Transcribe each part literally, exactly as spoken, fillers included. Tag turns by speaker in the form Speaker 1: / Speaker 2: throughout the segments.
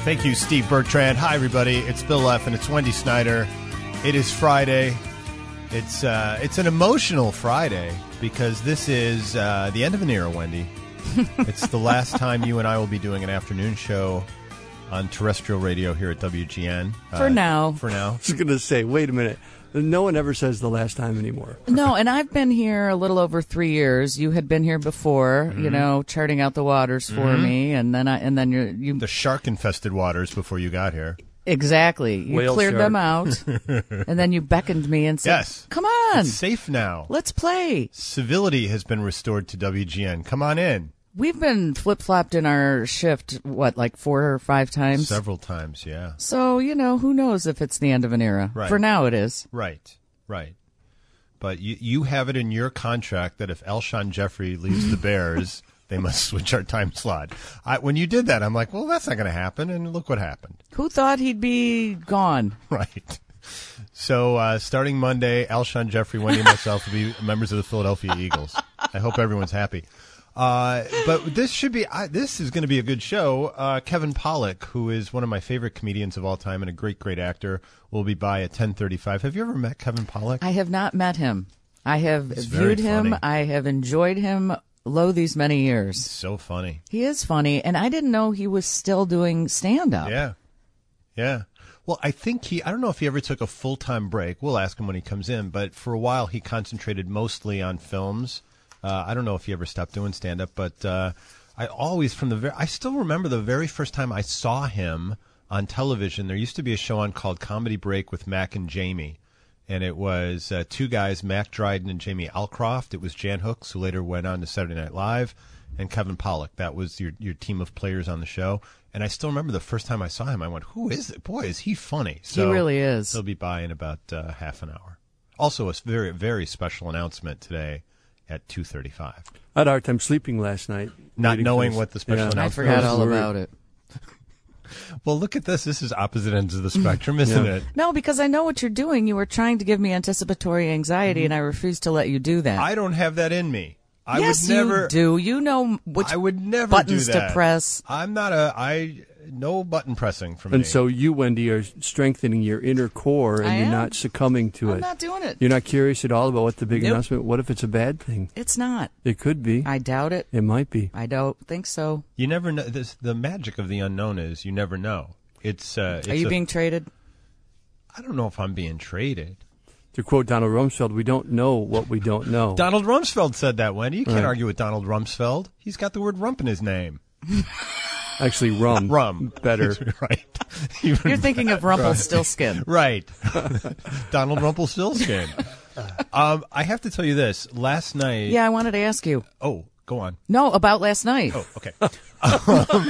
Speaker 1: Thank you, Steve Bertrand. Hi, everybody. It's Bill Leff and it's Wendy Snyder. It is Friday. It's uh, it's an emotional Friday because this is uh, the end of an era, Wendy. It's the last time you and I will be doing an afternoon show on terrestrial radio here at W G N.
Speaker 2: For uh, now.
Speaker 1: For now.
Speaker 3: I was going to say, wait a minute. No one ever says the last time anymore.
Speaker 2: No, and I've been here a little over three years. You had been here before, mm-hmm. you know, charting out the waters for mm-hmm. me, and then I, and then you you
Speaker 1: the shark-infested waters before you got here.
Speaker 2: Exactly. You
Speaker 3: Whale
Speaker 2: cleared
Speaker 3: shark.
Speaker 2: them out, and then you beckoned me and said,
Speaker 1: yes.
Speaker 2: "Come on,
Speaker 1: it's safe now.
Speaker 2: Let's play."
Speaker 1: Civility has been restored to W G N. Come on in.
Speaker 2: We've been flip-flopped in our shift, what, like four or five times?
Speaker 1: Several times, yeah.
Speaker 2: So, you know, who knows if it's the end of an era.
Speaker 1: Right.
Speaker 2: For now, it is.
Speaker 1: Right, right. But you you have it in your contract that if Alshon Jeffrey leaves the Bears, they must switch our time slot. I, when you did that, I'm like, well, that's not going to happen, and look what happened.
Speaker 2: Who thought he'd be gone?
Speaker 1: Right. So uh, starting Monday, Alshon Jeffrey, Wendy, and myself will be members of the Philadelphia Eagles. I hope everyone's happy. Uh, but this should be, I, this is going to be a good show. Uh, Kevin Pollak, who is one of my favorite comedians of all time and a great, great actor, will be by at ten thirty-five. Have you ever met Kevin Pollak?
Speaker 2: I have not met him. I have
Speaker 1: He's
Speaker 2: viewed him.
Speaker 1: funny.
Speaker 2: I have enjoyed him lo these many years.
Speaker 1: He's so funny.
Speaker 2: He is funny, and I didn't know he was still doing stand-up.
Speaker 1: Yeah. Yeah. Well, I think he, I don't know if he ever took a full-time break. We'll ask him when he comes in, but for a while he concentrated mostly on films. Uh, I don't know if he ever stopped doing stand-up, but uh, I always, from the very, I still remember the very first time I saw him on television. There used to be a show on called Comedy Break with Mac and Jamie, and it was uh, two guys, Mac Dryden and Jamie Alcroft. It was Jan Hooks, who later went on to Saturday Night Live, and Kevin Pollak. That was your your team of players on the show. And I still remember the first time I saw him, I went, who is it? Boy, is he funny. So
Speaker 2: he really is.
Speaker 1: He'll be by in about uh, half an hour. Also, a very, very special announcement today at two thirty-five.
Speaker 3: I had a hard time sleeping last night.
Speaker 1: Not knowing what the special
Speaker 3: yeah.
Speaker 1: announcement
Speaker 2: I forgot
Speaker 1: was.
Speaker 2: all about it.
Speaker 1: Well, look at this. This is opposite ends of the spectrum, isn't
Speaker 3: Yeah.
Speaker 1: it?
Speaker 2: No, because I know what you're doing. You were trying to give me anticipatory anxiety, mm-hmm. and I refused to let you do that.
Speaker 1: I don't have that in me. I
Speaker 2: yes,
Speaker 1: would never
Speaker 2: you do. You know which
Speaker 1: I would never
Speaker 2: buttons
Speaker 1: do that.
Speaker 2: to press.
Speaker 1: I'm not a I no button pressing from
Speaker 3: And
Speaker 1: me.
Speaker 3: so you, Wendy, are strengthening your inner core, and
Speaker 2: I
Speaker 3: you're
Speaker 2: am.
Speaker 3: not succumbing to
Speaker 2: I'm
Speaker 3: it.
Speaker 2: not doing it.
Speaker 3: You're not curious at all about what the big
Speaker 2: Nope.
Speaker 3: announcement. What if it's a bad thing?
Speaker 2: It's not.
Speaker 3: It could be.
Speaker 2: I doubt it.
Speaker 3: It might be.
Speaker 2: I don't think so.
Speaker 1: You never know. This, the magic of the unknown is you never know. It's. Uh, it's
Speaker 2: Are you
Speaker 1: a,
Speaker 2: being traded?
Speaker 1: I don't know if I'm being traded.
Speaker 3: To quote Donald Rumsfeld, we don't know what we don't know.
Speaker 1: Donald Rumsfeld said that, Wendy. You can't
Speaker 3: Right.
Speaker 1: argue with Donald Rumsfeld. He's got the word rump in his name.
Speaker 3: Actually, rum.
Speaker 1: Rum.
Speaker 3: Better.
Speaker 1: Right. Even
Speaker 2: You're thinking of Rumpelstiltskin.
Speaker 1: Right. Donald Rumpelstiltskin. um, I have to tell you this. Last night.
Speaker 2: Yeah, I wanted to ask you.
Speaker 1: Oh, go on.
Speaker 2: No, about last night.
Speaker 1: Oh, okay. um,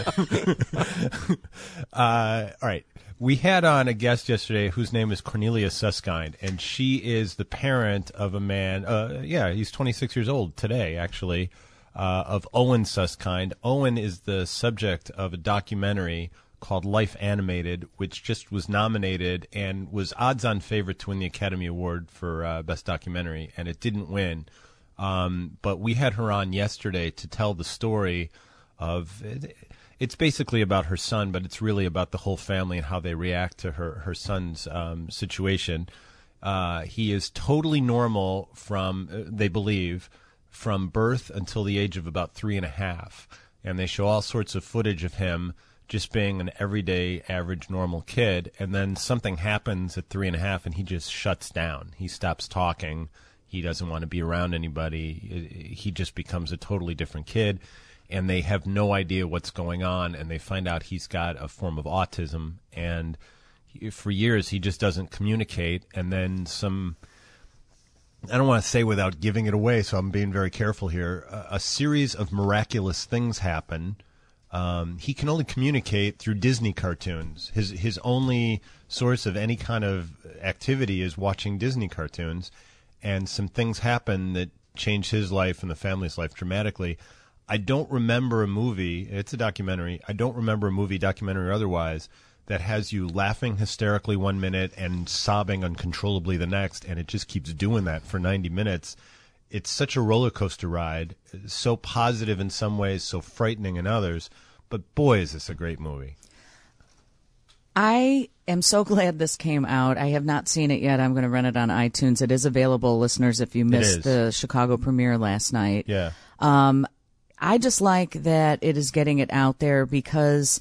Speaker 1: uh, all right. We had on a guest yesterday whose name is Cornelia Susskind, and she is the parent of a man. Uh, yeah, he's twenty-six years old today, actually, uh, of Owen Susskind. Owen is the subject of a documentary called Life Animated, which just was nominated and was odds-on favorite to win the Academy Award for uh, Best Documentary, and it didn't win. Um, but we had her on yesterday to tell the story of it. It's basically about her son, but it's really about the whole family and how they react to her, her son's um, situation. Uh, he is totally normal from, uh, they believe, from birth until the age of about three and a half. And they show all sorts of footage of him just being an everyday, average, normal kid. And then something happens at three and a half, and he just shuts down. He stops talking. He doesn't want to be around anybody. He just becomes a totally different kid. And they have no idea what's going on, and they find out he's got a form of autism, and he, for years he just doesn't communicate, and then some, I don't want to say without giving it away, so I'm being very careful here, a, a series of miraculous things happen. Um, he can only communicate through Disney cartoons. His, his only source of any kind of activity is watching Disney cartoons, and some things happen that change his life and the family's life dramatically. I don't remember a movie, it's a documentary, I don't remember a movie, documentary or otherwise, that has you laughing hysterically one minute and sobbing uncontrollably the next, and it just keeps doing that for ninety minutes. It's such a roller coaster ride, so positive in some ways, so frightening in others, but boy, is this a great movie.
Speaker 2: I am so glad this came out. I have not seen it yet. I'm going to rent it on iTunes. It is available, listeners, if you missed the Chicago premiere last night.
Speaker 1: Yeah.
Speaker 2: Um, I just like that it is getting it out there because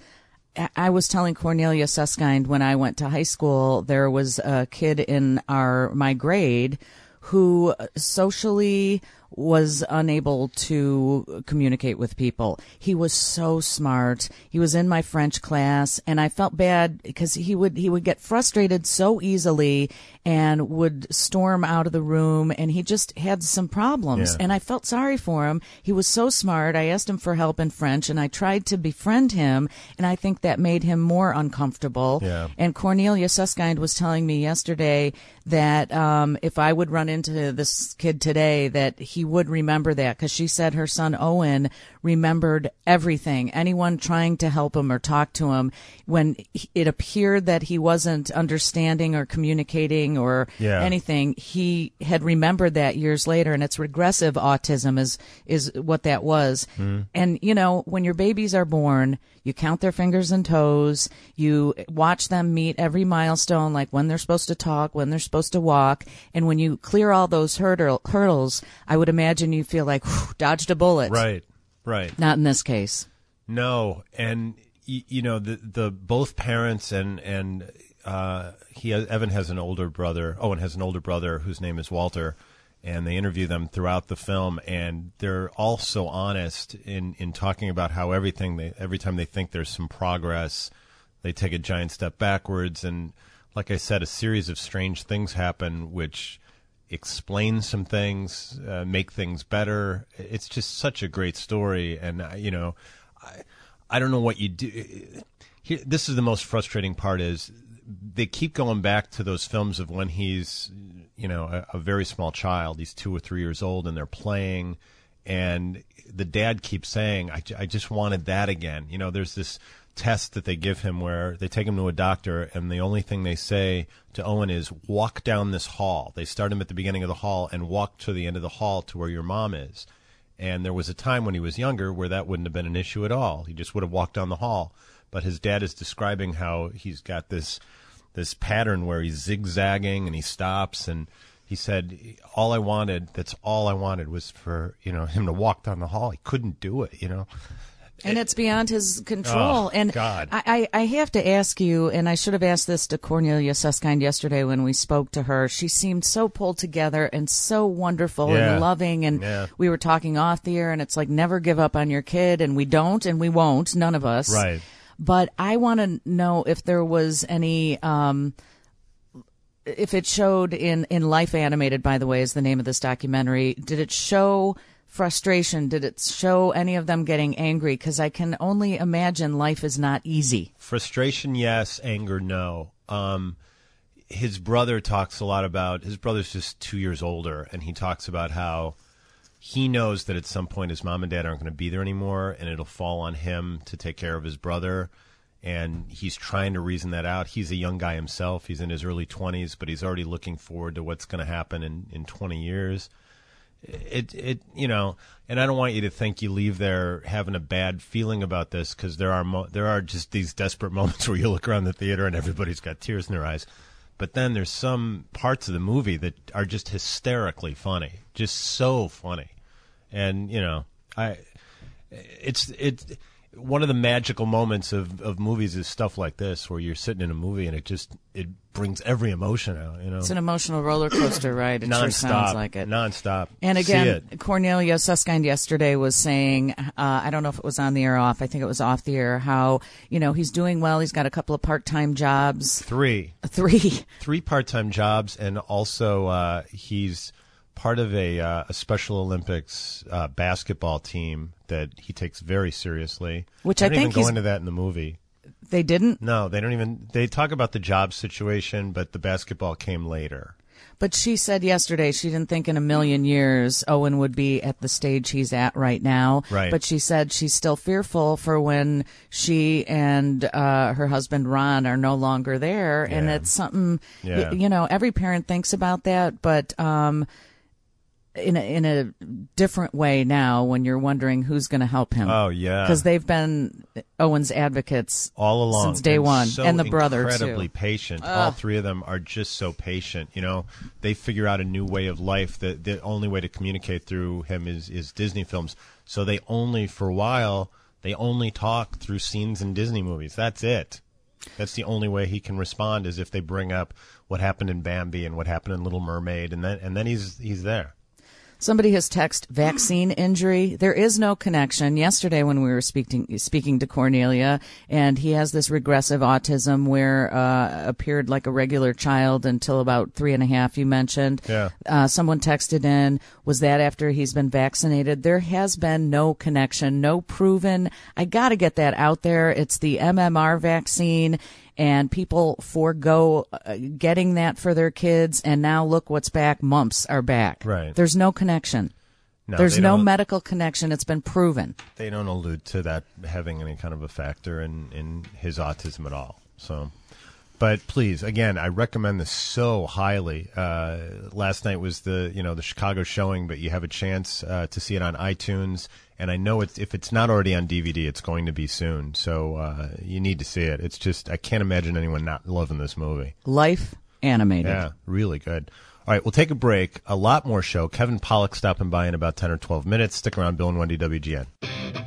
Speaker 2: I was telling Cornelia Susskind when I went to high school, there was a kid in our my grade who socially was unable to communicate with people. He was so smart. He was in my French class, and I felt bad because he would he would get frustrated so easily and would storm out of the room, and he just had some problems.
Speaker 1: Yeah.
Speaker 2: And I felt sorry for him. He was so smart. I asked him for help in French, and I tried to befriend him, and I think that made him more uncomfortable.
Speaker 1: Yeah.
Speaker 2: And Cornelia Susskind was telling me yesterday that um, if I would run into this kid today, that he would remember that, because she said her son Owen remembered everything. Anyone trying to help him or talk to him, when it appeared that he wasn't understanding or communicating or
Speaker 1: Yeah.
Speaker 2: anything, he had remembered that years later, and it's regressive autism is is what that was.
Speaker 1: Mm.
Speaker 2: And, you know, when your babies are born, you count their fingers and toes, you watch them meet every milestone, like when they're supposed to talk, when they're supposed to walk, and when you clear all those hurdle, hurdles, I would imagine you feel like, whew, dodged a bullet.
Speaker 1: Right, right.
Speaker 2: Not in this case.
Speaker 1: No, and y- you know the the both parents and and uh, he has, Evan has an older brother. Owen has an older brother whose name is Walter, and they interview them throughout the film, and they're all so honest in in talking about how everything they every time they think there's some progress, they take a giant step backwards, and like I said, a series of strange things happen which explain some things, uh, make things better. It's just such a great story, and uh, you know, I, I don't know what you do. Here, this is the most frustrating part: is they keep going back to those films of when he's, you know, a, a very small child. He's two or three years old, and they're playing, and the dad keeps saying, "I, I just wanted that again." You know, there's this test that they give him where they take him to a doctor, and the only thing they say to Owen is, walk down this hall. They start him at the beginning of the hall and walk to the end of the hall to where your mom is. And there was a time when he was younger where that wouldn't have been an issue at all. He just would have walked down the hall. But his dad is describing how he's got this this pattern where he's zigzagging and he stops, and he said, all I wanted, that's all I wanted was for, you know, him to walk down the hall. He couldn't do it, you know.
Speaker 2: And it's beyond his control.
Speaker 1: Oh,
Speaker 2: and
Speaker 1: God.
Speaker 2: I, I have to ask you, and I should have asked this to Cornelia Susskind yesterday when we spoke to her. She seemed so pulled together and so wonderful
Speaker 1: Yeah.
Speaker 2: and loving. And
Speaker 1: Yeah.
Speaker 2: we were talking off the air, and it's like, never give up on your kid. And we don't, and we won't, none of us.
Speaker 1: Right.
Speaker 2: But I want to know if there was any, um, if it showed in, in Life Animated, by the way, is the name of this documentary. Did it show frustration? Did it show any of them getting angry? Because I can only imagine life is not easy.
Speaker 1: Frustration, yes. Anger, no. Um, his brother talks a lot about, his brother's just two years older, and he talks about how he knows that at some point his mom and dad aren't going to be there anymore, and it'll fall on him to take care of his brother. And he's trying to reason that out. He's a young guy himself. He's in his early twenties, but he's already looking forward to what's going to happen in, in twenty years. It, it, you know, and I don't want you to think you leave there having a bad feeling about this, because there are mo- there are just these desperate moments where you look around the theater and everybody's got tears in their eyes. But then there's some parts of the movie that are just hysterically funny, just so funny. And, you know, I, it's, it's, one of the magical moments of, of movies is stuff like this, where you're sitting in a movie and it just, it brings every emotion out, you know.
Speaker 2: It's an emotional roller coaster ride. It sure sounds like it.
Speaker 1: Non-stop.
Speaker 2: And
Speaker 1: See
Speaker 2: again,
Speaker 1: it.
Speaker 2: Cornelia Susskind yesterday was saying, uh, I don't know if it was on the air or off, I think it was off the air, how, you know, he's doing well. He's got a couple of part-time jobs.
Speaker 1: Three.
Speaker 2: Three.
Speaker 1: Three part-time jobs, and also uh, he's part of a, uh, a Special Olympics uh, basketball team that he takes very seriously.
Speaker 2: Which
Speaker 1: they
Speaker 2: I
Speaker 1: don't
Speaker 2: think
Speaker 1: even go
Speaker 2: he's-
Speaker 1: into that in the movie.
Speaker 2: They didn't?
Speaker 1: No, they don't even. They talk about the job situation, but the basketball came later.
Speaker 2: But she said yesterday she didn't think in a million years Owen would be at the stage he's at right now.
Speaker 1: Right.
Speaker 2: But she said she's still fearful for when she and uh, her husband Ron are no longer there. And
Speaker 1: Yeah.
Speaker 2: it's something,
Speaker 1: Yeah.
Speaker 2: y- you know, every parent thinks about that. But um, in a, in a different way now when you're wondering who's going to help him.
Speaker 1: Oh, yeah.
Speaker 2: Because they've been Owen's advocates
Speaker 1: all along
Speaker 2: since day
Speaker 1: and
Speaker 2: one,
Speaker 1: so
Speaker 2: and the brother too.
Speaker 1: Incredibly patient. Uh. All three of them are just so patient. You know, they figure out a new way of life. That the only way to communicate through him is is Disney films. So they only, for a while, they only talk through scenes in Disney movies. That's it. That's the only way he can respond, is if they bring up what happened in Bambi and what happened in Little Mermaid, and then and then he's he's there.
Speaker 2: Somebody has texted vaccine injury. There is no connection. Yesterday when we were speaking speaking to Cornelia, and he has this regressive autism where uh appeared like a regular child until about three and a half, you mentioned.
Speaker 1: Yeah.
Speaker 2: Uh, someone texted in, was that after he's been vaccinated? There has been no connection, no proven. I got to get that out there. It's the M M R vaccine. And people forego uh, getting that for their kids, and now look what's back. Mumps are back.
Speaker 1: Right.
Speaker 2: There's no connection.
Speaker 1: No,
Speaker 2: There's no
Speaker 1: don't-
Speaker 2: medical connection. It's been proven.
Speaker 1: They don't allude to that having any kind of a factor in, in his autism at all. So, but please, again, I recommend this so highly. Uh, last night was the you know the Chicago showing, but you have a chance uh, to see it on iTunes, and I know it's if it's not already on D V D, it's going to be soon. So uh, you need to see it. It's just I can't imagine anyone not loving this movie.
Speaker 2: Life animated.
Speaker 1: Yeah, really good. All right, we'll take a break. A lot more show. Kevin Pollak stopping by in about ten or twelve minutes. Stick around, Bill and Wendy, W G N.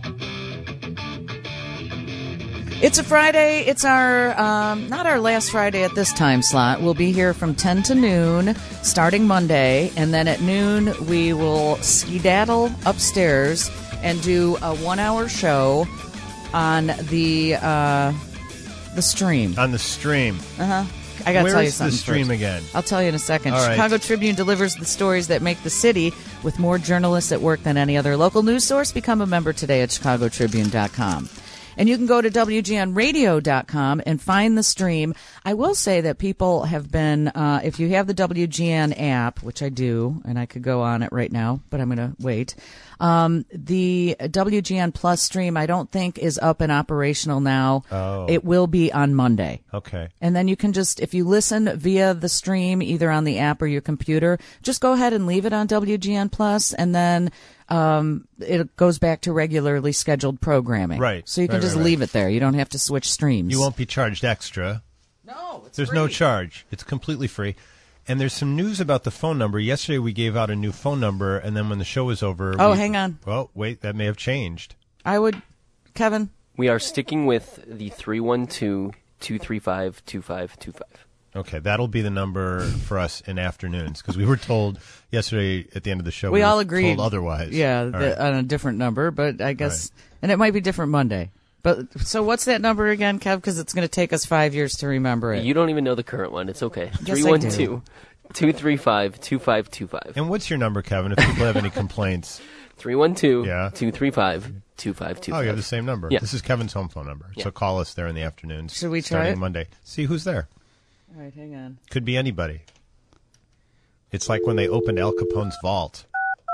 Speaker 2: It's a Friday. It's our, um, not our last Friday at this time slot. We'll be here from ten to noon, starting Monday. And then at noon, we will skedaddle upstairs and do a one-hour show on the uh, the stream.
Speaker 1: On the stream.
Speaker 2: Uh-huh. I got to tell you
Speaker 1: Where's
Speaker 2: something
Speaker 1: the stream
Speaker 2: first.
Speaker 1: again?
Speaker 2: I'll tell you in a second.
Speaker 1: All right.
Speaker 2: Chicago Tribune delivers the stories that make the city with more journalists at work than any other local news source. Become a member today at chicago tribune dot com. And you can go to W G N radio dot com and find the stream. I will say that people have been, uh, if you have the W G N app, which I do, and I could go on it right now, but I'm going to wait. Um, the W G N Plus stream, I don't think is up and operational now.
Speaker 1: Oh.
Speaker 2: It will be on Monday.
Speaker 1: Okay.
Speaker 2: And then you can just, if you listen via the stream, either on the app or your computer, just go ahead and leave it on W G N Plus, and then um, it goes back to regularly scheduled programming.
Speaker 1: Right.
Speaker 2: So you can
Speaker 1: Right,
Speaker 2: just
Speaker 1: right, right.
Speaker 2: leave it there. You don't have to switch streams.
Speaker 1: You won't be charged extra.
Speaker 2: No, it's
Speaker 1: There's
Speaker 2: free.
Speaker 1: no charge. It's completely free. And there's some news about the phone number. Yesterday we gave out a new phone number, and then when the show was over...
Speaker 2: Oh,
Speaker 1: we,
Speaker 2: hang on.
Speaker 1: Oh, wait, that may have changed.
Speaker 2: I would, Kevin.
Speaker 4: We are sticking with the three one two, two three five, two five two five.
Speaker 1: Okay, that'll be the number for us in afternoons, because we were told yesterday at the end of the show
Speaker 2: We
Speaker 1: we
Speaker 2: all
Speaker 1: were
Speaker 2: agreed.
Speaker 1: told otherwise.
Speaker 2: Yeah,
Speaker 1: All
Speaker 2: the,
Speaker 1: right.
Speaker 2: on a different number, but I guess, and it might be different Monday. But so what's that number again, Kev? Because it's going to take us five years to remember it.
Speaker 4: You don't even know the current one. It's okay.
Speaker 2: Yes, I
Speaker 4: three one two, two three five, two five two five.
Speaker 1: And what's your number, Kevin, if people have any complaints?
Speaker 4: three one two,
Speaker 1: Yeah.
Speaker 4: two three five, two five two
Speaker 1: Oh,
Speaker 4: five.
Speaker 1: you have the same number.
Speaker 4: Yeah.
Speaker 1: This is Kevin's home phone number.
Speaker 4: Yeah.
Speaker 1: So call us there in the afternoons.
Speaker 2: Should we try
Speaker 1: starting
Speaker 2: it?
Speaker 1: Monday. See who's there.
Speaker 2: All right, hang on.
Speaker 1: Could be anybody. It's like when they opened Al Capone's vault.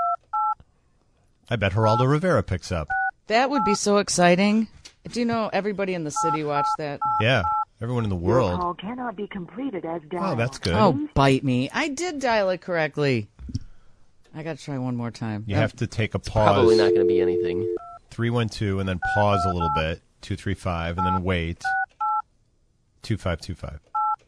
Speaker 1: I bet Geraldo Rivera picks up.
Speaker 2: That would be so exciting. Do you know everybody in the city watched that?
Speaker 1: Yeah, everyone in the
Speaker 5: Your
Speaker 1: world.
Speaker 5: call cannot be completed as dialed.
Speaker 1: Oh, that's good.
Speaker 2: Oh, bite me. I did dial it correctly. I got to try one more time.
Speaker 1: You
Speaker 2: Uh,
Speaker 1: have to take a pause.
Speaker 4: Probably not going to be anything.
Speaker 1: three one two, and then pause a little bit. two three five, and then wait. two five two five.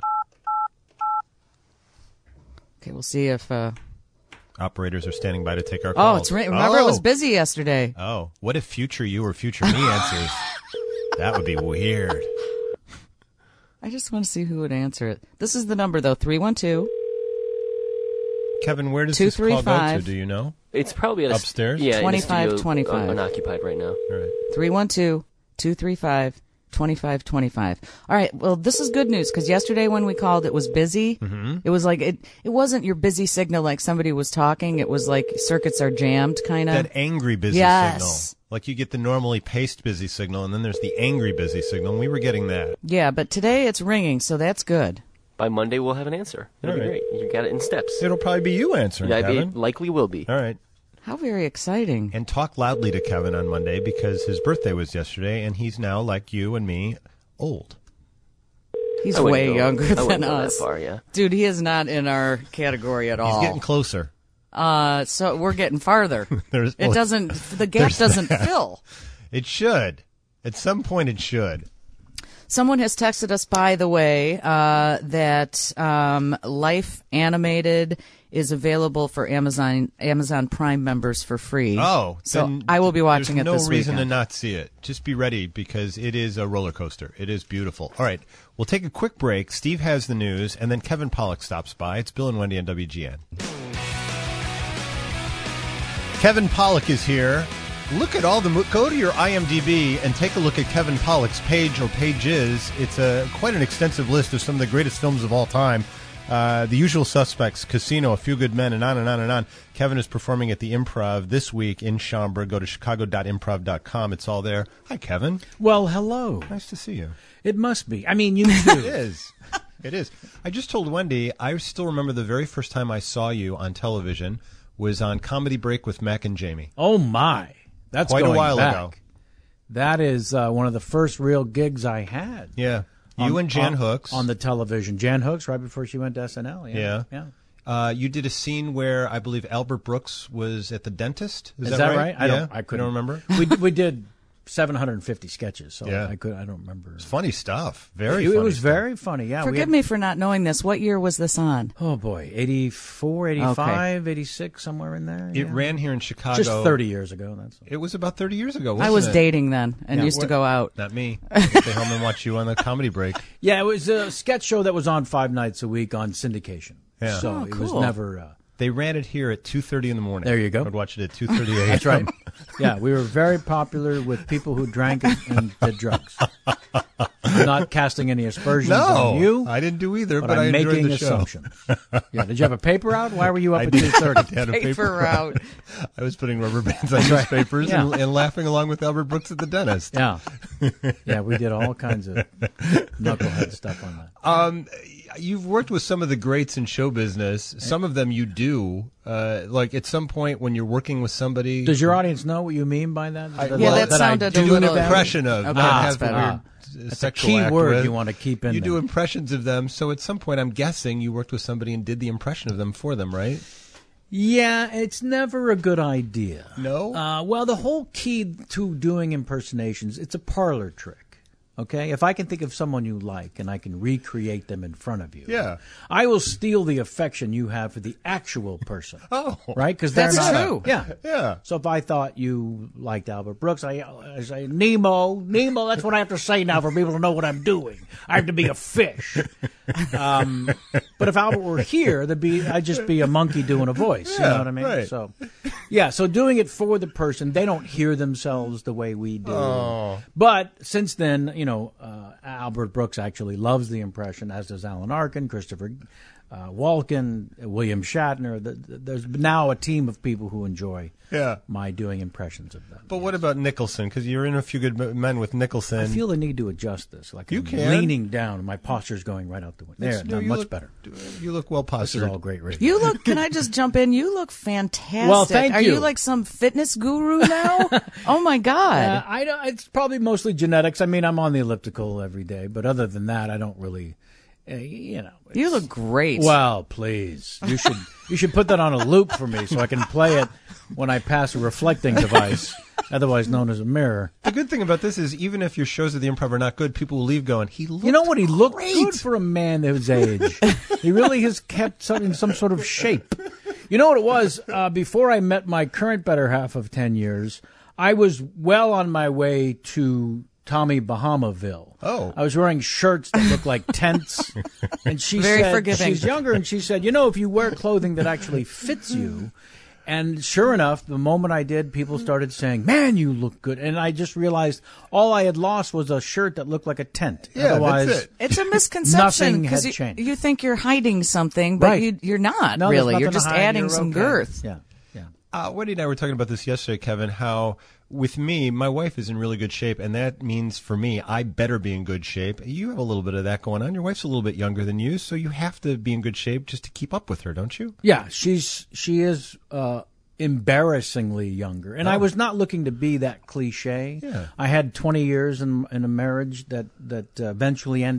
Speaker 2: Okay, we'll see if... Uh...
Speaker 1: Operators are standing by to take our
Speaker 2: Oh,
Speaker 1: calls.
Speaker 2: it's right. Remember, it was
Speaker 1: Oh.
Speaker 2: busy yesterday.
Speaker 1: Oh, what if future you or future me answers? That would be weird.
Speaker 2: I just want to see who would answer it. This is the number, though, three one two.
Speaker 1: Kevin, where does
Speaker 2: Two,
Speaker 1: this
Speaker 2: three,
Speaker 1: call go to?
Speaker 2: five.
Speaker 1: Do you know?
Speaker 4: It's probably at a,
Speaker 1: Upstairs?
Speaker 4: Yeah,
Speaker 2: twenty-five
Speaker 4: in a studio,
Speaker 2: twenty-five.
Speaker 4: uh, unoccupied right now.
Speaker 1: All right.
Speaker 2: three one two, two three five, two five two five. All right, well, this is good news, because yesterday when we called, it was busy. Mm-hmm. It was like, it It wasn't your busy signal like somebody was talking. It was like circuits are jammed, kind of.
Speaker 1: That angry busy
Speaker 2: Yes.
Speaker 1: signal. Like you get the normally paced busy signal, and then there's the angry busy signal, and we were getting that.
Speaker 2: Yeah, but today it's ringing, so that's good.
Speaker 4: By Monday, we'll have an answer. It'll
Speaker 1: All
Speaker 4: be
Speaker 1: right.
Speaker 4: great. You got it in steps.
Speaker 1: It'll probably be you answering,
Speaker 4: Yeah,
Speaker 1: Kevin.
Speaker 4: it likely will be.
Speaker 1: All right.
Speaker 2: How very exciting.
Speaker 1: And talk loudly to Kevin on Monday, because his birthday was yesterday, and he's now, like you and me, old.
Speaker 2: He's
Speaker 4: I wouldn't
Speaker 2: way
Speaker 4: go-
Speaker 2: younger
Speaker 4: I wouldn't
Speaker 2: than
Speaker 4: go
Speaker 2: us.
Speaker 4: That far, yeah.
Speaker 2: Dude, he is not in our category at all.
Speaker 1: He's getting closer.
Speaker 2: Uh, so we're getting farther.
Speaker 1: There's-
Speaker 2: it
Speaker 1: well,
Speaker 2: doesn't. The gap doesn't fill.
Speaker 1: It should. At some point, it should.
Speaker 2: Someone has texted us, by the way, uh, that um, Life Animated is available for Amazon Amazon Prime members for free.
Speaker 1: Oh,
Speaker 2: so
Speaker 1: then
Speaker 2: I will be watching
Speaker 1: there's
Speaker 2: it
Speaker 1: no
Speaker 2: this
Speaker 1: reason
Speaker 2: weekend.
Speaker 1: to not see it. Just be ready because it is a roller coaster. It is beautiful. All right, we'll take a quick break. Steve has the news, and then Kevin Pollak stops by. It's Bill and Wendy on W G N. Kevin Pollak is here. Look at all the mo- go to your I M D B and take a look at Kevin Pollak's page or pages. It's a quite an extensive list of some of the greatest films of all time. Uh, The Usual Suspects, Casino, A Few Good Men, and on and on and on. Kevin is performing at the Improv this week in Schaumburg. Go to chicago dot improv dot com. It's all there. Hi, Kevin.
Speaker 6: Well, hello.
Speaker 1: Nice to see you.
Speaker 6: It must be. I mean, you
Speaker 1: It
Speaker 6: too.
Speaker 1: is. It is. I just told Wendy, I still remember the very first time I saw you on television was on Comedy Break with Mac and Jamie.
Speaker 6: Oh, my. That's
Speaker 1: Quite a
Speaker 6: going
Speaker 1: while
Speaker 6: back.
Speaker 1: ago.
Speaker 6: That is uh, one of the first real gigs I had.
Speaker 1: Yeah. You
Speaker 6: on,
Speaker 1: and Jan
Speaker 6: on,
Speaker 1: Hooks.
Speaker 6: on the television. Jan Hooks, right before she went to S N L. Yeah.
Speaker 1: Yeah.
Speaker 6: yeah.
Speaker 1: Uh, you did a scene where I believe Albert Brooks was at the dentist. Is,
Speaker 6: Is that right? I
Speaker 1: yeah?
Speaker 6: don't. I
Speaker 1: You
Speaker 6: couldn't
Speaker 1: don't remember?
Speaker 6: we did- we did seven hundred fifty sketches, so
Speaker 1: Yeah.
Speaker 6: I could. I don't remember.
Speaker 1: It's funny stuff. Very.
Speaker 6: It, it
Speaker 1: funny
Speaker 6: was
Speaker 1: stuff.
Speaker 6: very funny. Yeah. we
Speaker 2: Forgive
Speaker 6: had-
Speaker 2: me for not knowing this. What year was this on?
Speaker 6: Oh boy, eighty-four, eighty-five, eighty-six, somewhere in there.
Speaker 1: It
Speaker 6: yeah.
Speaker 1: ran here in Chicago.
Speaker 6: just thirty years ago. That's
Speaker 1: It was about thirty years ago.
Speaker 2: I
Speaker 1: wasn't
Speaker 2: was
Speaker 1: it?
Speaker 2: dating then and
Speaker 6: Yeah.
Speaker 2: used to
Speaker 1: What-
Speaker 2: go out.
Speaker 1: Not me. I stay home and watch you on the Comedy Break.
Speaker 6: yeah. It was a sketch show that was on five nights a week on syndication.
Speaker 1: Yeah.
Speaker 6: So
Speaker 2: Oh,
Speaker 6: it was
Speaker 2: cool.
Speaker 6: never. Uh,
Speaker 1: They ran it here at two thirty in the morning.
Speaker 6: There you go.
Speaker 1: I'd watch it at two thirty a.m.
Speaker 6: That's right. Yeah, we were very popular with people who drank and, and did drugs. I'm not casting any aspersions
Speaker 1: No,
Speaker 6: on you,
Speaker 1: I didn't do either,
Speaker 6: but,
Speaker 1: but, I
Speaker 6: I'm
Speaker 1: enjoyed
Speaker 6: making
Speaker 1: the show.
Speaker 6: assumptions. Yeah, did you have a paper out? Why were you up
Speaker 1: I
Speaker 6: at
Speaker 1: did.
Speaker 6: two thirty?
Speaker 1: I had a
Speaker 2: Paper
Speaker 1: paper
Speaker 2: route.
Speaker 1: I was putting rubber bands on newspapers
Speaker 6: Yeah.
Speaker 1: and, and laughing along with Albert Brooks at the dentist.
Speaker 6: Yeah, yeah, we did all kinds of knucklehead stuff on that.
Speaker 1: Um, you've worked with some of the greats in show business. Some of them you do. Uh, like at some point when you're working with somebody.
Speaker 6: Does your audience know what you mean by that?
Speaker 1: I-
Speaker 6: That-
Speaker 1: Yeah,
Speaker 2: that
Speaker 6: I
Speaker 2: sounded a
Speaker 1: do an
Speaker 2: little-
Speaker 1: impression of,
Speaker 2: Okay,
Speaker 1: not
Speaker 2: that's
Speaker 1: have the
Speaker 2: better.
Speaker 1: weird
Speaker 6: That's a
Speaker 1: sexual
Speaker 6: key
Speaker 1: act
Speaker 6: word
Speaker 1: with.
Speaker 6: you want to keep in
Speaker 1: You
Speaker 6: there.
Speaker 1: do impressions of them, so at some point I'm guessing you worked with somebody and did the impression of them for them, right?
Speaker 6: Yeah, it's never a good idea.
Speaker 1: No?
Speaker 6: Uh, well, the whole key to doing impersonations, it's a parlor trick. Okay? If I can think of someone you like and I can recreate them in front of you,
Speaker 1: Yeah.
Speaker 6: I will steal the affection you have for the actual person.
Speaker 1: Oh.
Speaker 6: Right? Because
Speaker 2: That's
Speaker 6: not,
Speaker 2: true.
Speaker 6: Yeah.
Speaker 1: Yeah.
Speaker 6: So if I thought you liked Albert Brooks, I, I say, Nemo, Nemo, that's what I have to say now for people to know what I'm doing. I have to be a fish. Um, but if Albert were here, there'd be, I'd just be a monkey doing a voice. you
Speaker 1: Yeah,
Speaker 6: know what I mean?
Speaker 1: right.
Speaker 6: So, yeah, so doing it for the person, they don't hear themselves the way we do.
Speaker 1: Oh.
Speaker 6: But since then, you know, uh, Albert Brooks actually loves the impression, as does Alan Arkin, Christopher uh, Walken, William Shatner. The, the, there's now a team of people who enjoy
Speaker 1: Yeah.
Speaker 6: my doing impressions of them.
Speaker 1: But what about Nicholson? Because you're in A Few Good Men with Nicholson.
Speaker 6: I feel the need to adjust this. Like
Speaker 1: You
Speaker 6: I'm
Speaker 1: can.
Speaker 6: leaning down, and my posture's going right out the window. There,
Speaker 1: It's- no,
Speaker 6: now
Speaker 1: you
Speaker 6: much
Speaker 1: look-
Speaker 6: better.
Speaker 1: You look well
Speaker 6: This
Speaker 1: postured.
Speaker 6: is all great radio.
Speaker 2: You look, can I just jump in? You look fantastic.
Speaker 6: Well, thank
Speaker 2: Are
Speaker 6: you.
Speaker 2: you like some fitness guru now? Oh, my God.
Speaker 6: Uh, I don't, it's probably mostly genetics. I mean, I'm on the elliptical every day, but other than that, I don't really, uh, you know.
Speaker 2: You
Speaker 6: it's-
Speaker 2: look great.
Speaker 6: Well, please, you should you should put that on a loop for me so I can play it when I pass a reflecting device, otherwise known as a mirror.
Speaker 1: The good thing about this is even if your shows at the Improv are not good, people will leave going, he looked
Speaker 6: You know what? He looked
Speaker 1: great.
Speaker 6: good for a man of his age. He really has kept some, in some sort of shape. You know what it was? Uh, before I met my current better half of ten years, I was well on my way to Tommy Bahamaville.
Speaker 1: Oh.
Speaker 6: I was wearing shirts that looked like tents. And she
Speaker 2: Very
Speaker 6: said,
Speaker 2: forgiving.
Speaker 6: she's younger, and she said, you know, if you wear clothing that actually fits you. And sure enough, the moment I did, people started saying, man, you look good. And I just realized all I had lost was a shirt that looked like a tent.
Speaker 1: Yeah,
Speaker 6: Otherwise,
Speaker 1: that's it.
Speaker 2: It's a misconception
Speaker 6: Nothing
Speaker 2: because
Speaker 6: had
Speaker 2: you,
Speaker 6: changed.
Speaker 2: you think you're hiding something, but
Speaker 6: Right.
Speaker 2: you, you're not
Speaker 6: No, there's
Speaker 2: really. You're
Speaker 6: nothing to
Speaker 2: just
Speaker 6: hide.
Speaker 2: adding
Speaker 6: You're
Speaker 2: some
Speaker 6: okay.
Speaker 2: girth.
Speaker 6: Yeah, yeah.
Speaker 1: Uh, Wendy and I were talking about this yesterday, Kevin, how with me, my wife is in really good shape, and that means for me, I better be in good shape. You have a little bit of that going on. Your wife's a little bit younger than you, so you have to be in good shape just to keep up with her, don't you?
Speaker 6: Yeah, she's she is uh, embarrassingly younger, and I was not looking to be that cliche.
Speaker 1: Yeah.
Speaker 6: I had twenty years in in a marriage that that uh, eventually ended,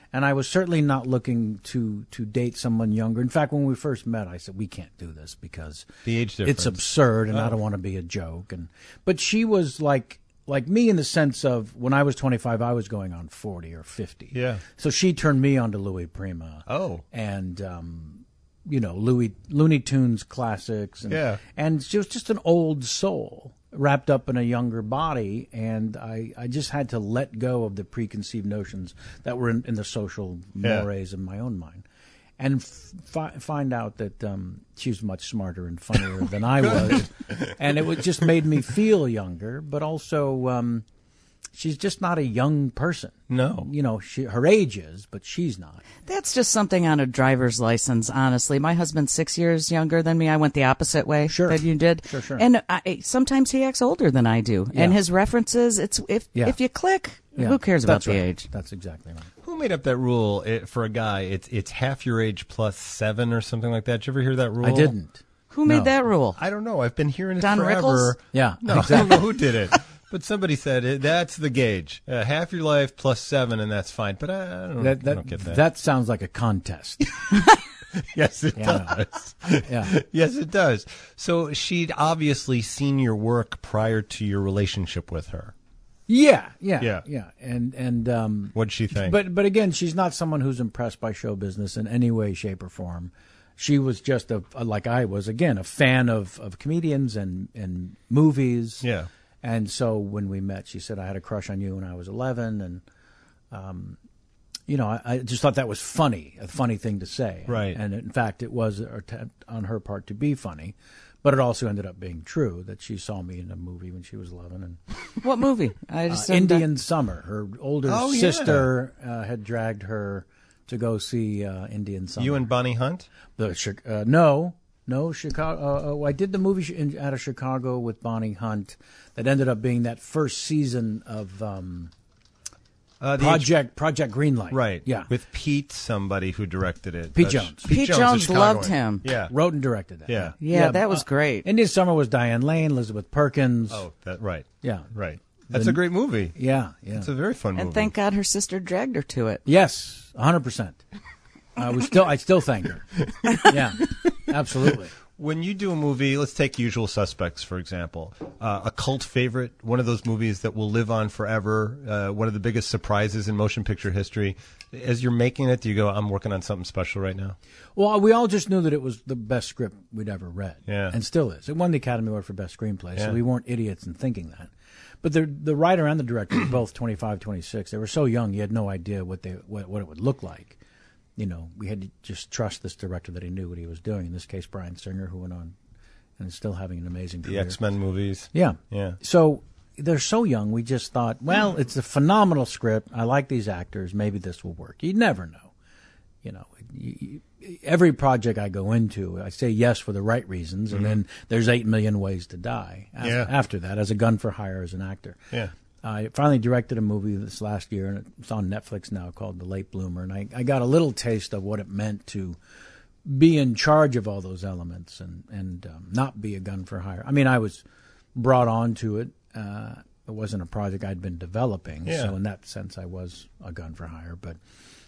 Speaker 6: And I was certainly not looking to, to date someone younger. In fact, when we first met, I said, we can't do this because
Speaker 1: The age difference.
Speaker 6: it's absurd and
Speaker 1: Oh.
Speaker 6: I don't want to be a joke. And But she was like like me in the sense of when I was twenty-five, I was going on forty or fifty.
Speaker 1: Yeah.
Speaker 6: So she turned me on to Louis Prima.
Speaker 1: Oh.
Speaker 6: And, um, you know, Louis Looney Tunes classics. And,
Speaker 1: Yeah.
Speaker 6: And she was just an old soul wrapped up in a younger body, and I, I just had to let go of the preconceived notions that were in, in the social
Speaker 1: Yeah.
Speaker 6: mores in my own mind, and f- fi- find out that um, she was much smarter and funnier than I was, and it was, just made me feel younger, but also um, she's just not a young person.
Speaker 1: No.
Speaker 6: You know, she, her age is, but she's not.
Speaker 2: That's just something on a driver's license, honestly. My husband's six years younger than me. I went the opposite way
Speaker 6: Sure.
Speaker 2: that you did.
Speaker 6: Sure, sure.
Speaker 2: And I, sometimes he acts older than I do. And
Speaker 6: Yeah.
Speaker 2: his references, it's if
Speaker 6: Yeah.
Speaker 2: if you click,
Speaker 6: Yeah,
Speaker 2: who cares about
Speaker 6: that's
Speaker 2: the
Speaker 6: right.
Speaker 2: age?
Speaker 6: That's exactly right.
Speaker 1: Who made up that rule it, for a guy? It's it's half your age plus seven or something like that. Did you ever hear that rule?
Speaker 6: I didn't.
Speaker 2: Who made
Speaker 6: No.
Speaker 2: that rule?
Speaker 1: I don't know. I've been hearing it
Speaker 2: Don
Speaker 1: forever.
Speaker 2: Rickles?
Speaker 6: Yeah,
Speaker 1: No, I don't know who did it. But somebody said it, that's the gauge. Uh, half your life plus seven, and that's fine. But I, I, don't,
Speaker 6: That,
Speaker 1: I
Speaker 6: that,
Speaker 1: don't get that.
Speaker 6: that sounds like a contest.
Speaker 1: yes, it
Speaker 6: Yeah, I know.
Speaker 1: does.
Speaker 6: Yeah.
Speaker 1: Yes, it does. So she'd obviously seen your work prior to your relationship with her.
Speaker 6: Yeah, yeah,
Speaker 1: Yeah.
Speaker 6: yeah, and and um,
Speaker 1: What'd she think?
Speaker 6: but but again, she's not someone who's impressed by show business in any way, shape, or form. She was just a, a like I was again a fan of, of comedians and and movies.
Speaker 1: Yeah.
Speaker 6: And so when we met, she said I had a crush on you when I was eleven, and um, you know I, I just thought that was funny, a funny thing to say.
Speaker 1: Right.
Speaker 6: And in fact, it was an attempt on her part to be funny. But it also ended up being true that she saw me in a movie when she was eleven. And
Speaker 2: What movie? I
Speaker 6: uh,
Speaker 2: just
Speaker 6: Indian Summer. Her older
Speaker 1: Oh, yeah.
Speaker 6: sister uh, had dragged her to go see uh, Indian Summer.
Speaker 1: You and Bonnie Hunt?
Speaker 6: the Chi- uh, no, no Chicago. Uh, uh, I did the movie sh- in, out of Chicago with Bonnie Hunt that ended up being that first season of um,
Speaker 1: Uh, the
Speaker 6: Project Project Greenlight.
Speaker 1: Right.
Speaker 6: Yeah.
Speaker 1: With Pete, somebody who directed it.
Speaker 6: Pete
Speaker 1: Uh,
Speaker 6: Jones.
Speaker 2: Pete
Speaker 1: the
Speaker 2: Jones
Speaker 1: Chicagoan.
Speaker 2: loved him.
Speaker 1: Yeah.
Speaker 6: Wrote and directed that.
Speaker 1: Yeah.
Speaker 2: Yeah, that was great.
Speaker 6: Indian Summer was Diane Lane, Elizabeth Perkins.
Speaker 1: Oh, that right.
Speaker 6: Yeah.
Speaker 1: Right. That's
Speaker 6: The-
Speaker 1: a great movie.
Speaker 6: Yeah. Yeah.
Speaker 1: It's a very fun movie.
Speaker 2: And thank God her sister dragged her to it.
Speaker 6: Yes, a hundred percent. I was still, I still thank her. Yeah, absolutely.
Speaker 1: When you do a movie, let's take Usual Suspects, for example, uh, a cult favorite, one of those movies that will live on forever, uh, one of the biggest surprises in motion picture history. As you're making it, do you go, I'm working on something special right now?
Speaker 6: Well, we all just knew that it was the best script we'd ever read.
Speaker 1: Yeah.
Speaker 6: And still is. It won the Academy Award for Best Screenplay,
Speaker 1: Yeah.
Speaker 6: so we weren't idiots in thinking that. But the the writer and the director, both twenty-five, twenty-six, they were so young, you had no idea what they what, what it would look like. You know, we had to just trust this director that he knew what he was doing. In this case, Bryan Singer, who went on and is still having an amazing
Speaker 1: The
Speaker 6: career.
Speaker 1: X-Men movies.
Speaker 6: Yeah.
Speaker 1: Yeah.
Speaker 6: So they're so young, we just thought, well, it's a phenomenal script. I like these actors. Maybe this will work. You never know. You know, you, you, every project I go into, I say yes for the right reasons, and then there's eight million ways to die after,
Speaker 1: Yeah.
Speaker 6: after that, as a gun for hire as an actor.
Speaker 1: Yeah.
Speaker 6: I finally directed a movie this last year, and it's on Netflix now, called The Late Bloomer, and I, I got a little taste of what it meant to be in charge of all those elements and, and um, not be a gun for hire. I mean, I was brought on to it. Uh, it wasn't a project I'd been developing,
Speaker 1: Yeah.
Speaker 6: so in that sense I was a gun for hire. But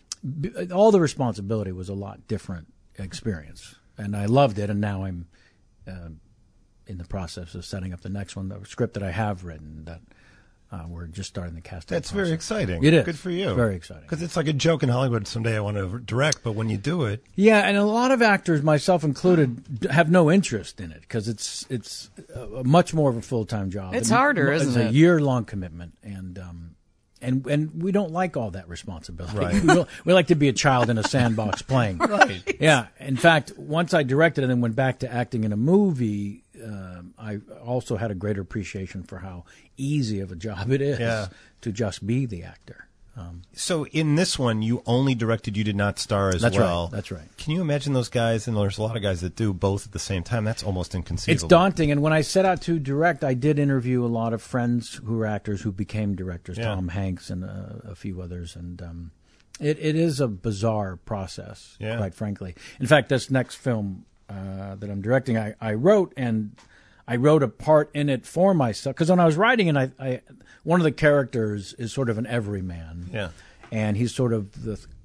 Speaker 6: b- all the responsibility was a lot different experience, and I loved it, and now I'm uh, in the process of setting up the next one, the script that I have written that uh, we're just starting the casting
Speaker 1: That's very
Speaker 6: process.
Speaker 1: exciting.
Speaker 6: It is.
Speaker 1: Good for you.
Speaker 6: It's very exciting.
Speaker 1: Because it's like a joke in Hollywood. Someday I want to direct, but when you do it,
Speaker 6: Yeah, and a lot of actors, myself included, d- have no interest in it because it's it's a, much more of a full time job.
Speaker 2: It's
Speaker 6: And
Speaker 2: harder,
Speaker 6: it's
Speaker 2: isn't
Speaker 6: a
Speaker 2: it?
Speaker 6: year long commitment, and um, and and we don't like all that responsibility.
Speaker 1: Right.
Speaker 6: we, don't- we like to be a child in a sandbox playing.
Speaker 1: Right.
Speaker 6: Yeah. In fact, once I directed and then went back to acting in a movie, um, I also had a greater appreciation for how easy of a job it is
Speaker 1: Yeah.
Speaker 6: to just be the actor. Um,
Speaker 1: So in this one, you only directed, you did not star as
Speaker 6: That's
Speaker 1: well.
Speaker 6: right, that's right.
Speaker 1: Can you imagine those guys? And there's a lot of guys that do both at the same time. That's almost inconceivable.
Speaker 6: It's daunting, and when I set out to direct, I did interview a lot of friends who were actors who became directors,
Speaker 1: Yeah.
Speaker 6: Tom Hanks and uh, a few others, and um, it, it is a bizarre process,
Speaker 1: Yeah.
Speaker 6: quite frankly. In fact, this next film uh, that I'm directing, I, I wrote, and I wrote a part in it for myself, because when I was writing it, I, I one of the characters is sort of an everyman.
Speaker 1: Yeah.
Speaker 6: And he's sort of the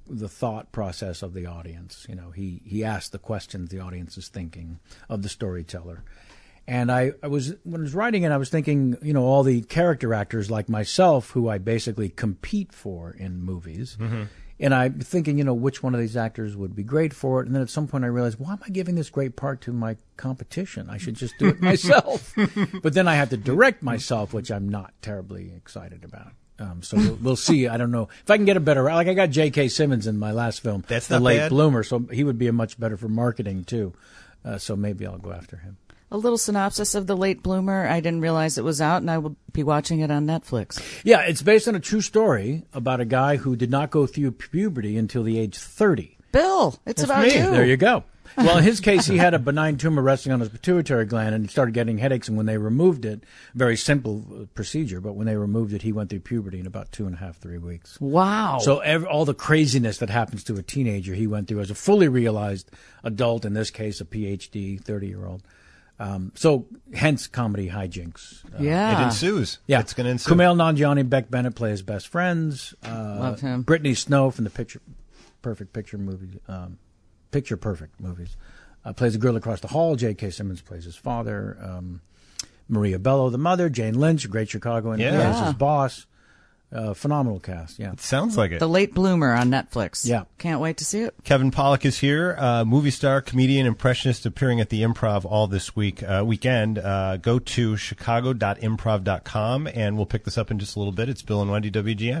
Speaker 6: the thought process of the audience. You know, he, he asked the questions the audience is thinking of the storyteller. And I, I was, when I was writing it, I was thinking, you know, all the character actors like myself who I basically compete for in movies. Mm-hmm. And I'm thinking, you know, which one of these actors would be great for it. And then at some point I realized, why am I giving this great part to my competition? I should just do it myself. But then I have to direct myself, which I'm not terribly excited about. Um, so we'll, we'll see. I don't know if I can get a better, like I got J K. Simmons in my last film,
Speaker 1: That's
Speaker 6: The
Speaker 1: not
Speaker 6: Late
Speaker 1: bad.
Speaker 6: Bloomer. So he would be a much better for marketing too. Uh, so maybe I'll go after him.
Speaker 2: A little synopsis of The Late Bloomer. I didn't realize it was out, and I will be watching it on Netflix.
Speaker 6: Yeah, it's based on a true story about a guy who did not go through puberty until the age thirty.
Speaker 2: Bill, it's
Speaker 1: That's
Speaker 2: about
Speaker 1: me.
Speaker 2: you.
Speaker 6: There you go. Well, in his case, he had a benign tumor resting on his pituitary gland, and he started getting headaches. And when they removed it, very simple procedure, but when they removed it, he went through puberty in about two and a half, three weeks.
Speaker 2: Wow.
Speaker 6: So every, all the craziness that happens to a teenager, he went through as a fully realized adult, in this case, a P H D, thirty-year-old. Um, so hence comedy hijinks. Uh,
Speaker 2: yeah.
Speaker 1: It ensues.
Speaker 6: Yeah,
Speaker 1: It's going to ensue.
Speaker 6: Kumail Nanjiani and Beck Bennett play his best friends. Uh,
Speaker 2: Love him.
Speaker 6: Brittany Snow from the Picture Perfect Picture movie, um, Picture Perfect movies, uh, plays the girl across the hall. J K. Simmons plays his father. Um, Maria Bello, the mother. Jane Lynch, a great Chicagoan,
Speaker 1: Yeah.
Speaker 6: plays
Speaker 2: Yeah.
Speaker 6: his boss. Uh, phenomenal cast. Yeah.
Speaker 1: It sounds like it.
Speaker 2: The Late Bloomer on Netflix.
Speaker 6: Yeah.
Speaker 2: Can't wait to see it.
Speaker 1: Kevin Pollak is here, uh, movie star, comedian, impressionist, appearing at the Improv all this week uh, weekend. Uh, go to chicago dot improv dot com, and we'll pick this up in just a little bit. It's Bill and Wendy, W G N.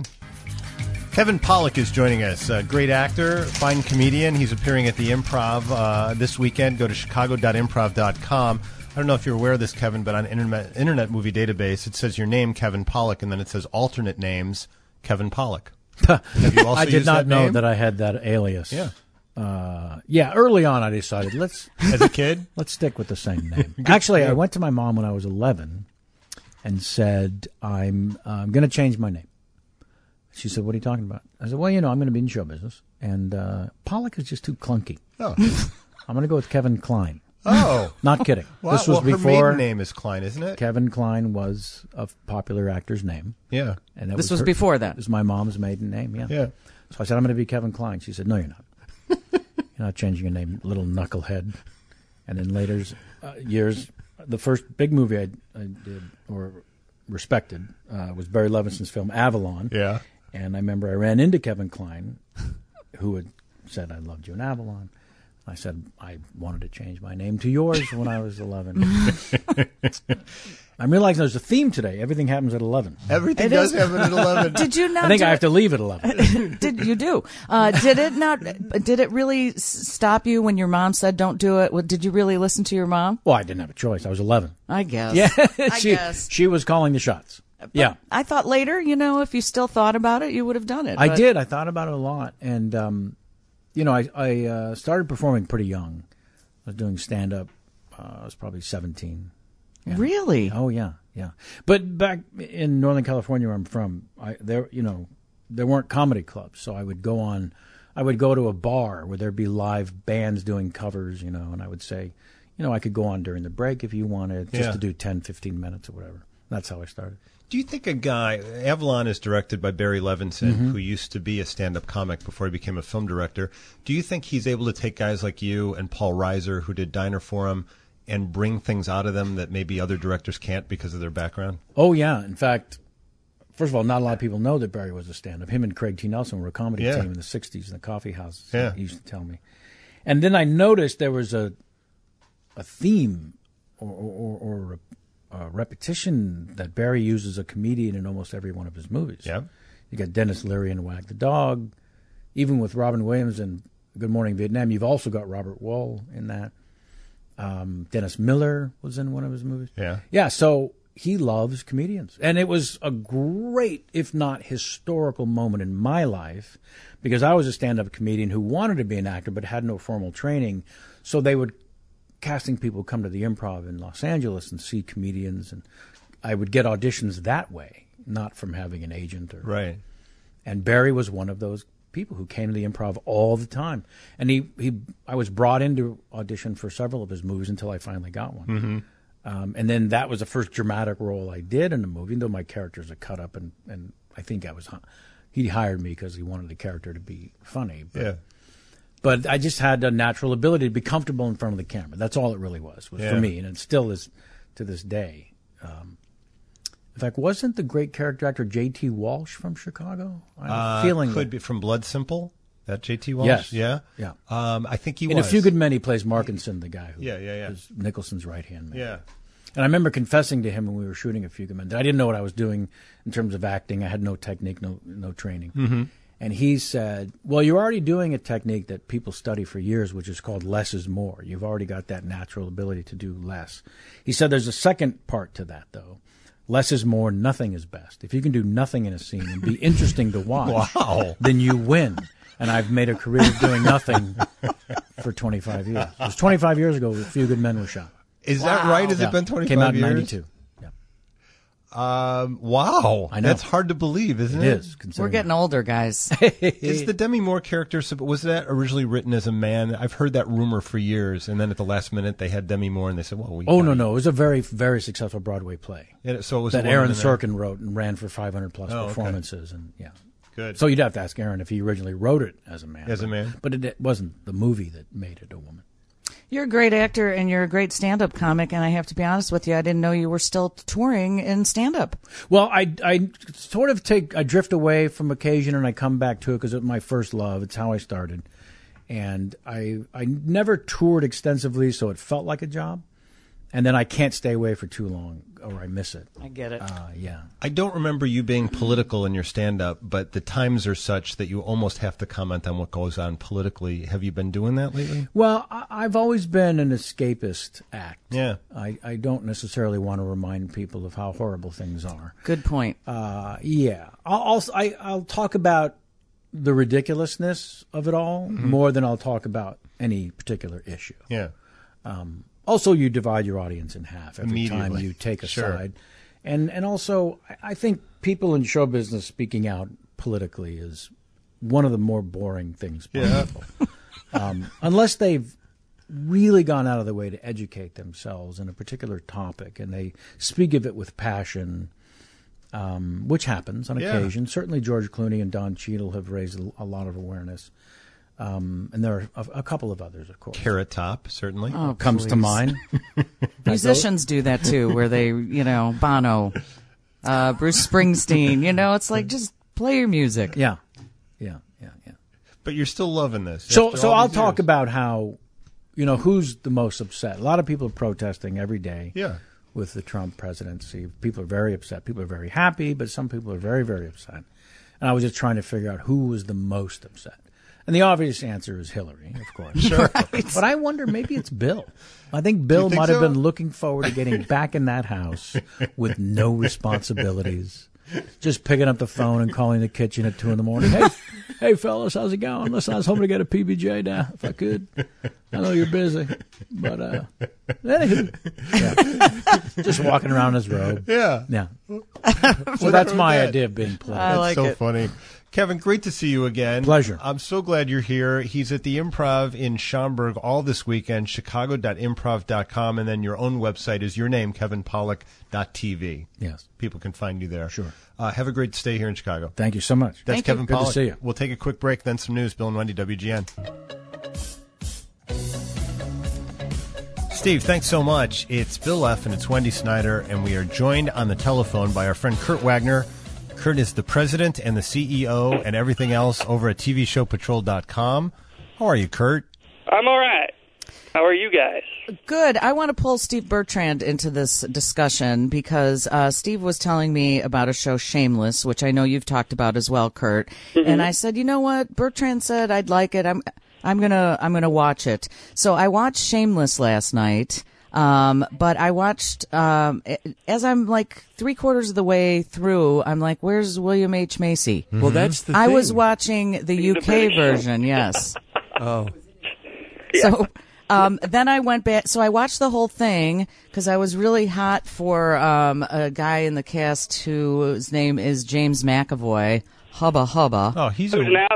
Speaker 1: Kevin Pollak is joining us. A great actor, fine comedian. He's appearing at the Improv uh, this weekend. Go to chicago dot improv dot com. I don't know if you're aware of this, Kevin, but on Internet, Internet Movie Database, it says your name, Kevin Pollak, and then it says alternate names, Kevin Pollak. Have you also
Speaker 6: I did
Speaker 1: used
Speaker 6: not
Speaker 1: that
Speaker 6: know
Speaker 1: name?
Speaker 6: that I had that alias.
Speaker 1: Yeah.
Speaker 6: Uh, yeah. Early on, I decided let's
Speaker 1: As a kid?
Speaker 6: let's stick with the same name. Actually, I went to my mom when I was eleven and said, "I'm uh, I'm going to change my name." She said, "What are you talking about?" I said, "Well, you know, I'm going to be in show business, and uh, Pollak is just too clunky.
Speaker 1: Oh.
Speaker 6: I'm going to go with Kevin Kline."
Speaker 1: Oh.
Speaker 6: Not kidding.
Speaker 1: Wow.
Speaker 6: This was
Speaker 1: well, her
Speaker 6: before
Speaker 1: maiden name is Klein, isn't it?
Speaker 6: Kevin Kline was a popular actor's name.
Speaker 1: Yeah.
Speaker 6: And that
Speaker 2: This was
Speaker 6: her-
Speaker 2: before that.
Speaker 6: It was my mom's maiden name, yeah.
Speaker 1: Yeah.
Speaker 6: So I said, I'm going to be Kevin Kline. She said, no, you're not. You're not changing your name, little knucklehead. And in later uh, years, the first big movie I, I did or respected uh, was Barry Levinson's film Avalon.
Speaker 1: Yeah.
Speaker 6: And I remember I ran into Kevin Kline, who had said, I loved you in Avalon. I said, I wanted to change my name to yours when I was eleven. I'm realizing there's a theme today. Everything happens at eleven.
Speaker 1: Everything
Speaker 2: It
Speaker 1: does
Speaker 2: is-
Speaker 1: happen at eleven.
Speaker 2: Did you not?
Speaker 6: I think
Speaker 2: do
Speaker 6: I have
Speaker 2: it-
Speaker 6: to leave at eleven.
Speaker 2: Did you do? Uh, did it not? Did it really s- stop you when your mom said don't do it? Well, did you really listen to your mom?
Speaker 6: Well, I didn't have a choice. I was eleven.
Speaker 2: I guess.
Speaker 6: Yeah,
Speaker 2: I
Speaker 6: she,
Speaker 2: guess.
Speaker 6: she was calling the shots. Yeah,
Speaker 2: I thought later, you know, if you still thought about it, you would have done it.
Speaker 6: I
Speaker 2: but-
Speaker 6: did. I thought about it a lot, and um, you know, I, I uh, started performing pretty young. I was doing stand up. Uh, I was probably seventeen. Yeah.
Speaker 2: Really?
Speaker 6: Oh yeah, yeah. But back in Northern California, where I'm from, I, there, you know, there weren't comedy clubs, so I would go on. I would go to a bar where there'd be live bands doing covers, you know, and I would say, you know, I could go on during the break if you wanted, just
Speaker 1: Yeah.
Speaker 6: to do ten, fifteen minutes or whatever. That's how I started.
Speaker 1: Do you think a guy, Avalon is directed by Barry Levinson,
Speaker 6: Mm-hmm.
Speaker 1: who used to be a stand-up comic before he became a film director. Do you think he's able to take guys like you and Paul Reiser, who did Diner for him, and bring things out of them that maybe other directors can't because of their background?
Speaker 6: Oh yeah. In fact, first of all, not a lot of people know that Barry was a stand-up. Him and Craig T. Nelson were a comedy
Speaker 1: Yeah.
Speaker 6: team in the sixties in the coffee houses.
Speaker 1: Yeah.
Speaker 6: He used to tell me. And then I noticed there was a a theme or, or, or a, a repetition that Barry uses as a comedian in almost every one of his movies.
Speaker 1: Yeah.
Speaker 6: You got Dennis Leary in Wag the Dog. Even with Robin Williams in Good Morning Vietnam, you've also got Robert Wall in that. Um, Dennis Miller was in one of his movies.
Speaker 1: Yeah.
Speaker 6: Yeah, so he loves comedians. And it was a great, if not historical moment in my life because I was a stand-up comedian who wanted to be an actor but had no formal training. So they would, casting people would come to the Improv in Los Angeles and see comedians. And I would get auditions that way, not from having an agent. Or,
Speaker 1: Right.
Speaker 6: and Barry was one of those people who came to the Improv all the time. And he, he I was brought in to audition for several of his movies until I finally got one.
Speaker 1: Mm-hmm.
Speaker 6: Um, and then that was the first dramatic role I did in a movie, though my characters are cut up, and, and I think I was he hired me because he wanted the character to be funny. But,
Speaker 1: Yeah.
Speaker 6: But I just had a natural ability to be comfortable in front of the camera. That's all it really was, was
Speaker 1: Yeah.
Speaker 6: for me, and it still is to this day. Um, in fact, wasn't the great character actor J T Walsh from Chicago? I have a
Speaker 1: Uh,
Speaker 6: feeling
Speaker 1: could
Speaker 6: that,
Speaker 1: be from Blood Simple. That J T Walsh.
Speaker 6: Yes.
Speaker 1: Yeah.
Speaker 6: Yeah.
Speaker 1: Um, I think he
Speaker 6: in
Speaker 1: was.
Speaker 6: A Few Good Men, he plays Markinson, the guy who
Speaker 1: Yeah, yeah, yeah.
Speaker 6: is Nicholson's right-hand man.
Speaker 1: Yeah.
Speaker 6: And I remember confessing to him when we were shooting A Few Good Men that I didn't know what I was doing in terms of acting. I had no technique, no no training. Mm-hmm. And he said, well, you're already doing a technique that people study for years, which is called less is more. You've already got that natural ability to do less. He said there's a second part to that, though. Less is more, nothing is best. If you can do nothing in a scene and be interesting to watch,
Speaker 1: Wow.
Speaker 6: then you win. And I've made a career of doing nothing for twenty-five years. It was twenty-five years ago A Few Good Men were shot.
Speaker 1: Is that right? Has
Speaker 6: Yeah.
Speaker 1: it been twenty-five
Speaker 6: Came out in
Speaker 1: years?
Speaker 6: ninety-two. Yeah.
Speaker 1: Um, wow.
Speaker 6: I know.
Speaker 1: That's hard to believe, isn't
Speaker 6: It
Speaker 1: it?
Speaker 6: is.
Speaker 2: We're
Speaker 6: considering-
Speaker 2: getting older, guys.
Speaker 1: Is the Demi Moore character, was that originally written as a man? I've heard that rumor for years, and then at the last minute they had Demi Moore, and they said, well, we
Speaker 6: Oh, no,
Speaker 1: gotta-
Speaker 6: no. It was a very, very successful Broadway play
Speaker 1: Yeah, so it was a
Speaker 6: that
Speaker 1: woman
Speaker 6: Aaron
Speaker 1: in there.
Speaker 6: Sorkin wrote and ran for five hundred plus
Speaker 1: Oh, okay.
Speaker 6: performances. And yeah.
Speaker 1: Good.
Speaker 6: So you'd have to ask Aaron if he originally wrote it as a man.
Speaker 1: As a
Speaker 6: but-
Speaker 1: man.
Speaker 6: But it, it wasn't the movie that made it a woman.
Speaker 2: You're a great actor and you're a great stand-up comic, and I have to be honest with you, I didn't know you were still touring in stand-up.
Speaker 6: Well, I, I sort of take, I drift away from occasion and I come back to it because it's my first love. It's how I started. And I, I never toured extensively, so it felt like a job. And then I can't stay away for too long or I miss it.
Speaker 2: I get it.
Speaker 6: Uh, yeah.
Speaker 1: I don't remember you being political in your stand-up, but the times are such that you almost have to comment on what goes on politically. Have you been doing that lately?
Speaker 6: Well, I, I've always been an escapist act.
Speaker 1: Yeah.
Speaker 6: I, I don't necessarily want to remind people of how horrible things are.
Speaker 2: Good point.
Speaker 6: Uh, yeah. I'll, also, I, I'll talk about the ridiculousness of it all more than I'll talk about any particular issue.
Speaker 1: Yeah.
Speaker 6: Also, you divide your audience in half every time
Speaker 1: Immediately.
Speaker 6: you take a
Speaker 1: Sure.
Speaker 6: side. And and also, I- I think people in show business speaking out politically is one of the more boring things possible. um, unless they've really gone out of their way to educate themselves in a particular topic and they speak of it with passion, um, which happens on
Speaker 1: Yeah.
Speaker 6: occasion. Certainly George Clooney and Don Cheadle have raised a, a lot of awareness. Um, and there are a, a couple of others, of course.
Speaker 1: Carrot Top, certainly.
Speaker 2: Oh,
Speaker 6: Comes to
Speaker 2: please.
Speaker 6: mind.
Speaker 2: Musicians do that too, where they, you know, Bono, uh, Bruce Springsteen, you know, it's like just play your music.
Speaker 6: Yeah, yeah, yeah, yeah.
Speaker 1: But you're still loving this.
Speaker 6: So,
Speaker 1: after
Speaker 6: so
Speaker 1: all
Speaker 6: I'll
Speaker 1: these
Speaker 6: talk
Speaker 1: years.
Speaker 6: about how, you know, who's the most upset. A lot of people are protesting every day.
Speaker 1: Yeah.
Speaker 6: With the Trump presidency, people are very upset. People are very happy, but some people are very, very upset. And I was just trying to figure out who was the most upset. And the obvious answer is Hillary, of course.
Speaker 1: Sure.
Speaker 6: But I wonder, maybe it's Bill. I think Bill
Speaker 1: think
Speaker 6: might have
Speaker 1: so?
Speaker 6: been looking forward to getting back in that house with no responsibilities. Just picking up the phone and calling the kitchen at two in the morning. Hey, hey, fellas, how's it going? Listen, I was hoping to get a P B J now, if I could. I know you're busy, but uh, anywho, yeah. Just walking around in his robe.
Speaker 1: Yeah.
Speaker 6: Yeah. So that's my
Speaker 1: that?
Speaker 6: idea of being political.
Speaker 2: I
Speaker 1: That's
Speaker 2: like
Speaker 1: so
Speaker 2: it.
Speaker 1: funny. Kevin, great to see you again.
Speaker 6: Pleasure.
Speaker 1: I'm so glad you're here. He's at the Improv in Schaumburg all this weekend, chicago dot improv dot com, and then your own website is your name, kevin pollak dot t v.
Speaker 6: Yes.
Speaker 1: People can find you there.
Speaker 6: Sure.
Speaker 1: Uh, have a great stay here in Chicago.
Speaker 6: Thank you so much.
Speaker 1: That's
Speaker 2: Thank you.
Speaker 1: Kevin
Speaker 6: Good to
Speaker 1: Pollak.
Speaker 6: see you.
Speaker 1: We'll take a quick break, then some news. Bill and Wendy, W G N. Steve, thanks so much. It's Bill F. and it's Wendy Snyder, and we are joined on the telephone by our friend Kurt Wagner. Kurt is the president and the C E O and everything else over at T V show patrol dot com. How are you, Kurt?
Speaker 7: I'm all right. How are you guys?
Speaker 2: Good. I want to pull Steve Bertrand into this discussion because uh, Steve was telling me about a show, Shameless, which I know you've talked about as well, Kurt.
Speaker 7: Mm-hmm.
Speaker 2: And I said, you know what? Bertrand said I'd like it. I'm, I'm gonna, I'm gonna watch it. So I watched Shameless last night. Um, but I watched, um, as I'm like three quarters of the way through, I'm like, where's William H. Macy?
Speaker 3: Well, that's the
Speaker 2: I
Speaker 3: thing.
Speaker 2: was watching the U K
Speaker 7: British.
Speaker 2: version, yes.
Speaker 3: Oh,
Speaker 2: So um, then I went back. So I watched the whole thing because I was really hot for um, a guy in the cast whose name is James McAvoy. Hubba hubba.
Speaker 1: Oh, he's
Speaker 7: Who's
Speaker 1: a
Speaker 7: now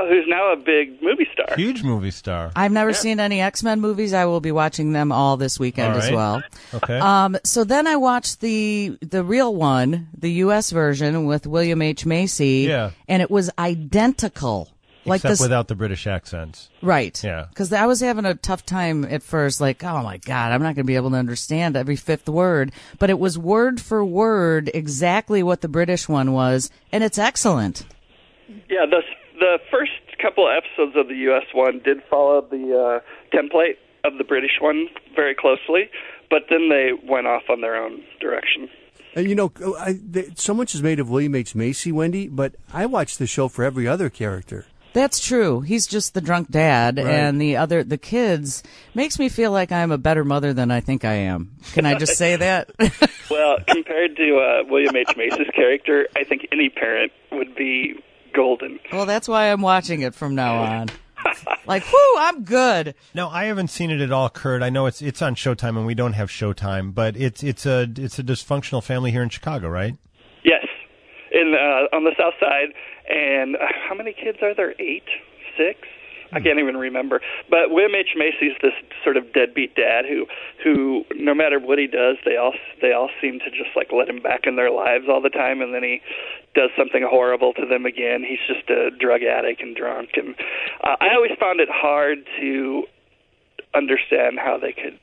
Speaker 7: who's now a big movie star.
Speaker 1: Huge movie star.
Speaker 2: I've never seen any X-Men movies. I will be watching them all this weekend
Speaker 1: All
Speaker 2: as
Speaker 1: right.
Speaker 2: well.
Speaker 1: Okay.
Speaker 2: Um, so then I watched the the real one, the U S version with William H. Macy.
Speaker 1: Yeah.
Speaker 2: And it was identical. Like
Speaker 1: Except
Speaker 2: this,
Speaker 1: without the British accents.
Speaker 2: right?
Speaker 1: Yeah.
Speaker 2: Because I was having a tough time at first. Like, oh my God, I'm not going to be able to understand every fifth word. But it was word for word exactly what the British one was, and it's excellent.
Speaker 7: Yeah, the the first couple of episodes of the U S one did follow the uh, template of the British one very closely, but then they went off on their own direction.
Speaker 3: And you know, I, th- so much is made of William H. Macy, Wendy, but I watch the show for every other character.
Speaker 2: That's true. He's just the drunk dad,
Speaker 3: Right.
Speaker 2: and the other, the kids, makes me feel like I'm a better mother than I think I am. Can I just say that?
Speaker 7: Well, compared to uh, William H. Macy's character, I think any parent would be golden.
Speaker 2: Well, that's why I'm watching it from now on. Like, whoo, I'm good.
Speaker 1: No, I haven't seen it at all, Kurt. I know it's it's on Showtime, and we don't have Showtime, but it's it's a it's a dysfunctional family here in Chicago, right?
Speaker 7: Yes, in uh, on the South Side. And uh, how many kids are there? Eight? Six? I can't even remember. But William H. Macy's this sort of deadbeat dad who, who no matter what he does, they all they all seem to just like let him back in their lives all the time, and then he does something horrible to them again. He's just a drug addict and drunk, and uh, I always found it hard to understand how they could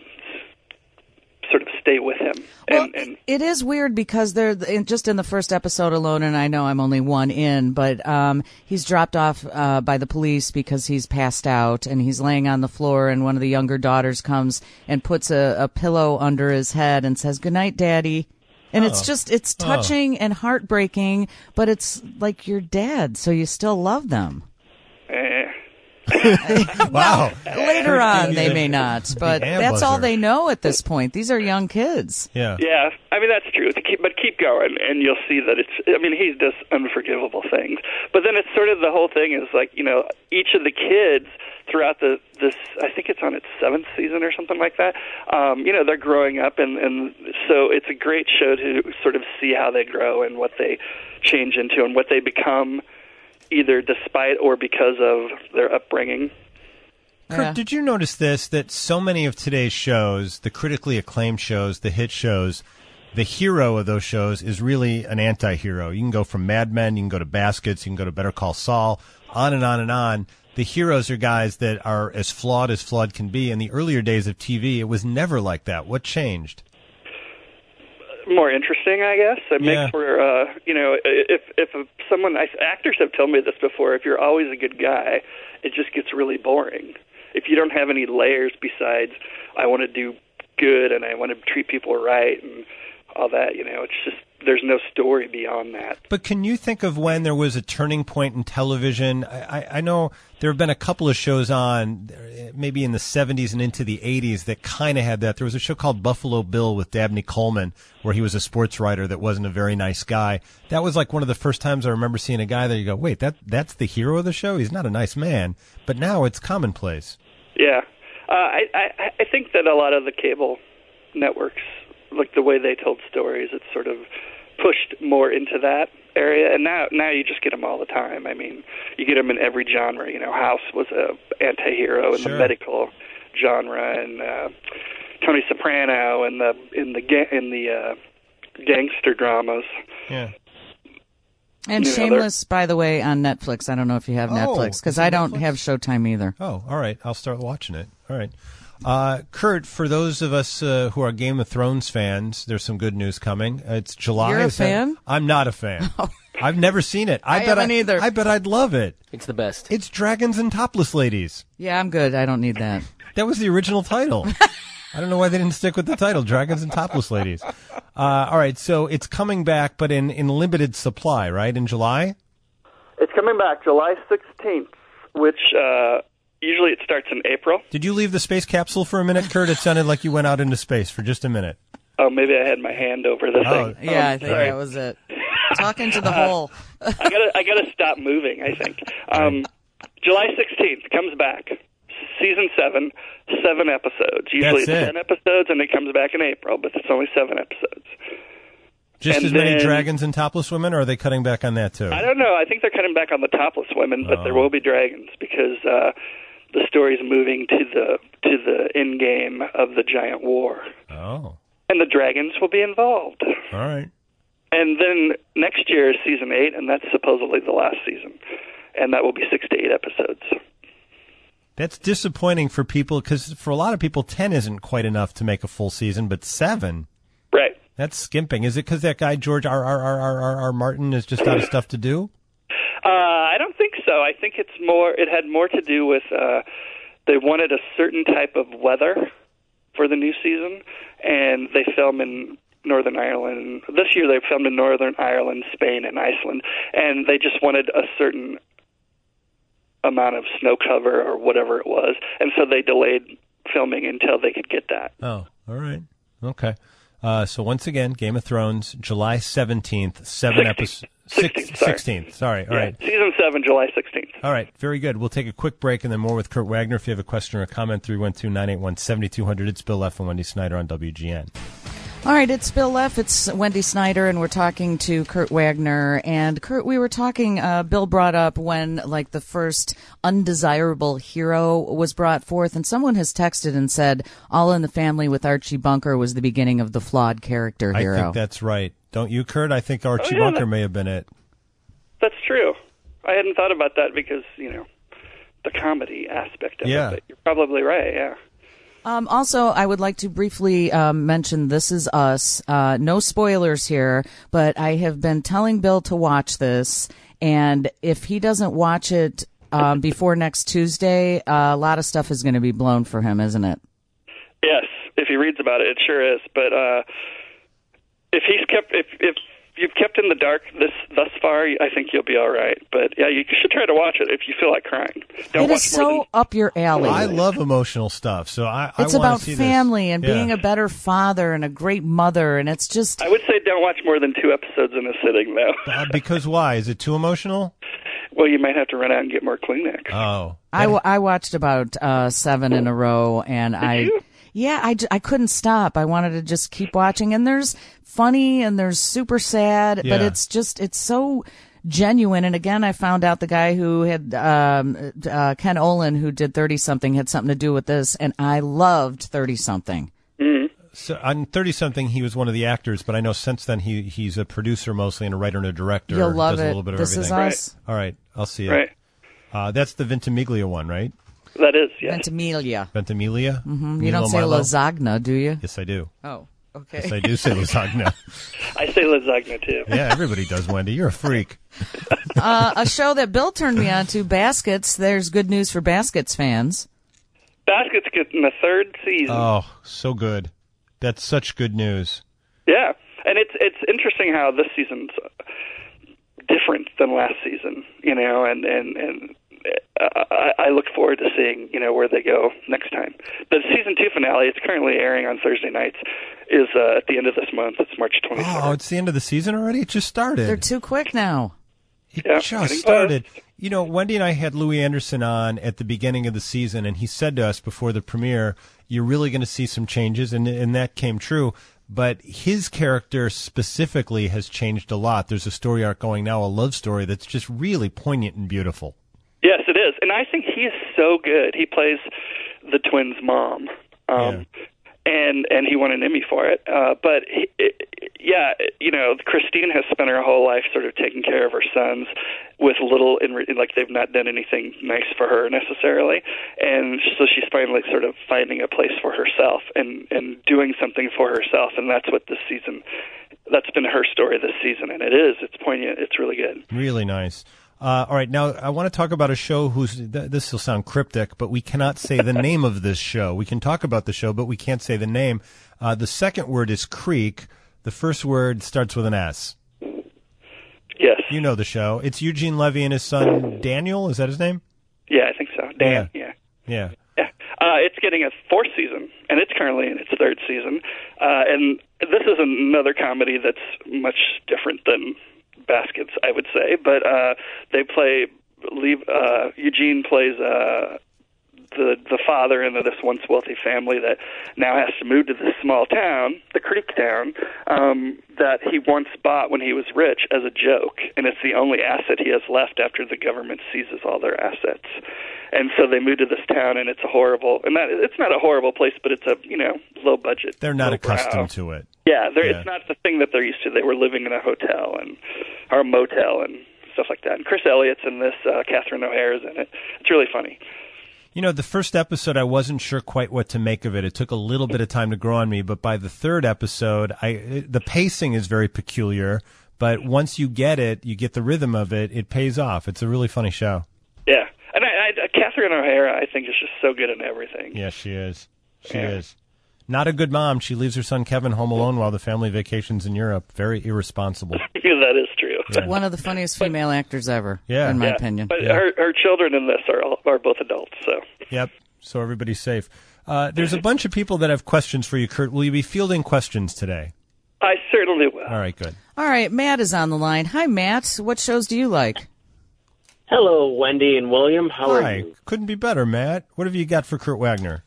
Speaker 7: sort of stay with him.
Speaker 2: Well,
Speaker 7: And, and
Speaker 2: it is weird because they're in, just in the first episode alone, and I know I'm only one in, but um, he's dropped off uh, by the police because he's passed out, and he's laying on the floor, and one of the younger daughters comes and puts a, a pillow under his head and says, "Good night, Daddy." And
Speaker 1: Oh.
Speaker 2: it's just, it's touching and heartbreaking, but it's like your dad, so you still love them.
Speaker 7: eh.
Speaker 1: Wow.
Speaker 2: Later on, they may not, but
Speaker 1: hand
Speaker 2: that's all
Speaker 1: buzzer.
Speaker 2: they know at this point. These are young kids.
Speaker 1: Yeah.
Speaker 7: Yeah, I mean, that's true. To keep, but keep going, and you'll see that it's, I mean, he does unforgivable things. But then it's sort of the whole thing is like, you know, each of the kids throughout the, this, I think it's on its seventh season or something like that, um, you know, they're growing up, and, and so it's a great show to sort of see how they grow and what they change into and what they become, either despite or because of their upbringing.
Speaker 1: Kurt,
Speaker 2: Yeah.
Speaker 1: did you notice this, that so many of today's shows, the critically acclaimed shows, the hit shows, the hero of those shows is really an anti-hero? You can go from Mad Men, you can go to Baskets, you can go to Better Call Saul, on and on and on. The heroes are guys that are as flawed as flawed can be. In the earlier days of T V, it was never like that. What changed?
Speaker 7: More interesting, I guess. It
Speaker 1: Yeah.
Speaker 7: makes for, uh, you know, if if someone, actors have told me this before, if you're always a good guy, it just gets really boring. If you don't have any layers besides, I want to do good and I want to treat people right and all that, you know, it's just, there's no story beyond that.
Speaker 1: But can you think of when there was a turning point in television? I, I, I know there have been a couple of shows on, maybe in the seventies and into the eighties, that kind of had that. There was a show called Buffalo Bill with Dabney Coleman, where he was a sports writer that wasn't a very nice guy. That was like one of the first times I remember seeing a guy that you go, wait, that that's the hero of the show? He's not a nice man. But now it's commonplace.
Speaker 7: Yeah. Uh, I, I, I think that a lot of the cable networks, like the way they told stories, it's sort of pushed more into that area, and now now you just get them all the time. I mean, you get them in every genre. You know, House was a anti-hero in
Speaker 1: Sure.
Speaker 7: the medical genre, and uh, Tony Soprano in the in the ga- in the uh, gangster dramas.
Speaker 1: Yeah.
Speaker 2: And
Speaker 7: You know,
Speaker 2: Shameless, by the way, on Netflix. I don't know if you have
Speaker 1: Oh,
Speaker 2: Netflix, because
Speaker 1: is it
Speaker 2: I don't
Speaker 1: Netflix?
Speaker 2: have Showtime either.
Speaker 1: Oh, all right. I'll start watching it. All right. Uh, Kurt, for those of us uh, who are Game of Thrones fans, there's some good news coming. It's July.
Speaker 2: You're a
Speaker 1: Is that-
Speaker 2: fan?
Speaker 1: I'm not a fan. I've never seen it. I,
Speaker 2: I
Speaker 1: bet
Speaker 2: haven't
Speaker 1: I,
Speaker 2: either.
Speaker 1: I bet I'd love it.
Speaker 4: It's the best.
Speaker 1: It's Dragons and Topless Ladies.
Speaker 2: Yeah, I'm good. I don't need that.
Speaker 1: That was the original title. I don't know why they didn't stick with the title, Dragons and Topless Ladies. Uh, all right, so it's coming back, but in, in limited supply, right, in July?
Speaker 7: It's coming back July sixteenth, which uh, usually it starts in April.
Speaker 1: Did you leave the space capsule for a minute, Kurt? It sounded like you went out into space for just a minute.
Speaker 7: Oh, maybe I had my hand over the
Speaker 1: Oh,
Speaker 7: thing.
Speaker 2: Yeah,
Speaker 7: Um,
Speaker 2: I think
Speaker 7: sorry.
Speaker 2: that was it. Talking to the hole.
Speaker 7: I gotta, I gotta stop moving. I think um, July sixteenth comes back, season seven, seven episodes. Usually
Speaker 1: That's
Speaker 7: it's
Speaker 1: it.
Speaker 7: ten episodes, and it comes back in April, but it's only seven episodes.
Speaker 1: Just
Speaker 7: And
Speaker 1: as many
Speaker 7: then-
Speaker 1: dragons and topless women, or are they cutting back on that too?
Speaker 7: I don't know. I think they're cutting back on the topless women, but
Speaker 1: Oh.
Speaker 7: there will be dragons because uh, the story's moving to the to the end game of the giant war,
Speaker 1: Oh,
Speaker 7: and the dragons will be involved.
Speaker 1: all right.
Speaker 7: And then next year is season eight, and that's supposedly the last season, and that will be six to eight episodes.
Speaker 1: That's disappointing for people because for a lot of people, ten isn't quite enough to make a full season, but seven,
Speaker 7: Right.
Speaker 1: that's skimping. Is it because that guy George R. R. R. R. R. R. Martin is just out of stuff to do?
Speaker 7: Uh, I don't think so. I think it's more. It had more to do with uh, they wanted a certain type of weather for the new season, and they film in Northern Ireland. This year they filmed in Northern Ireland, Spain, and Iceland, and they just wanted a certain amount of snow cover or whatever it was, and so they delayed filming until they could get that.
Speaker 1: Oh, all right. Okay. Uh, so once again, Game of Thrones, July seventeenth, seven episodes.
Speaker 7: sixteenth, sorry.
Speaker 1: sixteenth. Sorry. All
Speaker 7: Yeah,
Speaker 1: right.
Speaker 7: season seven, July sixteenth.
Speaker 1: All right. Very good. We'll take a quick break and then more with Kurt Wagner. If you have a question or a comment, three one two, nine eight one, seven two zero zero. It's Bill Leff and Wendy Snyder on W G N.
Speaker 2: All right, it's Bill Leff, it's Wendy Snyder, and we're talking to Kurt Wagner. And Kurt, we were talking, uh, Bill brought up when, like, the first undesirable hero was brought forth, and someone has texted and said, All in the Family with Archie Bunker was the beginning of the flawed character hero.
Speaker 1: I think that's right. Don't you, Kurt? I think Archie
Speaker 7: Oh, yeah,
Speaker 1: Bunker
Speaker 7: that-
Speaker 1: may have been it.
Speaker 7: That's true. I hadn't thought about that because, you know, the comedy aspect of
Speaker 1: Yeah.
Speaker 7: it. But you're probably right, yeah.
Speaker 2: Um, also, I would like to briefly um, mention This Is Us. Uh, no spoilers here, but I have been telling Bill to watch this, and if he doesn't watch it um, before next Tuesday, uh, a lot of stuff is going to be blown for him, isn't it?
Speaker 7: Yes, if he reads about it, it sure is. But uh, if he's kept, if if you've kept in the dark this thus far, I think you'll be all right. But yeah, you should try to watch it if you feel like crying. Don't
Speaker 2: It
Speaker 7: watch
Speaker 2: is
Speaker 7: more
Speaker 2: so
Speaker 7: than,
Speaker 2: up your alley.
Speaker 1: I love emotional stuff, so I, I
Speaker 2: It's
Speaker 1: wanna
Speaker 2: about
Speaker 1: see this.
Speaker 2: family and
Speaker 1: Yeah.
Speaker 2: being a better father and a great mother, and it's just
Speaker 7: I would say don't watch more than two episodes in a sitting, though.
Speaker 1: Uh, because why? Is it too emotional?
Speaker 7: Well, you might have to run out and get more Kleenex.
Speaker 1: Oh.
Speaker 2: I, w- I watched about uh, seven in a row, and I
Speaker 7: you?
Speaker 2: yeah I, j- I couldn't stop. I wanted to just keep watching, and there's funny and there's super sad, but
Speaker 1: Yeah.
Speaker 2: it's just it's so genuine. And again, I found out the guy who had um, uh, Ken Olin, who did thirty something, had something to do with this, and I loved thirty something.
Speaker 1: So on thirty something, he was one of the actors, but I know since then he he's a producer mostly and a writer and a director.
Speaker 2: You'll love
Speaker 1: does a
Speaker 2: it.
Speaker 1: little bit of
Speaker 2: This Is
Speaker 1: everything.
Speaker 2: Us.
Speaker 1: All right, I'll see it.
Speaker 7: Right.
Speaker 1: Uh, that's the Ventimiglia one, right?
Speaker 7: That is, yes.
Speaker 2: Ventimiglia.
Speaker 1: Ventimiglia. Mm-hmm.
Speaker 2: You don't say lasagna, do you?
Speaker 1: Yes, I do.
Speaker 2: Oh, okay.
Speaker 1: Yes, I do say lasagna.
Speaker 7: I say lasagna, too.
Speaker 1: Yeah, everybody does. Wendy, you're a freak.
Speaker 2: uh, a show that Bill turned me on to, Baskets. There's good news for Baskets fans.
Speaker 7: Baskets getting the third season.
Speaker 1: Oh, so good. That's such good news.
Speaker 7: Yeah, and it's it's interesting how this season's different than last season, you know, and and and I, I look forward to seeing, you know, where they go next time. The season two finale, it's currently airing on Thursday nights, is uh, at the end of this month. It's March twenty-fourth.
Speaker 1: Oh, it's the end of the season already? It just started.
Speaker 2: They're too quick now.
Speaker 1: It
Speaker 7: Yeah,
Speaker 1: just
Speaker 7: getting
Speaker 1: started.
Speaker 7: close.
Speaker 1: You know, Wendy and I had Louis Anderson on at the beginning of the season, and he said to us before the premiere, you're really going to see some changes, and, and that came true. But his character specifically has changed a lot. There's a story arc going now, a love story that's just really poignant and beautiful.
Speaker 7: Yes, it is, and I think he is so good. He plays the twins' mom, um, and and he won an Emmy for it. Uh, but he, it, yeah, you know, Christine has spent her whole life sort of taking care of her sons with little, in, like they've not done anything nice for her necessarily, and so she's finally sort of finding a place for herself and and doing something for herself, and that's what this season. That's been her story this season, and it is. It's poignant. It's really good.
Speaker 1: Really nice. Uh, all right, now I want to talk about a show whose th- this will sound cryptic, but we cannot say the name of this show. We can talk about the show, but we can't say the name. Uh, the second word is Creek. The first word starts with an S.
Speaker 7: Yes.
Speaker 1: You know the show. It's Eugene Levy and his son Daniel. Is that his name?
Speaker 7: Yeah, I think so. Dan. Yeah.
Speaker 1: Yeah.
Speaker 7: Yeah. Uh, it's getting a fourth season, and it's currently in its third season. Uh, and this is another comedy that's much different than Baskets, I would say. But uh, they play. Leave, uh, Eugene plays uh, the the father in this once wealthy family that now has to move to this small town, the Creek town, um, that he once bought when he was rich as a joke, and it's the only asset he has left after the government seizes all their assets. And so they moved to this town, and it's a horrible, and that it's not a horrible place, but it's a, you know, low budget.
Speaker 1: They're not
Speaker 7: low-brow.
Speaker 1: accustomed to it.
Speaker 7: Yeah, they're,
Speaker 1: Yeah.
Speaker 7: it's not the thing that they're used to. They were living in a hotel and or a motel and stuff like that. And Chris Elliott's in this, uh, Catherine O'Hara's in it. It's really funny.
Speaker 1: You know, the first episode, I wasn't sure quite what to make of it. It took a little bit of time to grow on me, but by the third episode, I the pacing is very peculiar. But once you get it, you get the rhythm of it, it pays off. It's a really funny show.
Speaker 7: Yeah. And I, I, Catherine O'Hara, I think, is just so good in everything.
Speaker 1: Yeah, she is. She
Speaker 7: Yeah.
Speaker 1: is. Not a good mom. She leaves her son Kevin home alone while the family vacations in Europe. Very irresponsible.
Speaker 7: Yeah, that is true.
Speaker 2: One of the funniest female actors ever,
Speaker 1: Yeah.
Speaker 2: in my
Speaker 7: Yeah.
Speaker 2: opinion.
Speaker 7: But
Speaker 1: Yeah.
Speaker 7: her, her children in this are all, are both adults, so.
Speaker 1: Yep. So everybody's safe. Uh, there's a bunch of people that have questions for you, Kurt. Will you be fielding questions today?
Speaker 7: I certainly will.
Speaker 1: All right, good.
Speaker 2: All right, Matt is on the line. Hi, Matt. What shows do you like?
Speaker 8: Hello, Wendy and William. How are
Speaker 1: Hi.
Speaker 8: you?
Speaker 1: Couldn't be better, Matt. What have you got for Kurt Wagner?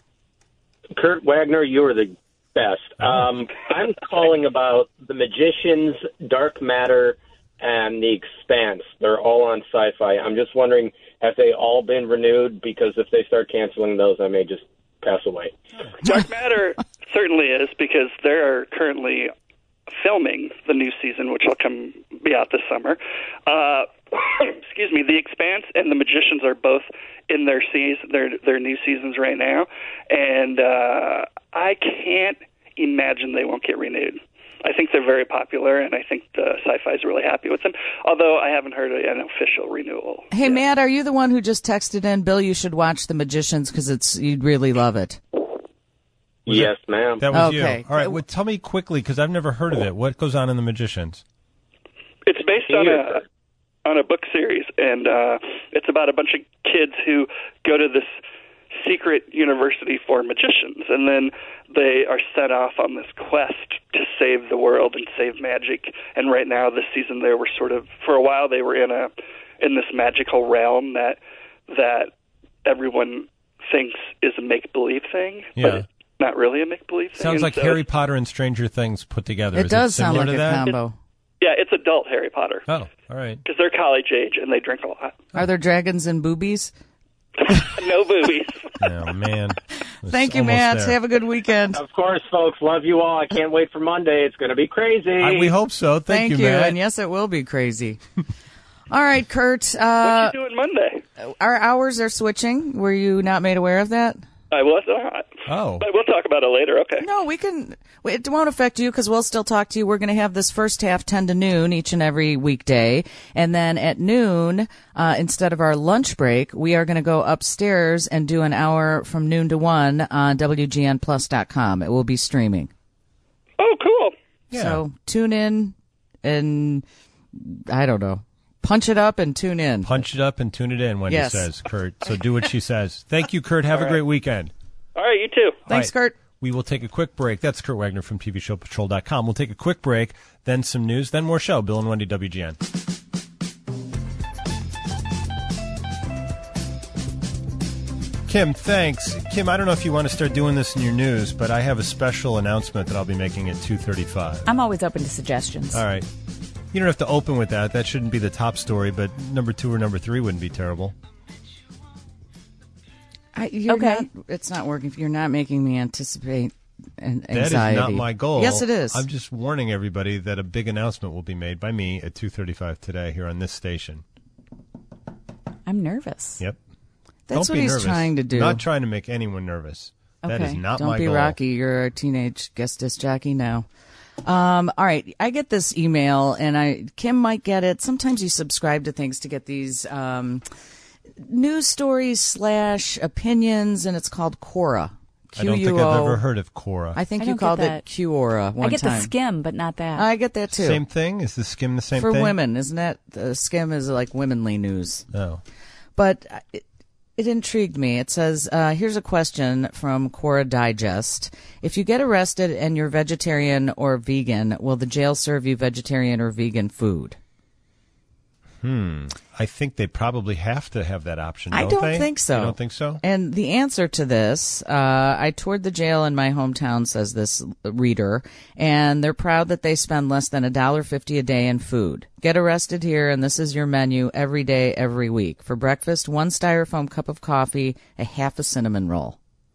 Speaker 8: Kurt Wagner, you're the best. Um, I'm calling about The Magicians, Dark Matter, and The Expanse. They're all on Sci-Fi. I'm just wondering, have they all been renewed? Because if they start canceling those, I may just pass away.
Speaker 7: Dark Matter certainly is, because they're currently filming the new season, which will come be out this summer. Uh, excuse me. The Expanse and The Magicians are both in their season, their their new seasons right now, and uh, I can't imagine they won't get renewed. I think they're very popular, and I think the Sci-Fi is really happy with them, although I haven't heard an official renewal.
Speaker 2: Hey,
Speaker 7: yet.
Speaker 2: Matt, are you the one who just texted in, Bill, you should watch The Magicians because it's you'd really love it?
Speaker 8: Yes, ma'am.
Speaker 1: That was
Speaker 2: Okay.
Speaker 1: you. All right. Well, tell me quickly, because I've never heard of it. What goes on in The Magicians?
Speaker 7: It's based on a on a book series, and uh, it's about a bunch of kids who go to this secret university for magicians, and then they are set off on this quest to save the world and save magic. And right now, this season, they were sort of, for a while, they were in a in this magical realm that that everyone thinks is a make-believe thing,
Speaker 1: Yeah.
Speaker 7: but it's not really a make-believe thing.
Speaker 1: Sounds
Speaker 7: And
Speaker 1: like
Speaker 7: so
Speaker 1: Harry
Speaker 7: it's-
Speaker 1: Potter and Stranger Things put together.
Speaker 2: It
Speaker 1: Is
Speaker 2: does sound
Speaker 1: similar
Speaker 2: like
Speaker 1: to
Speaker 2: a
Speaker 1: that?
Speaker 2: combo.
Speaker 7: Yeah, it's adult Harry Potter,
Speaker 1: Oh, all right.
Speaker 7: because they're college age and they drink a lot.
Speaker 2: Are there dragons and boobies?
Speaker 7: No boobies.
Speaker 1: Oh, man. It's
Speaker 2: Thank you,
Speaker 1: almost
Speaker 2: Matt.
Speaker 1: there.
Speaker 2: Have a good weekend.
Speaker 8: Of course, folks. Love you all. I can't wait for Monday. It's going to be crazy.
Speaker 1: I, we hope so. Thank,
Speaker 2: Thank
Speaker 1: you,
Speaker 2: you.
Speaker 1: Matt.
Speaker 2: And yes, it will be crazy. All right, Kurt.
Speaker 7: What
Speaker 2: Uh,
Speaker 7: you doing Monday?
Speaker 2: our hours are switching. Were you not made aware of that?
Speaker 7: I was not.
Speaker 1: Oh.
Speaker 7: But we'll talk about it later, okay.
Speaker 2: No, we can. It won't affect you because we'll still talk to you. We're going to have this first half ten to noon each and every weekday, and then at noon, uh, instead of our lunch break, we are going to go upstairs and do an hour from noon to one on W G N plus dot com. It will be streaming.
Speaker 7: Oh, cool.
Speaker 1: Yeah.
Speaker 2: So tune in and I don't know, punch it up and tune in.
Speaker 1: Punch it up and tune it in, Wendy
Speaker 2: Yes.
Speaker 1: says, Kurt. So do what she says. Thank you, Kurt. Have a great weekend.
Speaker 7: All right, you too.
Speaker 2: Thanks,
Speaker 1: All right.
Speaker 2: Kurt.
Speaker 1: We will take a quick break. That's Kurt Wagner from T V Show Patrol dot com. We'll take a quick break, then some news, then more show. Bill and Wendy, W G N. Kim, thanks. Kim, I don't know if you want to start doing this in your news, but I have a special announcement that I'll be making at two thirty-five.
Speaker 9: I'm always open to suggestions.
Speaker 1: All right. You don't have to open with that. That shouldn't be the top story, but number two or number three wouldn't be terrible.
Speaker 2: I, you're
Speaker 9: Okay.
Speaker 2: not, it's not working. You're not making me anticipate an
Speaker 1: That is
Speaker 2: anxiety.
Speaker 1: not my goal.
Speaker 2: Yes, it is.
Speaker 1: I'm just warning everybody that a big announcement will be made by me at two thirty-five today here on this station.
Speaker 9: I'm nervous.
Speaker 1: Yep.
Speaker 2: That's
Speaker 1: Don't
Speaker 2: what
Speaker 1: be
Speaker 2: he's
Speaker 1: nervous.
Speaker 2: trying to do.
Speaker 1: Not trying to make anyone nervous. That is
Speaker 2: Okay.
Speaker 1: not
Speaker 2: Don't
Speaker 1: my
Speaker 2: be
Speaker 1: goal.
Speaker 2: Rocky. You're a teenage guest disc jockey now. Um, all right. I get this email, and I Kim might get it. Sometimes you subscribe to things to get these um, news stories slash opinions, and it's called Quora.
Speaker 1: I don't think
Speaker 2: Q U O.
Speaker 1: I've ever heard of Quora.
Speaker 2: I think
Speaker 9: I
Speaker 2: you
Speaker 9: don't get
Speaker 2: called
Speaker 9: that.
Speaker 2: it Quora one
Speaker 9: I get
Speaker 2: time.
Speaker 9: the skim, but not that.
Speaker 2: I get that too.
Speaker 1: Same thing? Is the skim the same
Speaker 2: For
Speaker 1: thing?
Speaker 2: women, isn't that the skim is like womanly news?
Speaker 1: Oh.
Speaker 2: But it, it intrigued me. It says, uh, here's a question from Quora Digest. If you get arrested and you're vegetarian or vegan, will the jail serve you vegetarian or vegan food?
Speaker 1: Hmm. I think they probably have to have that option, don't
Speaker 2: I don't
Speaker 1: they?
Speaker 2: think so.
Speaker 1: You don't think so?
Speaker 2: And the answer to this, uh, I toured the jail in my hometown, says this reader, and they're proud that they spend less than one dollar fifty a day in food. Get arrested here, and this is your menu every day, every week. For breakfast, one styrofoam cup of coffee, a half a cinnamon roll.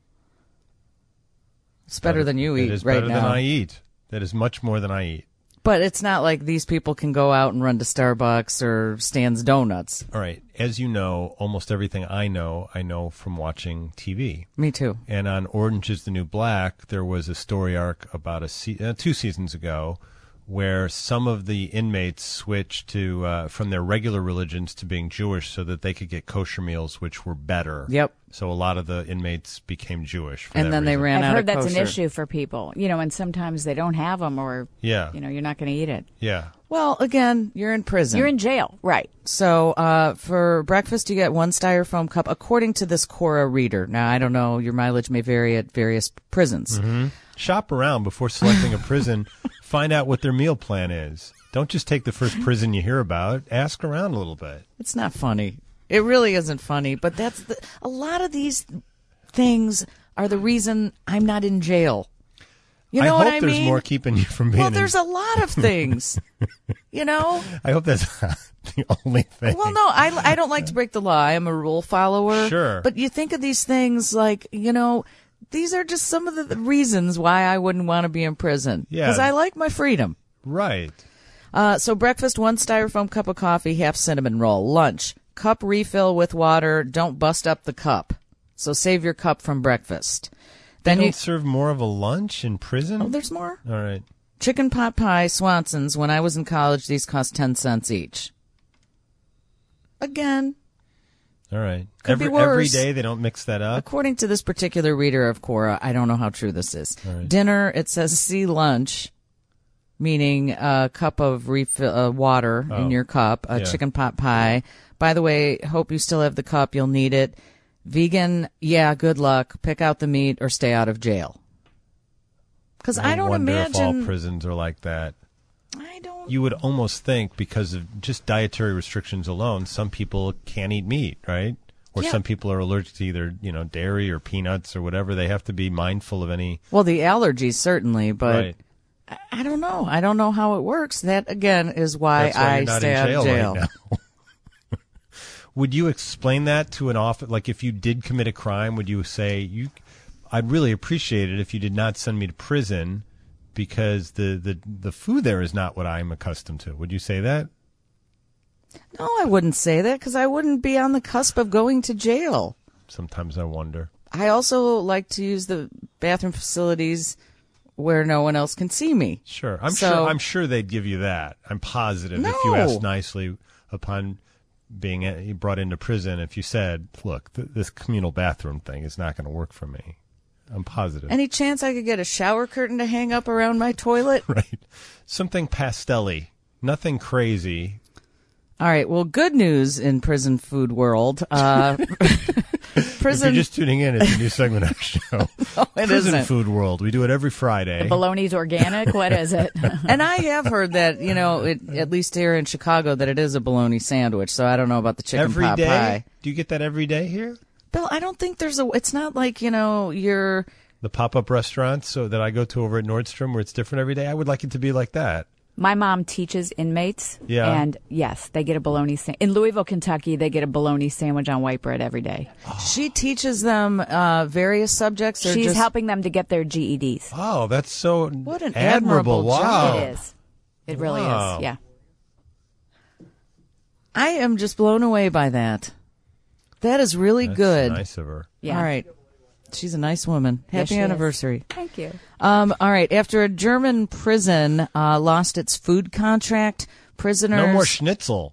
Speaker 2: It's better than you eat
Speaker 1: It is
Speaker 2: right
Speaker 1: better
Speaker 2: now.
Speaker 1: than I eat. That is much more than I eat.
Speaker 2: But it's not like these people can go out and run to Starbucks or Stan's Donuts.
Speaker 1: All right. As you know, almost everything I know, I know from watching T V.
Speaker 2: Me too.
Speaker 1: And on Orange is the New Black, there was a story arc about a se- uh, two seasons ago where some of the inmates switched to uh, from their regular religions to being Jewish so that they could get kosher meals, which were better.
Speaker 2: Yep.
Speaker 1: So a lot of the inmates became Jewish. For
Speaker 2: And
Speaker 1: that
Speaker 2: then they
Speaker 1: reason.
Speaker 2: ran
Speaker 9: I've
Speaker 2: out
Speaker 9: heard
Speaker 2: of
Speaker 9: that's
Speaker 2: kosher.
Speaker 9: an issue for people, you know, and sometimes they don't have them, or
Speaker 1: Yeah.
Speaker 9: you know, you're not going to eat it.
Speaker 1: Yeah.
Speaker 2: Well, again, you're in prison.
Speaker 9: You're in jail, right?
Speaker 2: So uh, for breakfast, you get one styrofoam cup, according to this Quora reader. Now, I don't know. Your mileage may vary at various prisons.
Speaker 1: Mm-hmm. Shop around before selecting a prison. Find out what their meal plan is. Don't just take the first prison you hear about. Ask around a little bit.
Speaker 2: It's not funny. It really isn't funny. But that's the, a lot of these things are the reason I'm not in jail. You know
Speaker 1: I
Speaker 2: what
Speaker 1: hope
Speaker 2: I
Speaker 1: there's
Speaker 2: mean?
Speaker 1: more keeping you from being
Speaker 2: Well,
Speaker 1: in-
Speaker 2: there's a lot of things. You know?
Speaker 1: I hope that's not the only thing.
Speaker 2: Well, no, I, I don't like to break the law. I am a rule follower.
Speaker 1: Sure.
Speaker 2: But you think of these things like, you know, these are just some of the reasons why I wouldn't want to be in prison.
Speaker 1: Yeah.
Speaker 2: Because I like my freedom.
Speaker 1: Right.
Speaker 2: Uh, so breakfast, one styrofoam cup of coffee, half cinnamon roll. Lunch, cup refill with water. Don't bust up the cup. So save your cup from breakfast.
Speaker 1: They
Speaker 2: Then
Speaker 1: don't
Speaker 2: you
Speaker 1: serve more of a lunch in prison?
Speaker 2: Oh, there's more.
Speaker 1: All right.
Speaker 2: Chicken pot pie, Swanson's. When I was in college, these cost ten cents each. Again,
Speaker 1: All right.
Speaker 2: Could
Speaker 1: every,
Speaker 2: be worse.
Speaker 1: every day they don't mix that up?
Speaker 2: according to this particular reader of Quora, I don't know how true this is.
Speaker 1: All right.
Speaker 2: Dinner, it says see lunch, meaning a cup of refill, uh, water
Speaker 1: Oh.
Speaker 2: in your cup, a
Speaker 1: Yeah.
Speaker 2: chicken pot pie. By the way, hope you still have the cup. You'll need it. Vegan, yeah, good luck. Pick out the meat or stay out of jail. Because I, don't
Speaker 1: wonder
Speaker 2: imagine.
Speaker 1: if all prisons are like that.
Speaker 2: I don't.
Speaker 1: You would almost think, because of just dietary restrictions alone, some people can't eat meat, right? Or
Speaker 2: Yeah.
Speaker 1: some people are allergic to either, you know, dairy or peanuts or whatever. They have to be mindful of any.
Speaker 2: Well, the allergies certainly, but
Speaker 1: Right.
Speaker 2: I, I don't know. I don't know how it works. That again is why,
Speaker 1: That's why
Speaker 2: I
Speaker 1: you're not
Speaker 2: stay
Speaker 1: in
Speaker 2: out
Speaker 1: jail,
Speaker 2: of jail.
Speaker 1: right now. Would you explain that to an officer? Like, if you did commit a crime, would you say, "You, I'd really appreciate it if you did not send me to prison because the, the, the food there is not what I'm accustomed to"? Would you say that?
Speaker 2: No, I wouldn't say that because I wouldn't be on the cusp of going to jail.
Speaker 1: Sometimes I wonder.
Speaker 2: I also like to use the bathroom facilities where no one else can see me.
Speaker 1: Sure, I'm
Speaker 2: So-
Speaker 1: sure. I'm sure they'd give you that. I'm positive if you
Speaker 2: No.
Speaker 1: asked nicely upon being uh, brought into prison. If you said, "Look, th- this communal bathroom thing is not going to work for me," I'm positive.
Speaker 2: Any chance I could get a shower curtain to hang up around my toilet?
Speaker 1: Right, something pastel-y, nothing crazy.
Speaker 2: All right. Well, good news in prison food world. Uh,
Speaker 1: If
Speaker 2: prison.
Speaker 1: you're just tuning in, it's a new segment of our show.
Speaker 2: it
Speaker 1: Prison
Speaker 2: isn't.
Speaker 1: Food World. We do it every Friday.
Speaker 9: Bologna's organic. What is it?
Speaker 2: And I have heard that, you know, it, at least here in Chicago, that it is a bologna sandwich. So I don't know about the chicken
Speaker 1: Every
Speaker 2: pot
Speaker 1: day?
Speaker 2: pie.
Speaker 1: Do you get that every day here?
Speaker 2: Bill, I don't think there's a. It's not like, you know, you're.
Speaker 1: The pop-up restaurants so that I go to over at Nordstrom where it's different every day? I would like it to be like that.
Speaker 9: My mom teaches inmates,
Speaker 1: Yeah.
Speaker 9: and yes, they get a bologna sandwich. In Louisville, Kentucky, they get a bologna sandwich on white bread every day.
Speaker 2: She teaches them uh, various subjects. Or
Speaker 9: She's
Speaker 2: just,
Speaker 9: helping them to get their G E Ds.
Speaker 1: Oh, that's so
Speaker 2: What an
Speaker 1: admirable.
Speaker 2: admirable
Speaker 1: Wow.
Speaker 2: job.
Speaker 9: It is. It really
Speaker 1: Wow.
Speaker 9: is. Yeah.
Speaker 2: I am just blown away by that. That is really
Speaker 1: That's
Speaker 2: good.
Speaker 1: nice of her.
Speaker 9: Yeah.
Speaker 2: All right. She's a nice woman.
Speaker 9: Yes,
Speaker 2: Happy
Speaker 9: she is.
Speaker 2: anniversary.
Speaker 9: Thank you.
Speaker 2: Um, all right. After a German prison uh, lost its food contract, prisoners
Speaker 1: No more schnitzel.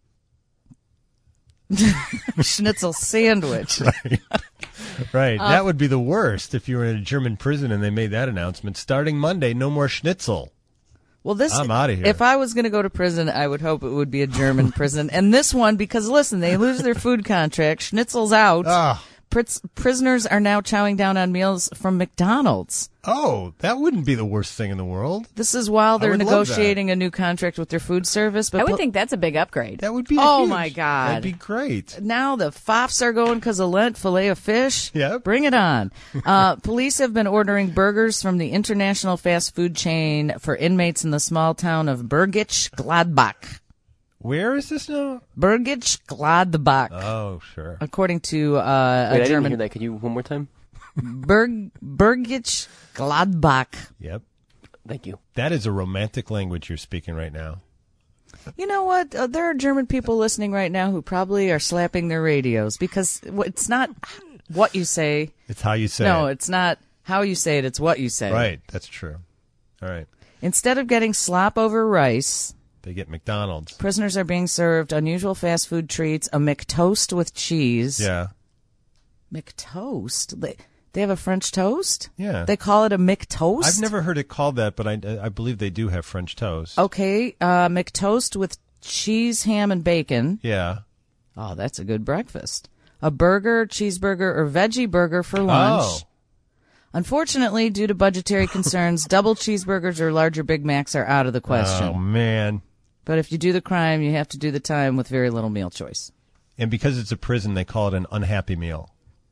Speaker 2: schnitzel sandwich.
Speaker 1: Right.
Speaker 2: Uh,
Speaker 1: that would be the worst if you were in a German prison and they made that announcement. Starting Monday, no more schnitzel.
Speaker 2: Well, this
Speaker 1: I'm outta here.
Speaker 2: If I was going to go to prison, I would hope it would be a German prison. And this one, because listen, they lose their food contract, schnitzel's out.
Speaker 1: Ah.
Speaker 2: pris- prisoners are now chowing down on meals from McDonald's.
Speaker 1: Oh, that wouldn't be the worst thing in the world.
Speaker 2: This is while they're
Speaker 1: would love
Speaker 2: negotiating a new contract with their food service. But
Speaker 9: I would
Speaker 2: pol-
Speaker 9: think that's a big upgrade.
Speaker 1: That would be
Speaker 2: Oh,
Speaker 1: huge.
Speaker 2: my God.
Speaker 1: That'd be great.
Speaker 2: Now the F O Fs are going because of Lent, filet of fish.
Speaker 1: Yep.
Speaker 2: Bring it on. Uh, police have been ordering burgers from the international fast food chain for inmates in the small town of Bergisch Gladbach.
Speaker 1: Where is this now?
Speaker 2: Bergisch Gladbach.
Speaker 1: Oh, sure.
Speaker 2: According to uh,
Speaker 4: Wait,
Speaker 2: a
Speaker 4: I didn't
Speaker 2: German.
Speaker 4: hear that. Could you one more time?
Speaker 2: Berg, Bergisch Gladbach.
Speaker 1: Yep.
Speaker 4: Thank you.
Speaker 1: That is a romantic language you're speaking right now.
Speaker 2: You know what? Uh, there are German people listening right now who probably are slapping their radios because it's not what you say.
Speaker 1: It's how you say
Speaker 2: No,
Speaker 1: it.
Speaker 2: it's not how you say it. It's what you say.
Speaker 1: Right. That's true. All right.
Speaker 2: Instead of getting slop over rice,
Speaker 1: They get McDonald's.
Speaker 2: prisoners are being served unusual fast food treats, a McToast with cheese.
Speaker 1: Yeah.
Speaker 2: McToast? They, they have a French toast?
Speaker 1: Yeah.
Speaker 2: They call it a McToast?
Speaker 1: I've never heard it called that, but I, I believe they do have French toast.
Speaker 2: Okay, uh, McToast with cheese, ham, and bacon.
Speaker 1: Yeah.
Speaker 2: Oh, that's a good breakfast. A burger, cheeseburger, or veggie burger for lunch.
Speaker 1: Oh.
Speaker 2: Unfortunately, due to budgetary concerns, double cheeseburgers or larger Big Macs are out of the question.
Speaker 1: Oh, man.
Speaker 2: But if you do the crime, you have to do the time with very little meal choice.
Speaker 1: And because it's a prison, they call it an unhappy meal.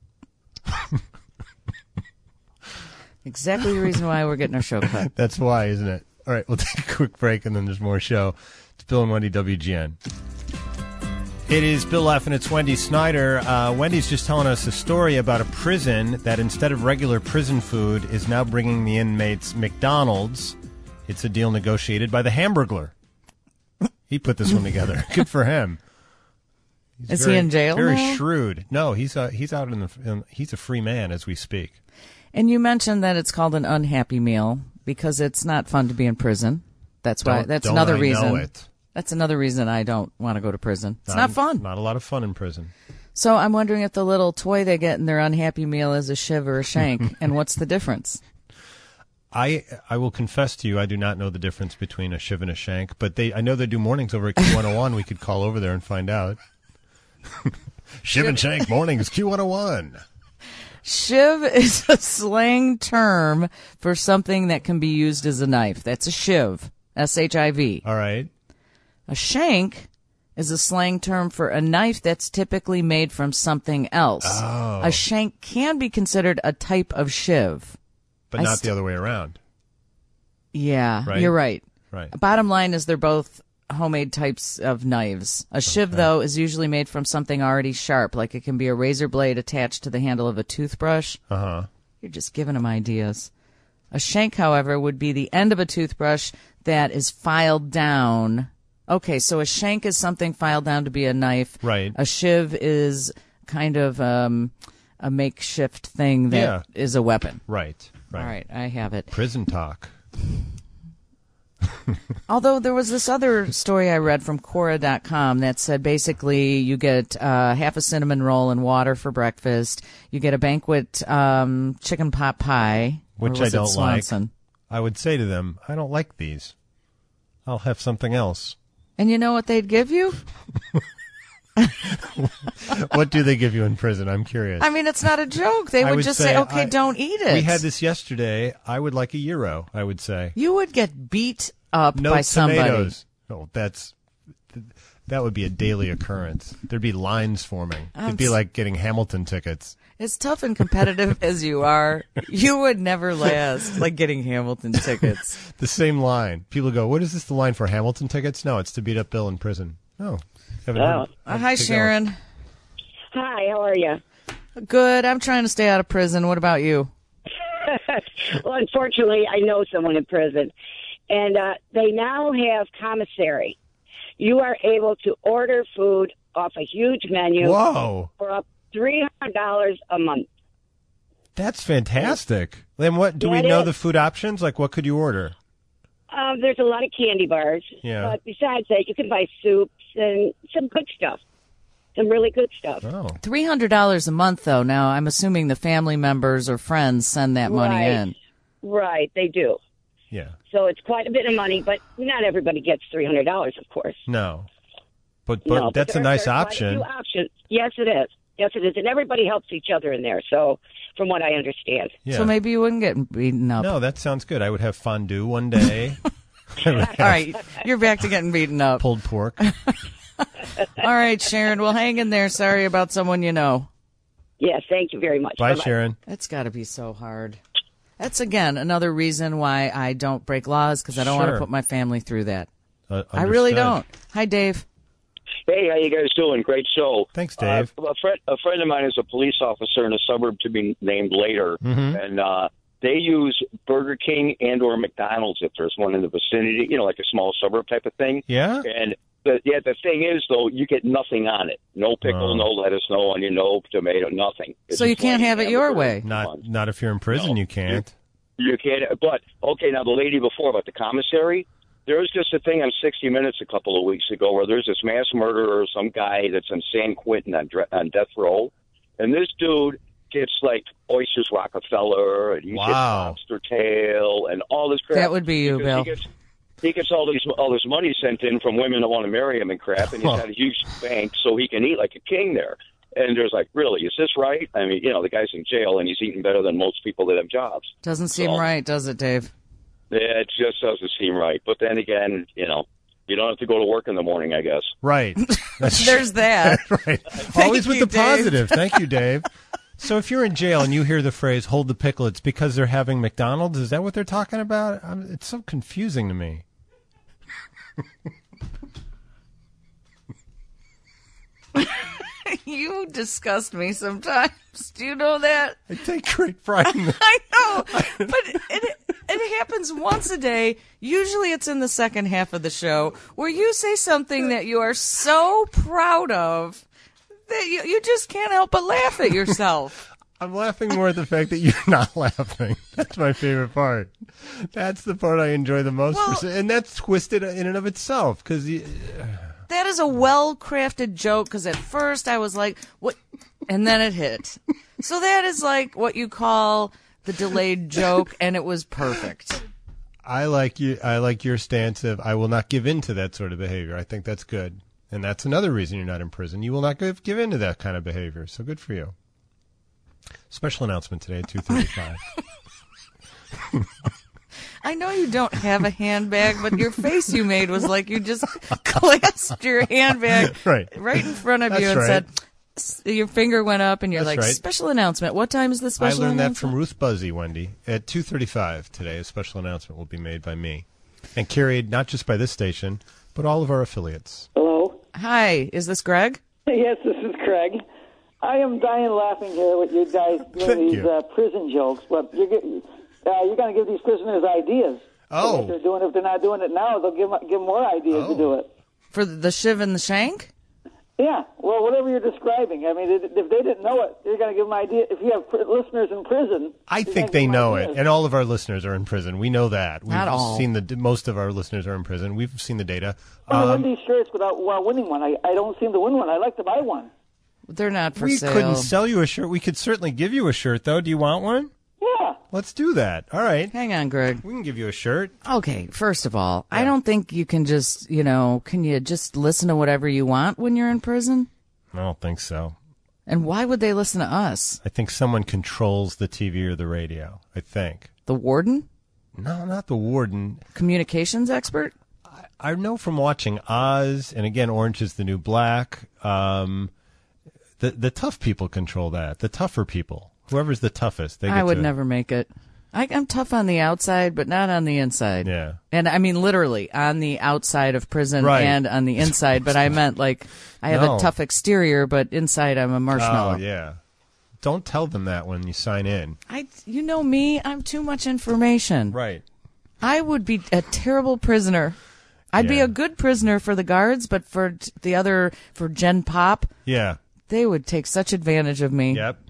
Speaker 2: Exactly the reason why we're getting our show cut.
Speaker 1: That's why, isn't it? All right, we'll take a quick break, and then there's more show. It's Bill and Wendy, W G N. It is Bill F. and it's Wendy Snyder. Uh, Wendy's just telling us a story about a prison that instead of regular prison food is now bringing the inmates McDonald's. It's a deal negotiated by the Hamburglar. He put this one together. Good for him. He's
Speaker 2: Is
Speaker 1: very,
Speaker 2: he in jail
Speaker 1: Very
Speaker 2: now?
Speaker 1: shrewd. No, he's uh, he's out in the. In, he's a free man as we speak.
Speaker 2: And you mentioned that it's called an unhappy meal because it's not fun to be in prison. That's why.
Speaker 1: Don't-
Speaker 2: That's
Speaker 1: don't
Speaker 2: another
Speaker 1: I
Speaker 2: reason.
Speaker 1: know it.
Speaker 2: That's another reason I don't want to go to prison. It's not, fun.
Speaker 1: Not a lot of fun in prison.
Speaker 2: So I'm wondering if the little toy they get in their unhappy meal is a shiv or a shank, and what's the difference?
Speaker 1: I I will confess to you, I do not know the difference between a shiv and a shank, but they I know they do mornings over at Q one oh one. We could call over there and find out. Shiv and Shank mornings, Q one oh one.
Speaker 2: Shiv is a slang term for something that can be used as a knife. That's a shiv, S H I V.
Speaker 1: All right.
Speaker 2: A shank is a slang term for a knife that's typically made from something else.
Speaker 1: Oh.
Speaker 2: A shank can be considered a type of shiv.
Speaker 1: But
Speaker 2: I
Speaker 1: not
Speaker 2: st-
Speaker 1: the other way around.
Speaker 2: Yeah,
Speaker 1: Right?
Speaker 2: you're right.
Speaker 1: Right.
Speaker 2: Bottom line is they're both homemade types of knives. A shiv, though, is usually made from something already sharp, like it can be a razor blade attached to the handle of a toothbrush.
Speaker 1: Uh-huh.
Speaker 2: You're just giving them ideas. A shank, however, would be the end of a toothbrush that is filed down. Okay, so a shank is something filed down to be a knife.
Speaker 1: Right.
Speaker 2: A shiv is kind of um, a makeshift thing that is
Speaker 1: Yeah.
Speaker 2: a weapon.
Speaker 1: Right. Right.
Speaker 2: All right, I have it.
Speaker 1: Prison talk.
Speaker 2: Although there was this other story I read from Quora dot com that said basically you get uh, half a cinnamon roll and water for breakfast. You get a banquet um, chicken pot pie. or
Speaker 1: Which I
Speaker 2: was it
Speaker 1: don't
Speaker 2: Swanson?
Speaker 1: like. I would say to them, I don't like these. I'll have something else.
Speaker 2: And you know what they'd give you?
Speaker 1: What do they give you in prison? I'm curious.
Speaker 2: I mean, it's not a joke. They
Speaker 1: I
Speaker 2: would,
Speaker 1: would
Speaker 2: just
Speaker 1: say
Speaker 2: say, okay,
Speaker 1: I-
Speaker 2: don't eat it.
Speaker 1: We had this yesterday. I would like a gyro, I would say.
Speaker 2: You would get beat up
Speaker 1: No
Speaker 2: by somebody.
Speaker 1: tomatoes. Oh, that's that would be a daily occurrence. There'd be lines forming.
Speaker 2: I'm
Speaker 1: It'd be
Speaker 2: s-
Speaker 1: like getting Hamilton tickets.
Speaker 2: As tough and competitive as you are, you would never last like getting Hamilton tickets.
Speaker 1: The same line. People go, "What is this? The line for Hamilton tickets?" No, it's to beat up Bill in prison. Oh, haven't heard.
Speaker 2: Uh, hi,
Speaker 1: Take that
Speaker 2: Sharon.
Speaker 10: Hi, how are you?
Speaker 2: Good. I'm trying to stay out of prison. What about you?
Speaker 10: Well, unfortunately, I know someone in prison, and uh, they now have commissary. You are able to order food off a huge menu
Speaker 1: Whoa.
Speaker 10: for up three hundred dollars a month.
Speaker 1: That's fantastic. Then what? Do
Speaker 10: Yeah,
Speaker 1: we
Speaker 10: it
Speaker 1: know
Speaker 10: is.
Speaker 1: the food options? Like, what could you order?
Speaker 10: Um, there's a lot of candy bars,
Speaker 1: Yeah.
Speaker 10: but besides that, you can buy soups and some good stuff, some really good stuff.
Speaker 1: Oh.
Speaker 2: three hundred dollars a month, though. Now, I'm assuming the family members or friends send that money
Speaker 10: Right.
Speaker 2: in.
Speaker 10: Right, they do.
Speaker 1: Yeah.
Speaker 10: So it's quite a bit of money, but not everybody gets three hundred dollars, of course.
Speaker 1: No. But but
Speaker 10: No,
Speaker 1: that's a
Speaker 10: there-
Speaker 1: nice
Speaker 10: there are quite
Speaker 1: option.
Speaker 10: few options. Yes, it is. Yes, it is, and everybody helps each other in there. So, from what I understand,
Speaker 1: Yeah.
Speaker 2: So maybe you wouldn't get beaten up.
Speaker 1: No, that sounds good. I would have fondue one day.
Speaker 2: All right, you're back to getting beaten up.
Speaker 1: Pulled pork.
Speaker 2: All right, Sharon. Well, hang in there. Sorry about someone you know.
Speaker 10: yes, thank you very much.
Speaker 1: Bye,
Speaker 10: Bye-bye.
Speaker 1: Sharon.
Speaker 2: That's got to be so hard. That's, again, another reason why I don't break laws, because I don't want
Speaker 1: Sure.
Speaker 2: to put my family through that.
Speaker 1: Uh,
Speaker 2: I really
Speaker 1: understood.
Speaker 2: don't. Hi, Dave.
Speaker 11: Hey, how you guys doing? Great show.
Speaker 1: Thanks, Dave.
Speaker 11: Uh, a, friend, a friend of mine is a police officer in a suburb to be named later,
Speaker 1: Mhm.
Speaker 11: and uh, they use Burger King and or McDonald's if there's one in the vicinity, you know, like a small suburb type of thing.
Speaker 1: Yeah?
Speaker 11: And the, yeah, the thing is, though, you get nothing on it. No pickle,
Speaker 1: Oh.
Speaker 11: no lettuce, no onion, no tomato, nothing. It's
Speaker 2: So you
Speaker 11: just
Speaker 2: can't
Speaker 11: plain
Speaker 2: have it your
Speaker 11: hamburger
Speaker 2: way.
Speaker 11: and
Speaker 1: Not
Speaker 11: buns.
Speaker 1: not if you're in prison, you can't.
Speaker 11: You can't. But okay, now the lady before about the commissary, there was just a thing on sixty minutes a couple of weeks ago where there's this mass murderer, some guy that's in San Quentin on, dre- on death row, and this dude gets like Oysters Rockefeller and he
Speaker 1: Wow.
Speaker 11: gets lobster tail and all this crap.
Speaker 2: That would be you,
Speaker 11: Because
Speaker 2: Bill.
Speaker 11: He gets, he gets all these all this money sent in from women that want to marry him and crap, and he's got a huge bank so he can eat like a king there. And there's like, really, is this right? I mean, you know, the guy's in jail and he's eating better than most people that have jobs.
Speaker 2: Doesn't seem
Speaker 11: So-
Speaker 2: right, does it, Dave?
Speaker 11: Yeah, it just doesn't seem right. But then again, you know, you don't have to go to work in the morning, I guess.
Speaker 1: Right. That's
Speaker 2: There's that.
Speaker 1: right. Always with
Speaker 2: you,
Speaker 1: the
Speaker 2: Dave.
Speaker 1: positive. Thank you, Dave. So if you're in jail and you hear the phrase "hold the pickle," it's because they're having McDonald's. Is that what they're talking about? I'm, it's so confusing to me.
Speaker 2: You disgust me sometimes. Do you know that?
Speaker 1: I take great pride in that.
Speaker 2: I know, but it, it happens once a day. Usually it's in the second half of the show where you say something that you are so proud of that you, you just can't help but laugh at yourself.
Speaker 1: I'm laughing more at the fact that you're not laughing. That's my favorite part. That's the part I enjoy the most.
Speaker 2: Well-
Speaker 1: for, and that's twisted in and of itself because
Speaker 2: That is a well-crafted joke because at first I was like, what? And then it hit. So that is like what you call the delayed joke, and it was perfect.
Speaker 1: I like you. I like your stance of I will not give in to that sort of behavior. I think that's good, and that's another reason you're not in prison. You will not give give in to that kind of behavior. So good for you. Special announcement today at two thirty-five.
Speaker 2: I know you don't have a handbag, but your face you made was like you just clasped your handbag
Speaker 1: Right.
Speaker 2: right in front of
Speaker 1: That's
Speaker 2: you and
Speaker 1: right.
Speaker 2: said, s- your finger went up, and you're
Speaker 1: That's
Speaker 2: like,
Speaker 1: right.
Speaker 2: special announcement. What time is the
Speaker 1: I
Speaker 2: special
Speaker 1: learned that
Speaker 2: announcement?
Speaker 1: from Ruth Buzzy, Wendy. At two thirty-five today, a special announcement will be made by me and carried not just by this station, but all of our affiliates.
Speaker 12: Hello.
Speaker 2: Hi, is this Greg?
Speaker 12: Yes, this is Craig. I am dying laughing here with you guys doing
Speaker 1: Thank
Speaker 12: these
Speaker 1: you.
Speaker 12: uh, prison jokes, but you're, get- uh, you're going to give these prisoners ideas.
Speaker 1: Oh.
Speaker 12: So if they're doing, if they're not doing it now, they'll give 'em- give 'em more ideas
Speaker 1: Oh.
Speaker 12: to do it.
Speaker 2: For the shiv and the shank?
Speaker 12: Yeah, well, whatever you're describing. I mean, if if they didn't know it, you're going to give them idea. If you have pr- listeners in prison,
Speaker 1: I
Speaker 12: you're
Speaker 1: think
Speaker 12: gonna give
Speaker 1: they
Speaker 12: 'em
Speaker 1: know
Speaker 12: ideas.
Speaker 1: it, and all of our listeners are in prison. We know that. We've
Speaker 2: Not all.
Speaker 1: seen the most of our listeners are in prison. We've seen the data.
Speaker 12: I
Speaker 1: Um,
Speaker 12: win these shirts without uh, winning one. I, I don't seem to win one. I like to buy one.
Speaker 2: They're not for
Speaker 1: we
Speaker 2: sale.
Speaker 1: couldn't sell you a shirt. We could certainly give you a shirt, though. Do you want one?
Speaker 12: Yeah.
Speaker 1: Let's do that. All right.
Speaker 2: Hang on, Greg.
Speaker 1: We can give you a shirt.
Speaker 2: Okay, first of all, I don't think you can just, you know, can you just listen to whatever you want when you're in prison?
Speaker 1: I don't think so.
Speaker 2: And why would they listen to us?
Speaker 1: I think someone controls the T V or the radio. I think.
Speaker 2: The warden?
Speaker 1: No, not the warden.
Speaker 2: Communications expert?
Speaker 1: I know from watching Oz, and again, Orange is the New Black. Um, the the tough people control that. The tougher people, whoever's the toughest, they. Get
Speaker 2: I would
Speaker 1: to,
Speaker 2: never make it. I, I'm tough on the outside, but not on the inside.
Speaker 1: Yeah.
Speaker 2: And I mean literally on the outside of prison
Speaker 1: Right.
Speaker 2: and on the inside, but I meant like I have
Speaker 1: No.
Speaker 2: a tough exterior, but inside I'm a marshmallow.
Speaker 1: Oh yeah. Don't tell them that when you sign in.
Speaker 2: I, you know me, I'm too much information.
Speaker 1: Right.
Speaker 2: I would be a terrible prisoner. I'd be
Speaker 1: Yeah.
Speaker 2: a good prisoner for the guards, but for t- the other, for Gen Pop,
Speaker 1: Yeah.
Speaker 2: they would take such advantage of me.
Speaker 1: Yep.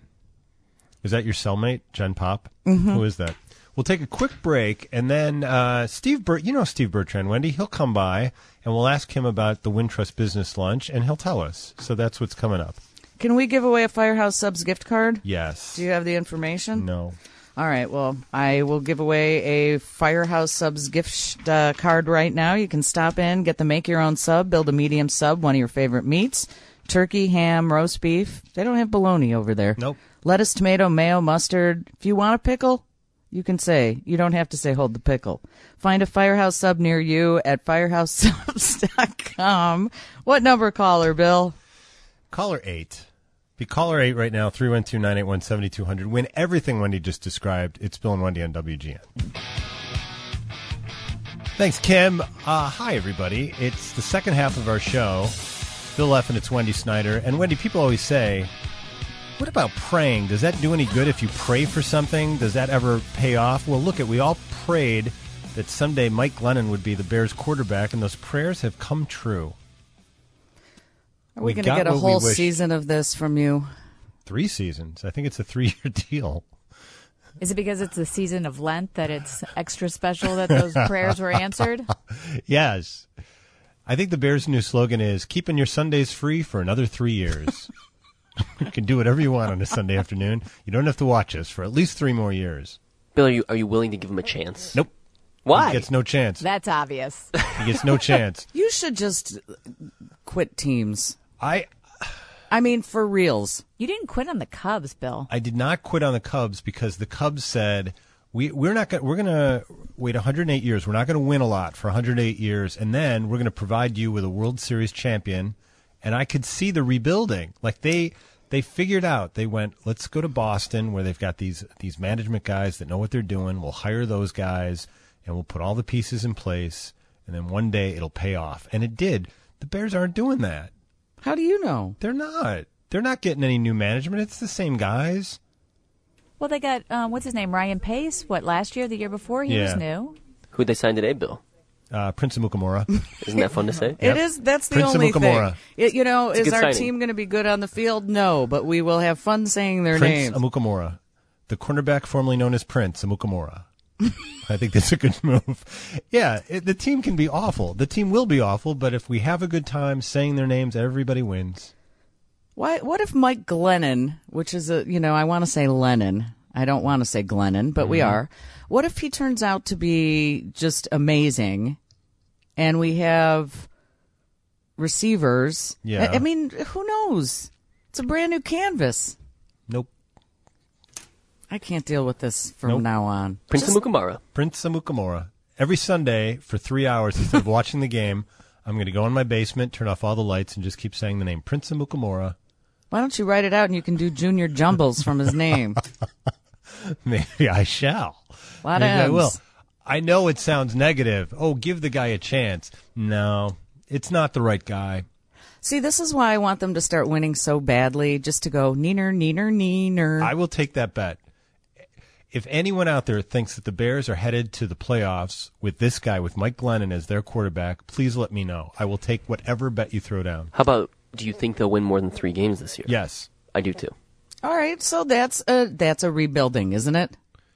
Speaker 1: Is that your cellmate, Jen Pop?
Speaker 2: Mhm.
Speaker 1: Who is that? We'll take a quick break, and then uh, Steve Bert, you know Steve Bertrand, Wendy, he'll come by, and we'll ask him about the Wintrust Business Lunch, and he'll tell us. So that's what's coming up.
Speaker 2: Can we give away a Firehouse Subs gift card?
Speaker 1: Yes.
Speaker 2: Do you have the information?
Speaker 1: No.
Speaker 2: All right. Well, I will give away a Firehouse Subs gift sh- uh, card right now. You can stop in, get the make your own sub, build a medium sub, one of your favorite meats. turkey, ham, roast beef. They don't have bologna over there.
Speaker 1: Nope.
Speaker 2: Lettuce, tomato, mayo, mustard. If you want a pickle, you can say. You don't have to say hold the pickle. Find a Firehouse Sub near you at firehouse subs dot com. What number caller, Bill?
Speaker 1: Caller eight. Be caller eight right now, three one two, nine eight one, seven two zero zero. Win everything Wendy just described. It's Bill and Wendy on W G N. Thanks, Kim. Uh, hi, everybody. It's the second half of our show. Bill F. and it's Wendy Snyder. And Wendy, people always say, what about praying? Does that do any good if you pray for something? Does that ever pay off? Well, look, at we all prayed that someday Mike Glennon would be the Bears quarterback, and those prayers have come true.
Speaker 2: Are we, we going to get a whole season of this from you?
Speaker 1: Three seasons. I think it's a three-year deal.
Speaker 9: Is it because it's the season of Lent that it's extra special that those prayers were answered?
Speaker 1: Yes. I think the Bears' new slogan is, keeping your Sundays free for another three years. You can do whatever you want on a Sunday afternoon. You don't have to watch us for at least three more years.
Speaker 4: Bill, are you, are you willing to give him a chance?
Speaker 1: Nope.
Speaker 4: Why?
Speaker 1: He gets no chance.
Speaker 9: That's obvious.
Speaker 1: He gets no chance.
Speaker 2: You should just quit teams.
Speaker 1: I...
Speaker 2: I mean, for reals.
Speaker 9: You didn't quit on the Cubs, Bill.
Speaker 1: I did not quit on the Cubs because the Cubs said we we're not gonna, we're going to wait one hundred eight years. We're not going to win a lot for one hundred eight years, and then we're going to provide you with a World Series champion. And I could see the rebuilding. Like they they figured out. They went, let's go to Boston where they've got these these management guys that know what they're doing. We'll hire those guys and we'll put all the pieces in place. And then one day it'll pay off. And it did. The Bears aren't doing that.
Speaker 2: How do you know?
Speaker 1: They're not. They're not getting any new management. It's the same guys.
Speaker 9: Well, they got, um, what's his name, Ryan Pace? What, last year, the year before? He
Speaker 1: yeah.
Speaker 9: was new.
Speaker 4: Who'd they sign today, Bill?
Speaker 1: Uh, Prince Amukamara.
Speaker 4: Isn't that fun to say?
Speaker 2: It yep. is. That's the
Speaker 1: Prince
Speaker 2: only
Speaker 1: Amukamara.
Speaker 2: thing. It, you know,
Speaker 4: it's
Speaker 2: is our
Speaker 4: signing.
Speaker 2: team going to be good on the field? No, but we will have fun saying their
Speaker 1: Prince
Speaker 2: names.
Speaker 1: Amukamara, the cornerback formerly known as Prince Amukamara. I think that's a good move. Yeah, it, the team can be awful. The team will be awful, but if we have a good time saying their names, everybody wins.
Speaker 2: Why? What if Mike Glennon, which is a, you know, I want to say Lennon. I don't want to say Glennon, but mm-hmm. we are. What if he turns out to be just amazing and we have receivers?
Speaker 1: Yeah.
Speaker 2: I, I mean, who knows? It's a brand new canvas.
Speaker 1: Nope.
Speaker 2: I can't deal with this from
Speaker 1: nope.
Speaker 2: now on.
Speaker 4: Prince
Speaker 2: Just,
Speaker 4: Amukamara.
Speaker 1: Prince Amukamara. Every Sunday for three hours instead of watching the game, I'm going to go in my basement, turn off all the lights, and just keep saying the name Prince Amukamara.
Speaker 2: Why don't you write it out and you can do junior jumbles from his name?
Speaker 1: Maybe I shall.
Speaker 2: A lot
Speaker 1: Maybe
Speaker 2: of M's.
Speaker 1: I will. I know it sounds negative. Oh, give the guy a chance. No, it's not the right guy.
Speaker 2: See, this is why I want them to start winning so badly, just to go neener, neener, neener.
Speaker 1: I will take that bet. If anyone out there thinks that the Bears are headed to the playoffs with this guy, with Mike Glennon as their quarterback, please let me know. I will take whatever bet you throw down.
Speaker 4: How about, do you think they'll win more than three games this year?
Speaker 1: Yes.
Speaker 4: I do, too.
Speaker 2: All right, so that's a, that's a rebuilding, isn't it?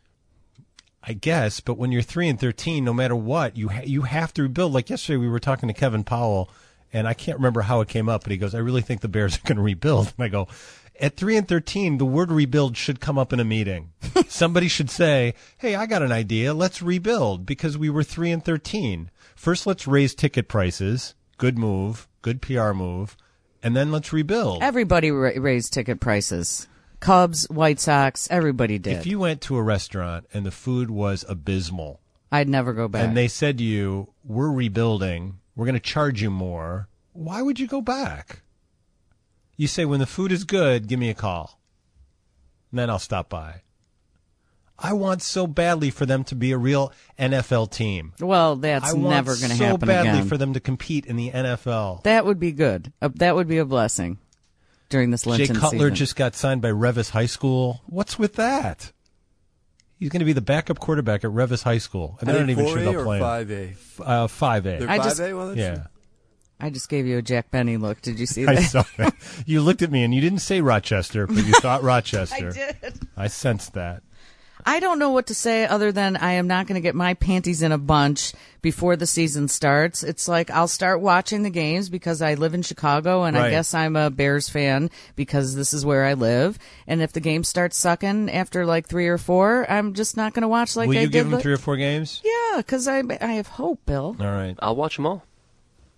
Speaker 1: I guess, but when you're three and thirteen, no matter what, you ha- you have to rebuild. Like yesterday, we were talking to Kevin Powell, and I can't remember how it came up, but he goes, I really think the Bears are going to rebuild. And I go, at three and thirteen, the word rebuild should come up in a meeting. Somebody should say, hey, I got an idea. Let's rebuild because we were three and thirteen. First, let's raise ticket prices. Good move. Good P R move. And then let's rebuild.
Speaker 2: Everybody ra- raised ticket prices. Cubs, White Sox, everybody did.
Speaker 1: If you went to a restaurant and the food was abysmal,
Speaker 2: I'd never go back.
Speaker 1: And they said to you, we're rebuilding, we're going to charge you more, why would you go back? You say, when the food is good, give me a call. And then I'll stop by. I want so badly for them to be a real N F L team.
Speaker 2: Well, that's
Speaker 1: I want
Speaker 2: never going to
Speaker 1: so
Speaker 2: happen
Speaker 1: badly
Speaker 2: again.
Speaker 1: for them to compete in the N F L.
Speaker 2: That would be good. Uh, that would be a blessing during this Lenten
Speaker 1: Jay Cutler
Speaker 2: season.
Speaker 1: just got signed by Revis High School. What's with that? He's going to be the backup quarterback at Revis High School. And they're not even sure they'll play him.
Speaker 3: five A?
Speaker 1: Uh, five A.
Speaker 3: They're
Speaker 2: I
Speaker 3: five
Speaker 2: just-
Speaker 3: A? Well, that's
Speaker 1: Yeah.
Speaker 2: I just gave you a Jack Benny look. Did you see that?
Speaker 1: I saw that. You looked at me and you didn't say Rochester, but you thought Rochester.
Speaker 2: I did.
Speaker 1: I sensed that.
Speaker 2: I don't know what to say other than I am not going to get my panties in a bunch before the season starts. It's like I'll start watching the games because I live in Chicago and
Speaker 1: Right.
Speaker 2: I guess I'm a Bears fan because this is where I live. And if the game starts sucking after like three or four, I'm just not going to watch like
Speaker 1: Will
Speaker 2: I
Speaker 1: you
Speaker 2: did.
Speaker 1: give them
Speaker 2: li-
Speaker 1: three or four games?
Speaker 2: Yeah, because I I have hope, Bill.
Speaker 1: All right.
Speaker 4: I'll watch them all.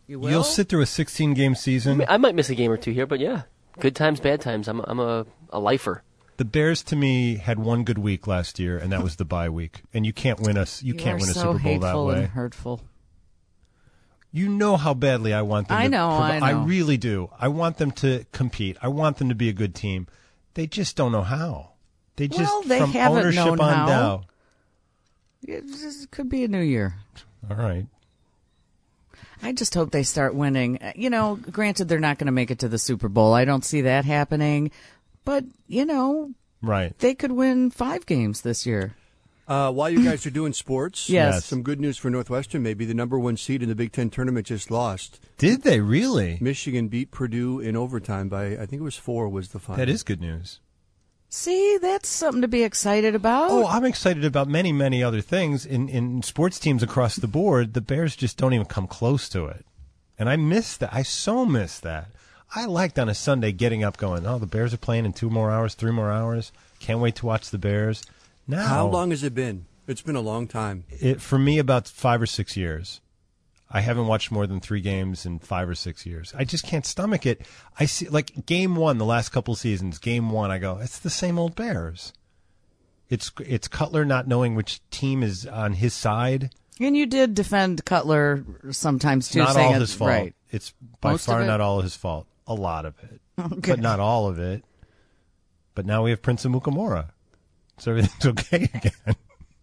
Speaker 2: You will?
Speaker 1: You'll sit through a sixteen-game season.
Speaker 4: I might miss a game or two here, but yeah, good times, bad times. I'm I'm a, a lifer.
Speaker 1: The Bears, to me, had one good week last year, and that was the bye week. And you can't win us. You,
Speaker 2: You
Speaker 1: can't
Speaker 2: are
Speaker 1: win a
Speaker 2: so
Speaker 1: Super Bowl that
Speaker 2: hateful
Speaker 1: way.
Speaker 2: and hurtful.
Speaker 1: You know how badly I want them.
Speaker 2: I
Speaker 1: to
Speaker 2: know,
Speaker 1: provi-
Speaker 2: I know.
Speaker 1: really do. I want them to compete. I want them to be a good team. They just don't know how. They just
Speaker 2: Well, they
Speaker 1: from
Speaker 2: haven't
Speaker 1: ownership
Speaker 2: known
Speaker 1: on
Speaker 2: how.
Speaker 1: down.
Speaker 2: It just could be a new year.
Speaker 1: All right.
Speaker 2: I just hope they start winning. Uh, You know, granted, they're not going to make it to the Super Bowl. I don't see that happening. But, you know,
Speaker 1: Right.
Speaker 2: they could win five games this year.
Speaker 3: Uh, while you guys are doing sports,
Speaker 2: Yes. Yes.
Speaker 3: some good news for Northwestern. Maybe the number one seed in the Big Ten tournament just lost.
Speaker 1: Did they really?
Speaker 3: Michigan beat Purdue in overtime by, I think it was four was the final.
Speaker 1: That is good news.
Speaker 2: See, that's something to be excited about.
Speaker 1: Oh, I'm excited about many, many other things. In, in sports teams across the board, the Bears just don't even come close to it. And I miss that. I so miss that. I liked on a Sunday getting up going, oh, the Bears are playing in two more hours, three more hours. Can't wait to watch the Bears. Now,
Speaker 3: How long has it been? It's been a long time.
Speaker 1: It, for me, about five or six years. I haven't watched more than three games in five or six years. I just can't stomach it. I see, like game one, the last couple seasons. Game one, I go, it's the same old Bears. It's it's Cutler not knowing which team is on his side.
Speaker 2: And you did defend Cutler sometimes,
Speaker 1: It's
Speaker 2: too.
Speaker 1: not
Speaker 2: saying
Speaker 1: all
Speaker 2: it-
Speaker 1: his fault.
Speaker 2: Right.
Speaker 1: It's by
Speaker 2: Most
Speaker 1: far
Speaker 2: of it?
Speaker 1: not all his fault. A lot of it,
Speaker 2: Okay.
Speaker 1: but not all of it. But now we have Prince Amukamara, so everything's okay again.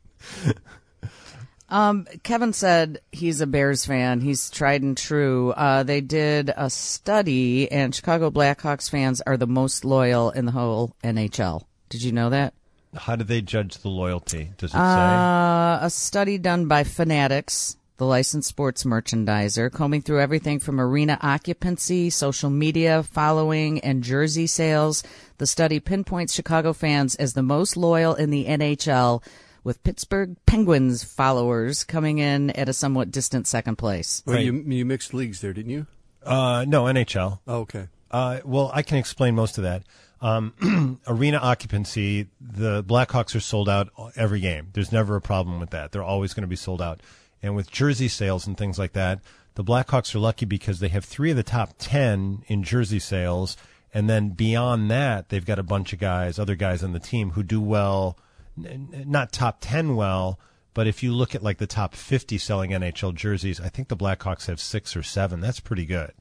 Speaker 2: Um, Kevin said he's a Bears fan. He's tried and true. Uh, they did a study, and Chicago Blackhawks fans are the most loyal in the whole N H L. Did you know that?
Speaker 1: How do they judge the loyalty? Does it say?
Speaker 2: Uh, a study done by Fanatics, the licensed sports merchandiser, combing through everything from arena occupancy, social media following, and jersey sales. The study pinpoints Chicago fans as the most loyal in the N H L, with Pittsburgh Penguins followers coming in at a somewhat distant second place.
Speaker 3: Well, you, you mixed leagues there, didn't you?
Speaker 1: Uh, no, N H L.
Speaker 3: Oh, okay.
Speaker 1: Uh, well, I can explain most of that. Um, arena occupancy, the Blackhawks are sold out every game. There's never a problem with that. They're always going to be sold out. And with jersey sales and things like that, the Blackhawks are lucky because they have three of the top ten in jersey sales. And then beyond that, they've got a bunch of guys, other guys on the team who do well, n- not top ten well, but if you look at like the top fifty selling N H L jerseys, I think the Blackhawks have six or seven. That's pretty good.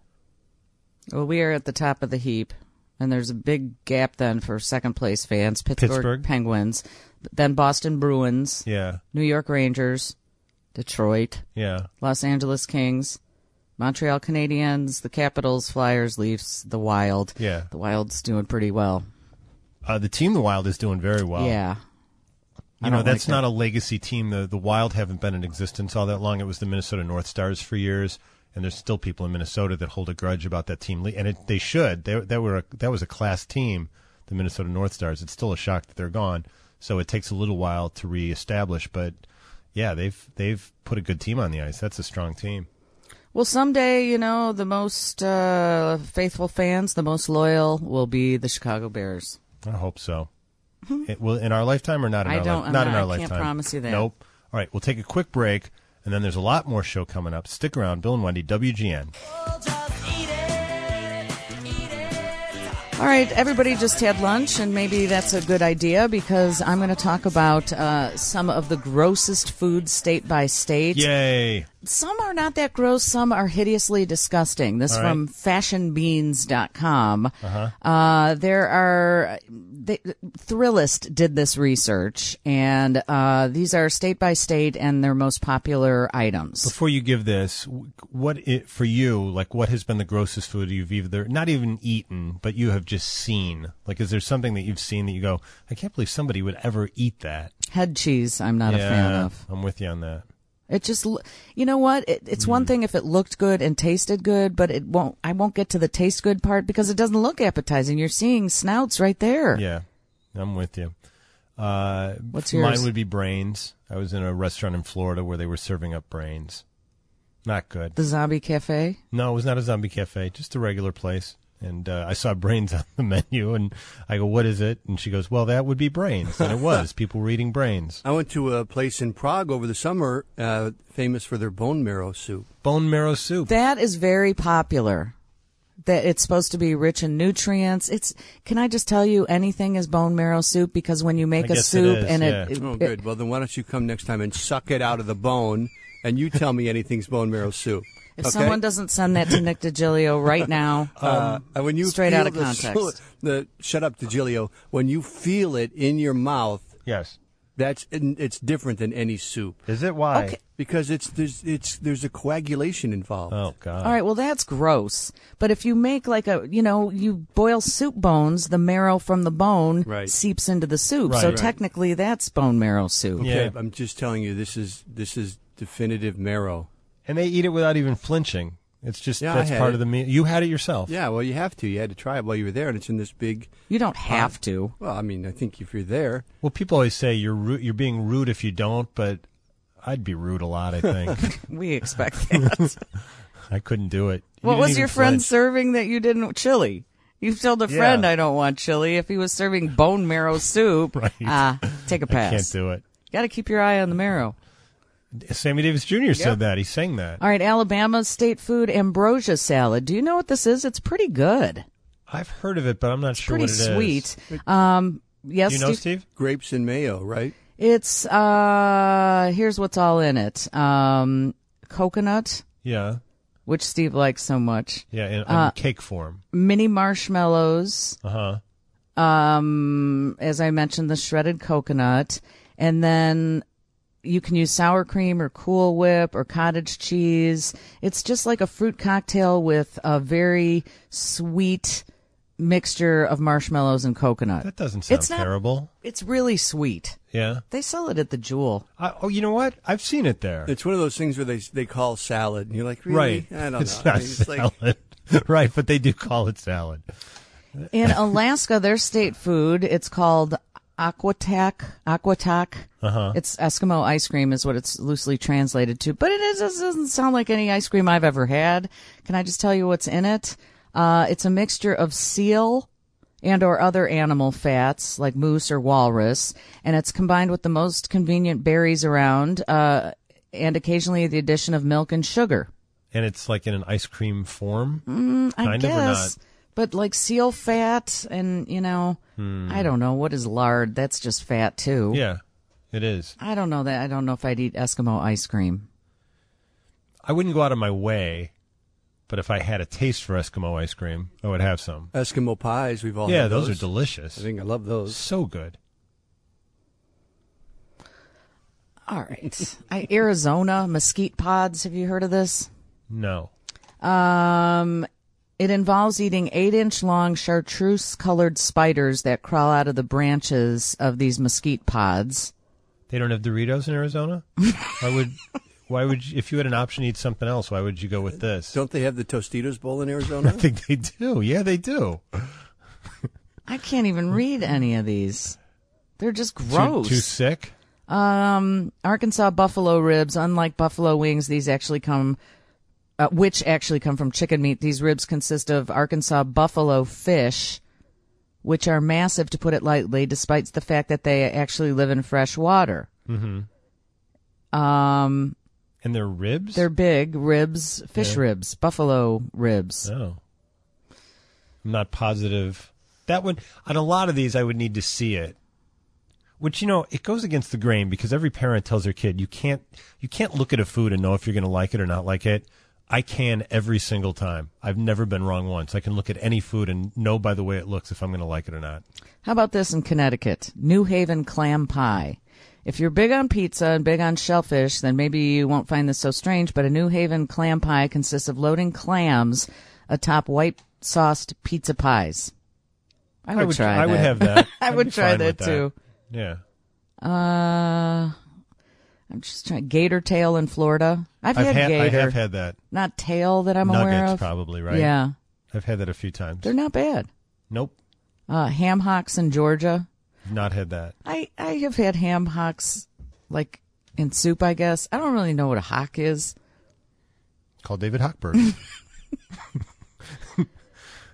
Speaker 2: Well, we are at the top of the heap, and there's a big gap then for second place fans. Pittsburgh,
Speaker 1: Pittsburgh.
Speaker 2: Penguins, then Boston Bruins,
Speaker 1: Yeah.
Speaker 2: New York Rangers, Detroit,
Speaker 1: Yeah.
Speaker 2: Los Angeles Kings, Montreal Canadiens, the Capitals, Flyers, Leafs, the Wild.
Speaker 1: Yeah.
Speaker 2: The Wild's doing pretty well.
Speaker 1: Uh, the team, the Wild, is doing very well.
Speaker 2: Yeah. I
Speaker 1: You know,
Speaker 2: don't
Speaker 1: that's
Speaker 2: like
Speaker 1: not
Speaker 2: that.
Speaker 1: a legacy team. The the Wild haven't been in existence all that long. It was the Minnesota North Stars for years, and there's still people in Minnesota that hold a grudge about that team. And it, they should. They, that were a, that was a class team, the Minnesota North Stars. It's still a shock that they're gone. So it takes a little while to reestablish. But yeah, they've they've put a good team on the ice. That's a strong team.
Speaker 2: Well, someday, you know, the most uh, faithful fans, the most loyal, will be the Chicago Bears.
Speaker 1: I hope so. It will in our lifetime or not in
Speaker 2: I
Speaker 1: our
Speaker 2: don't-
Speaker 1: life?
Speaker 2: I'm
Speaker 1: Not
Speaker 2: not-
Speaker 1: in our
Speaker 2: I
Speaker 1: lifetime.
Speaker 2: can't promise you that.
Speaker 1: Nope. All right, we'll take a quick break, and then there's a lot more show coming up. Stick around. Bill and Wendy, W G N.
Speaker 2: All right, everybody just had lunch, and maybe that's a good idea because I'm going to talk about uh, some of the grossest foods state by state.
Speaker 1: Yay.
Speaker 2: Some are not that gross. Some are hideously disgusting. This
Speaker 1: All right.
Speaker 2: from fashion beans dot com.
Speaker 1: Uh-huh.
Speaker 2: Uh, there are, they, Thrillist did this research, and uh, these are state by state and their most popular items.
Speaker 1: Before you give this, what it, for you, like what has been the grossest food you've either, not even eaten, but you have just seen? Like, is there something that you've seen that you go, I can't believe somebody would ever eat that?
Speaker 2: Head cheese, I'm not
Speaker 1: yeah,
Speaker 2: a fan of.
Speaker 1: I'm with you on that.
Speaker 2: It just, l- you know what? It, it's one
Speaker 1: Mm.
Speaker 2: thing if it looked good and tasted good, but it won't. I won't get to the taste good part because it doesn't look appetizing. You're seeing snouts right there.
Speaker 1: Yeah, I'm with you. Uh,
Speaker 2: What's
Speaker 1: mine
Speaker 2: yours?
Speaker 1: would be brains. I was in a restaurant in Florida where they were serving up brains. Not good.
Speaker 2: The Zombie Cafe.
Speaker 1: No, it was not a zombie cafe. Just a regular place. And uh, I saw brains on the menu, and I go, what is it? And she goes, well, that would be brains. And it was. People were eating brains.
Speaker 3: I went to a place in Prague over the summer, uh, famous for their bone marrow soup.
Speaker 1: Bone marrow soup.
Speaker 2: That is very popular. That it's supposed to be rich in nutrients. It's. Can I just tell you, anything is bone marrow soup, because when you make
Speaker 1: I
Speaker 2: a
Speaker 1: guess
Speaker 2: soup
Speaker 1: it is,
Speaker 2: and
Speaker 1: yeah.
Speaker 2: it, it,
Speaker 3: Oh,
Speaker 2: it
Speaker 3: good. Well, then why don't you come next time and suck it out of the bone, and you tell me anything's bone marrow soup.
Speaker 2: if
Speaker 3: okay?
Speaker 2: someone doesn't send that to Nick DiGilio right now,
Speaker 3: Uh, and when you
Speaker 2: straight
Speaker 3: feel
Speaker 2: out of
Speaker 3: the,
Speaker 2: context.
Speaker 3: The shut up, DiGilio. When you feel it in your mouth,
Speaker 1: Yes.
Speaker 3: that's it's different than any soup.
Speaker 1: Is it? Why?
Speaker 2: Okay.
Speaker 3: Because it's there's it's there's a coagulation involved.
Speaker 1: Oh, God.
Speaker 2: All right, well, that's gross. But if you make like a, you know, you boil soup bones, the marrow from the bone
Speaker 3: Right.
Speaker 2: seeps into the soup.
Speaker 1: Right.
Speaker 2: so
Speaker 1: Right.
Speaker 2: technically that's bone marrow soup.
Speaker 3: Okay,
Speaker 1: Yeah.
Speaker 3: I'm just telling you, this is this is definitive marrow.
Speaker 1: And they eat it without even flinching. It's just,
Speaker 3: Yeah, I
Speaker 1: that's
Speaker 3: had
Speaker 1: part
Speaker 3: it.
Speaker 1: of the meal. You had it yourself.
Speaker 3: Yeah, well, you have to. You had to try it while you were there, and it's in this big.
Speaker 2: You don't have to.
Speaker 3: Well, I mean, I think if you're there,
Speaker 1: Well, people always say you're ru- you're being rude if you don't, but I'd be rude a lot, I think.
Speaker 2: We expect that.
Speaker 1: I couldn't do it. You
Speaker 2: What
Speaker 1: didn't
Speaker 2: was
Speaker 1: even
Speaker 2: your friend
Speaker 1: flinch.
Speaker 2: serving that you didn't? Chili. You told a friend,
Speaker 1: Yeah.
Speaker 2: I don't want chili. If he was serving bone marrow soup,
Speaker 1: Right.
Speaker 2: ah, take a
Speaker 1: I
Speaker 2: pass.
Speaker 1: can't do it.
Speaker 2: Got to keep your eye on the marrow.
Speaker 1: Sammy Davis Junior
Speaker 2: Yep.
Speaker 1: said that. He sang that.
Speaker 2: All right, Alabama's state food, ambrosia salad. Do you know what this is? It's pretty good.
Speaker 1: I've heard of it, but I'm not sure
Speaker 2: Pretty
Speaker 1: what it is.
Speaker 2: sweet. Um, yes,
Speaker 1: Do you know,
Speaker 2: Steve?
Speaker 1: Steve?
Speaker 3: grapes and mayo, right?
Speaker 2: It's uh here's what's all in it. Um coconut,
Speaker 1: Yeah.
Speaker 2: which Steve likes so much.
Speaker 1: Yeah, in, in
Speaker 2: Uh,
Speaker 1: cake form.
Speaker 2: Mini marshmallows,
Speaker 1: Uh-huh.
Speaker 2: um as I mentioned, the shredded coconut, and then you can use sour cream or Cool Whip or cottage cheese. It's just like a fruit cocktail with a very sweet mixture of marshmallows and coconut.
Speaker 1: That doesn't sound
Speaker 2: It's not-
Speaker 1: terrible.
Speaker 2: It's really sweet.
Speaker 1: Yeah.
Speaker 2: They sell it at the Jewel.
Speaker 1: I, oh, you know what? I've seen it there.
Speaker 3: It's one of those things where they they call salad, and you're like, really?
Speaker 1: Right.
Speaker 3: I don't
Speaker 1: it's
Speaker 3: know.
Speaker 1: not
Speaker 3: I mean, it's like,
Speaker 1: salad. Right, but they do call it salad.
Speaker 2: In Alaska, their state food, it's called aquatak. Aquatak.
Speaker 1: Uh-huh.
Speaker 2: It's Eskimo ice cream is what it's loosely translated to. But it is, it doesn't sound like any ice cream I've ever had. Can I just tell you what's in it? Uh, it's a mixture of seal and or other animal fats like moose or walrus, and it's combined with the most convenient berries around, uh, and occasionally the addition of milk and sugar.
Speaker 1: And it's like in an ice cream form?
Speaker 2: Mm, I
Speaker 1: kind
Speaker 2: guess.
Speaker 1: of or not?
Speaker 2: But like seal fat and, you know,
Speaker 1: Hmm.
Speaker 2: I don't know. What is lard? That's just fat too.
Speaker 1: Yeah, it is.
Speaker 2: I don't know that. I don't know if I'd eat Eskimo ice cream.
Speaker 1: I wouldn't go out of my way, but if I had a taste for Eskimo ice cream, I would have some.
Speaker 3: Eskimo pies, we've all
Speaker 1: Yeah,
Speaker 3: had
Speaker 1: those
Speaker 3: those
Speaker 1: are delicious.
Speaker 3: I think I love those.
Speaker 1: So good.
Speaker 2: All right. I, Arizona mesquite pods. Have you heard of this?
Speaker 1: No.
Speaker 2: Um, it involves eating eight-inch long chartreuse-colored spiders that crawl out of the branches of these mesquite pods.
Speaker 1: They don't have Doritos in Arizona? Why would why would you, if you had an option to eat something else, why would you go with this?
Speaker 3: Don't they have the Tostitos Bowl in Arizona?
Speaker 1: I think they do. Yeah, they do.
Speaker 2: I can't even read any of these. They're just gross.
Speaker 1: Too, too sick?
Speaker 2: Um, Arkansas buffalo ribs, unlike buffalo wings, these actually come, uh, which actually come from chicken meat. These ribs consist of Arkansas buffalo fish, which are massive, to put it lightly, despite the fact that they actually live in fresh water.
Speaker 1: Mm-hmm.
Speaker 2: Um,
Speaker 1: And they're ribs?
Speaker 2: they're big ribs, fish
Speaker 1: Yeah.
Speaker 2: ribs, buffalo ribs.
Speaker 1: Oh. I'm not positive. That would, on a lot of these, I would need to see it. Which, you know, it goes against the grain because every parent tells their kid, you can't, you can't look at a food and know if you're going to like it or not like it. I can every single time. I've never been wrong once. I can look at any food and know by the way it looks if I'm going to like it or not.
Speaker 2: How about this in Connecticut? New Haven clam pie. If you're big on pizza and big on shellfish, then maybe you won't find this so strange, but a New Haven clam pie consists of loading clams atop white sauced pizza pies. I would,
Speaker 1: I would
Speaker 2: try
Speaker 1: I
Speaker 2: that.
Speaker 1: would have that.
Speaker 2: I
Speaker 1: I'd
Speaker 2: would
Speaker 1: be
Speaker 2: try
Speaker 1: fine
Speaker 2: that
Speaker 1: with that.
Speaker 2: too.
Speaker 1: Yeah.
Speaker 2: Uh, I'm just trying. Gator tail in Florida. I've,
Speaker 1: I've
Speaker 2: had
Speaker 1: had- I
Speaker 2: gator.
Speaker 1: have had that.
Speaker 2: Not tail that I'm aware
Speaker 1: Nuggets,
Speaker 2: of.
Speaker 1: probably, right?
Speaker 2: Yeah.
Speaker 1: I've had that a few times.
Speaker 2: They're not bad.
Speaker 1: Nope.
Speaker 2: Uh, ham hocks in Georgia.
Speaker 1: Not had that.
Speaker 2: I, I have had ham hocks, like, in soup, I guess. I don't really know what a hock is.
Speaker 1: Call David Hochberg.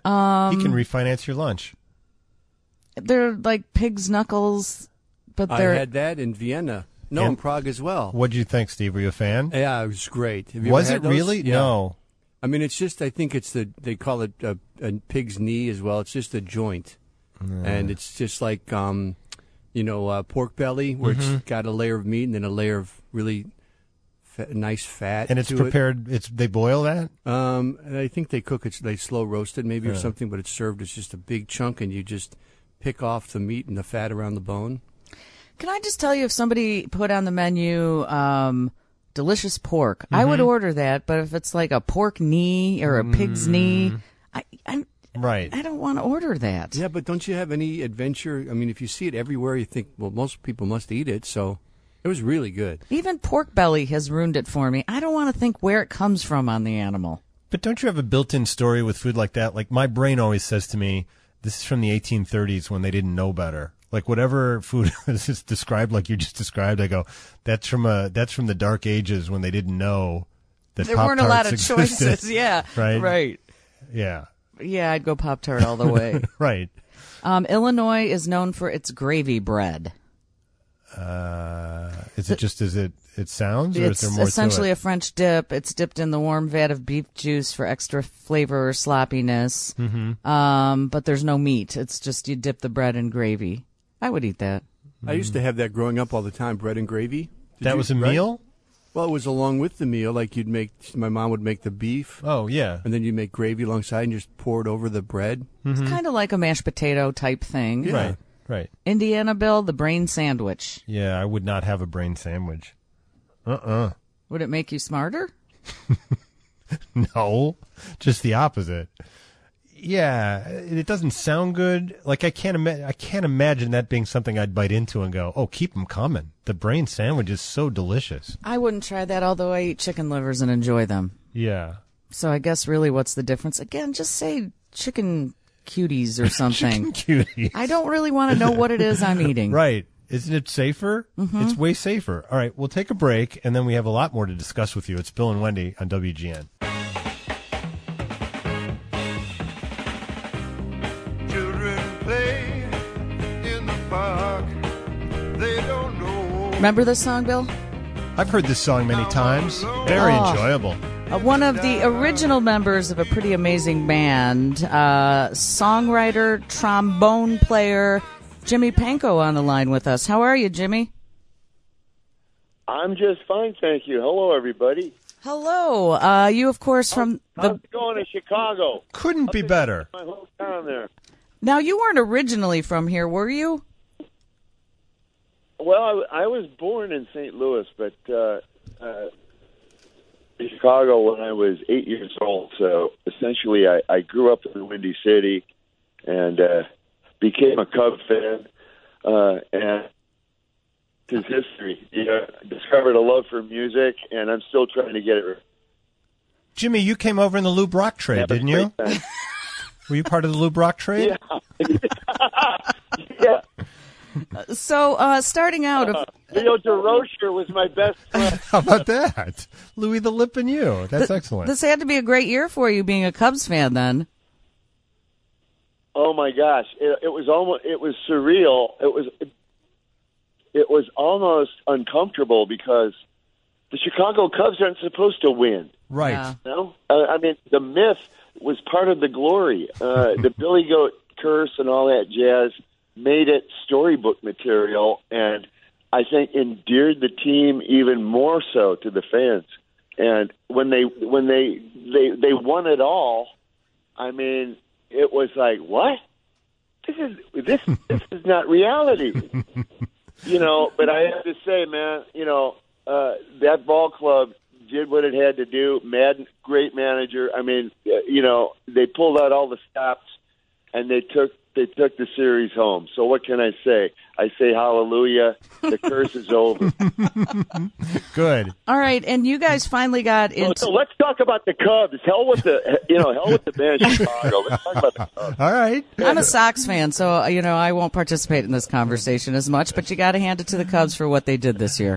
Speaker 2: Um,
Speaker 1: he can refinance your lunch.
Speaker 2: They're like pig's knuckles, but
Speaker 3: I
Speaker 2: they're
Speaker 3: had that in Vienna. No,
Speaker 1: And-
Speaker 3: in Prague as well.
Speaker 1: What'd you think, Steve? Were you a fan?
Speaker 3: Yeah, it was great. Have you
Speaker 1: Was
Speaker 3: ever
Speaker 1: it
Speaker 3: had those?
Speaker 1: really?
Speaker 3: Yeah.
Speaker 1: No.
Speaker 3: I mean, it's just, I think it's the, they call it a, a pig's knee as well. It's just a joint. And it's just like, um, you know, uh, pork belly, where
Speaker 1: Mhm.
Speaker 3: it's got a layer of meat and then a layer of really fa- nice fat.
Speaker 1: And it's
Speaker 3: to
Speaker 1: prepared. It's they boil that.
Speaker 3: It. Um, and I think they cook it, they slow roast it maybe or
Speaker 1: Yeah.
Speaker 3: something, but it's served as just a big chunk, and you just pick off the meat and the fat around the bone.
Speaker 2: Can I just tell you, if somebody put on the menu um, delicious pork, I would
Speaker 1: Mhm.
Speaker 2: order that. But if it's like a pork knee or a pig's knee, I, I
Speaker 1: Right.
Speaker 2: I don't want to order that.
Speaker 3: Yeah, but don't you have any adventure? I mean, if you see it everywhere, you think, well, most people must eat it. So it was really good.
Speaker 2: Even pork belly has ruined it for me. I don't want to think where it comes from on the animal.
Speaker 1: But don't you have a built-in story with food like that? Like my brain always says to me, "This is from the eighteen thirties when they didn't know better." Like whatever food is described like you just described, I go, "That's from a that's from the dark ages when they didn't know that
Speaker 2: There weren't a lot of
Speaker 1: Pop-Tarts existed."
Speaker 2: choices. Yeah,
Speaker 1: right,
Speaker 2: right.
Speaker 1: Yeah,
Speaker 2: Yeah, I'd go Pop-Tart all the way.
Speaker 1: right.
Speaker 2: Um, Illinois is known for its gravy bread.
Speaker 1: Uh, is it just as it it sounds, or
Speaker 2: It's
Speaker 1: is there more
Speaker 2: essentially
Speaker 1: to
Speaker 2: a French dip. It's dipped in the warm vat of beef juice for extra flavor or sloppiness.
Speaker 1: Mhm.
Speaker 2: Um, but there's no meat. It's just you dip the bread in gravy. I would eat that.
Speaker 3: I used to have that growing up all the time, bread and gravy. Did
Speaker 1: That
Speaker 3: you-
Speaker 1: was a
Speaker 3: right?
Speaker 1: meal?
Speaker 3: Well, it was along with the meal. Like you'd make, my mom would make the beef.
Speaker 1: Oh, yeah.
Speaker 3: And then you make gravy alongside and just pour it over the bread.
Speaker 2: It's kind of like a mashed potato type thing.
Speaker 3: Yeah.
Speaker 1: Right, right.
Speaker 2: Indiana Bill, the brain sandwich.
Speaker 1: Yeah, I would not have a brain sandwich. Uh-uh.
Speaker 2: Would it make you smarter?
Speaker 1: No, just the opposite. Yeah, it doesn't sound good. Like I can't ima- I can't imagine that being something I'd bite into and go, "Oh, keep them coming." The brain sandwich is so delicious.
Speaker 2: I wouldn't try that, although I eat chicken livers and enjoy them.
Speaker 1: Yeah.
Speaker 2: So I guess really what's the difference? Again, just say chicken cuties or something.
Speaker 1: Chicken cuties.
Speaker 2: I don't really want to know what it is I'm eating.
Speaker 1: Right. Isn't it safer?
Speaker 2: Mhm.
Speaker 1: It's way safer. All right, we'll take a break, and then we have a lot more to discuss with you. It's Bill and Wendy on W G N.
Speaker 2: Remember this song, Bill?
Speaker 1: I've heard this song many times. Very
Speaker 2: Oh.
Speaker 1: enjoyable.
Speaker 2: Uh, one of the original members of a pretty amazing band, uh, songwriter, trombone player, Jimmy Pankow on the line with us. How are you, Jimmy?
Speaker 13: I'm just fine, thank you. Hello, everybody.
Speaker 2: Hello. Uh, you, of course, from the.
Speaker 13: How's it going in Chicago?
Speaker 1: Couldn't be better.
Speaker 13: My hometown there.
Speaker 2: Now, you weren't originally from here, were you?
Speaker 13: Well, I, I was born in Saint Louis, but uh, uh, in Chicago when I was eight years old. So essentially, I, I grew up in the Windy City and uh, became a Cub fan. Uh, and his history, you know, discovered a love for music, and I'm still trying to get it.
Speaker 1: Jimmy, you came over in the Lou Brock trade,
Speaker 13: Yeah, but
Speaker 1: didn't you?
Speaker 13: great time.
Speaker 1: Were you part of the Lou Brock trade?
Speaker 13: Yeah. yeah.
Speaker 2: So, uh, starting out,
Speaker 13: Uh, Leo DeRocher was my best friend.
Speaker 1: How about that? Louis the Lip and you. That's excellent.
Speaker 2: this had to be a great year for you being a Cubs fan then.
Speaker 13: Oh my gosh, it, it was almost it was surreal. It was it, it was almost uncomfortable because the Chicago Cubs aren't supposed to win.
Speaker 1: Right.
Speaker 2: Yeah.
Speaker 13: You know? uh, I mean, the myth was part of the glory. Uh, the Billy Goat curse and all that jazz made it storybook material, and I think endeared the team even more so to the fans. And when they when they they they won it all, I mean, it was like, what? This is this this is not reality, you know. But I have to say, man, you know, uh, that ball club did what it had to do. Madden, great manager. I mean, uh, you know, they pulled out all the stops and they took they took the series home. So what can I say? I say hallelujah. The curse is over.
Speaker 1: Good.
Speaker 2: All right, and you guys finally got
Speaker 13: So,
Speaker 2: into.
Speaker 13: so let's talk about the Cubs. Hell with the you know hell with the band of Chicago. Let's talk about the Cubs.
Speaker 1: All right.
Speaker 2: I'm a Sox fan, so uh, you know I won't participate in this conversation as much. But you got to hand it to the Cubs for what they did this year.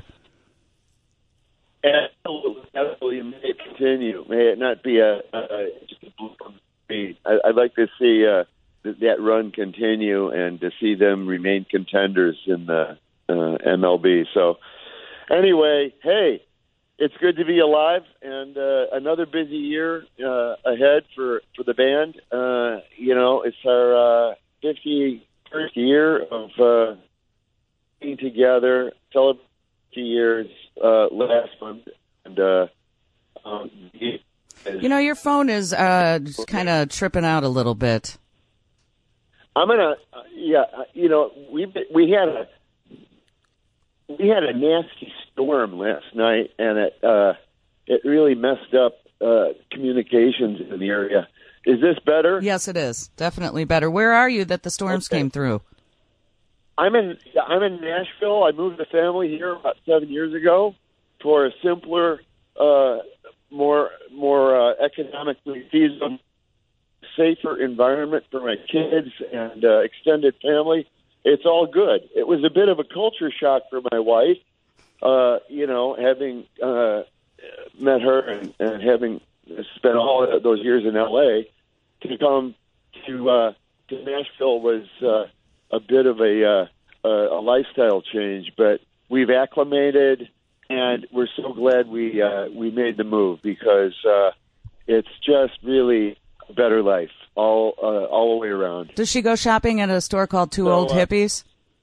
Speaker 13: Absolutely, absolutely. May it continue. May it not be a, a, just a blip on I, I'd like to see uh, th- that run continue and to see them remain contenders in the uh, M L B. So, anyway, hey, it's good to be alive, and uh, another busy year uh, ahead for, for the band. Uh, you know, it's our uh, fifty-first year of uh, being together, celebrating fifty years uh, last month, and uh, um,
Speaker 2: you know, your phone is uh, just kind of tripping out a little bit.
Speaker 13: I'm gonna, uh, yeah, uh, you know, we we had a we had a nasty storm last night, and it uh, it really messed up uh, communications in the area. Is this better?
Speaker 2: Yes, it is definitely better. Where are you that the storms
Speaker 13: Okay.
Speaker 2: came through?
Speaker 13: I'm in I'm in Nashville. I moved the family here about seven years ago for a simpler, uh, more more uh, economically feasible, safer environment for my kids and uh, extended family. It's all good. It was a bit of a culture shock for my wife, uh, you know, having uh, met her and, and having spent all of those years in L A to come to uh, to Nashville was uh, a bit of a, uh, a a lifestyle change, but we've acclimated, and we're so glad we uh, we made the move because uh, it's just really a better life all uh, all the way around.
Speaker 2: Does she go shopping at a store called Two
Speaker 13: So,
Speaker 2: Old
Speaker 13: uh,
Speaker 2: Hippies?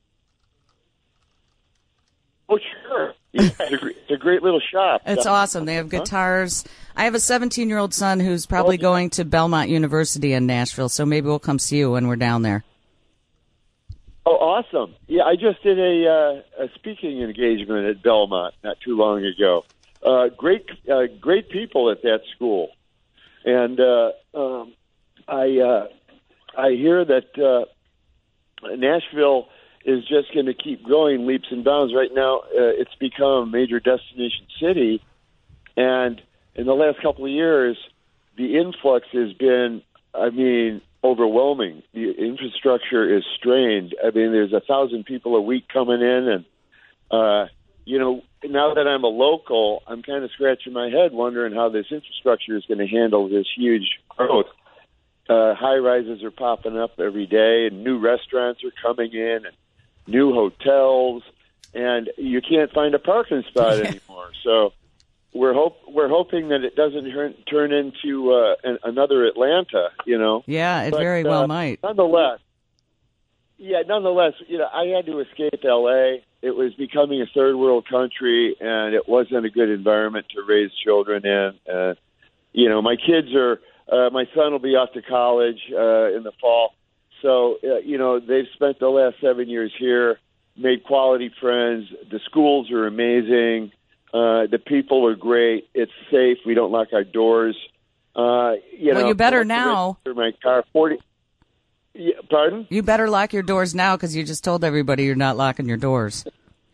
Speaker 13: Oh, sure. Yeah, it's, a, gr- it's a great little shop.
Speaker 2: It's awesome. They have
Speaker 13: Huh?
Speaker 2: guitars. I have a seventeen-year-old son who's probably going to Belmont University in Nashville, so maybe we'll come see you when we're down there.
Speaker 13: Oh, awesome. Yeah, I just did a, uh, a speaking engagement at Belmont not too long ago. Uh, great uh, great people at that school. And uh, um, I uh, I hear that uh, Nashville is just going to keep growing leaps and bounds. Right now, uh, it's become a major destination city, and in the last couple of years, the influx has been, I mean, overwhelming. The infrastructure is strained. I mean, there's a thousand people a week coming in, and uh, you know, now that I'm a local, I'm kind of scratching my head, wondering how this infrastructure is going to handle this huge growth. Uh, high rises are popping up every day, and new restaurants are coming in, and new hotels, and you can't find a parking spot anymore. So we're hope we're hoping that it doesn't turn turn into uh, an, another Atlanta. You know.
Speaker 2: Yeah, it
Speaker 13: But,
Speaker 2: very well
Speaker 13: uh,
Speaker 2: might.
Speaker 13: Nonetheless, yeah, nonetheless, you know, I had to escape L A. It was becoming a third world country, and it wasn't a good environment to raise children in. Uh, you know, my kids are. Uh, my son will be off to college uh, in the fall. So, uh, you know, they've spent the last seven years here, made quality friends. The schools are amazing. Uh, the people are great. It's safe. We don't lock our doors. Uh, you
Speaker 2: Well,
Speaker 13: know,
Speaker 2: you better
Speaker 13: I have to
Speaker 2: now.
Speaker 13: register My car, forty. Yeah, pardon?
Speaker 2: You better lock your doors now because you just told everybody you're not locking your doors.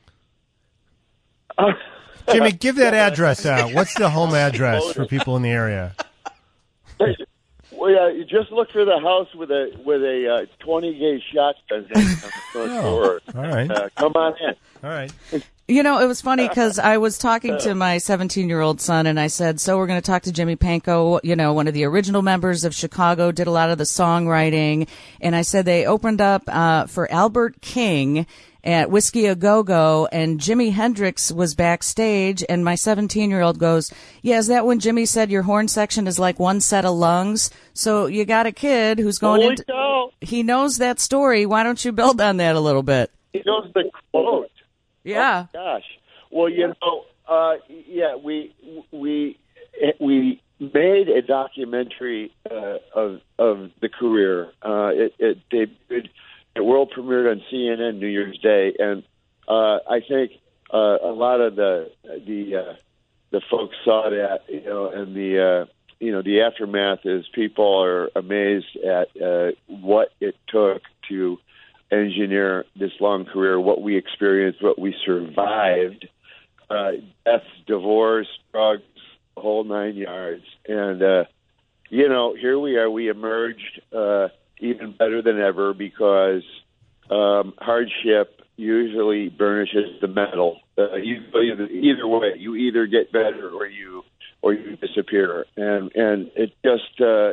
Speaker 1: Jimmy, give that address out. What's the home address for people in the area?
Speaker 13: Well, yeah, you just look for the house with a with a uh, twenty gauge shotgun hanging on the front
Speaker 1: Oh,
Speaker 13: door.
Speaker 1: all right.
Speaker 13: Uh, come on in.
Speaker 1: All right.
Speaker 2: You know, it was funny because I was talking to my seventeen-year-old son, and I said, so we're going to talk to Jimmy Pankow, you know, one of the original members of Chicago, did a lot of the songwriting. And I said they opened up uh, for Albert King at Whiskey A Go Go, and Jimi Hendrix was backstage, and my seventeen-year-old goes, yeah, is that when Jimmy said your horn section is like one set of lungs? So you got a kid who's going
Speaker 13: Holy
Speaker 2: into...
Speaker 13: cow.
Speaker 2: He knows that story. Why don't you build on that a little bit?
Speaker 13: He knows the quote.
Speaker 2: Yeah.
Speaker 13: Oh, gosh. Well, you know, uh, yeah, we we we made a documentary uh, of of the career. Uh, it, it debuted, it world premiered on C N N New Year's Day, and uh, I think uh, a lot of the the uh, the folks saw that, you know, and the uh, you know the aftermath is people are amazed at uh, what it took to engineer this long career, what we experienced, what we survived, uh, death, divorce, drugs, the whole nine yards. And, uh, you know, here we are. We emerged uh, even better than ever because um, hardship usually burnishes the metal. Uh, you, either, either way, you either get better or you or you disappear. And and it just uh, it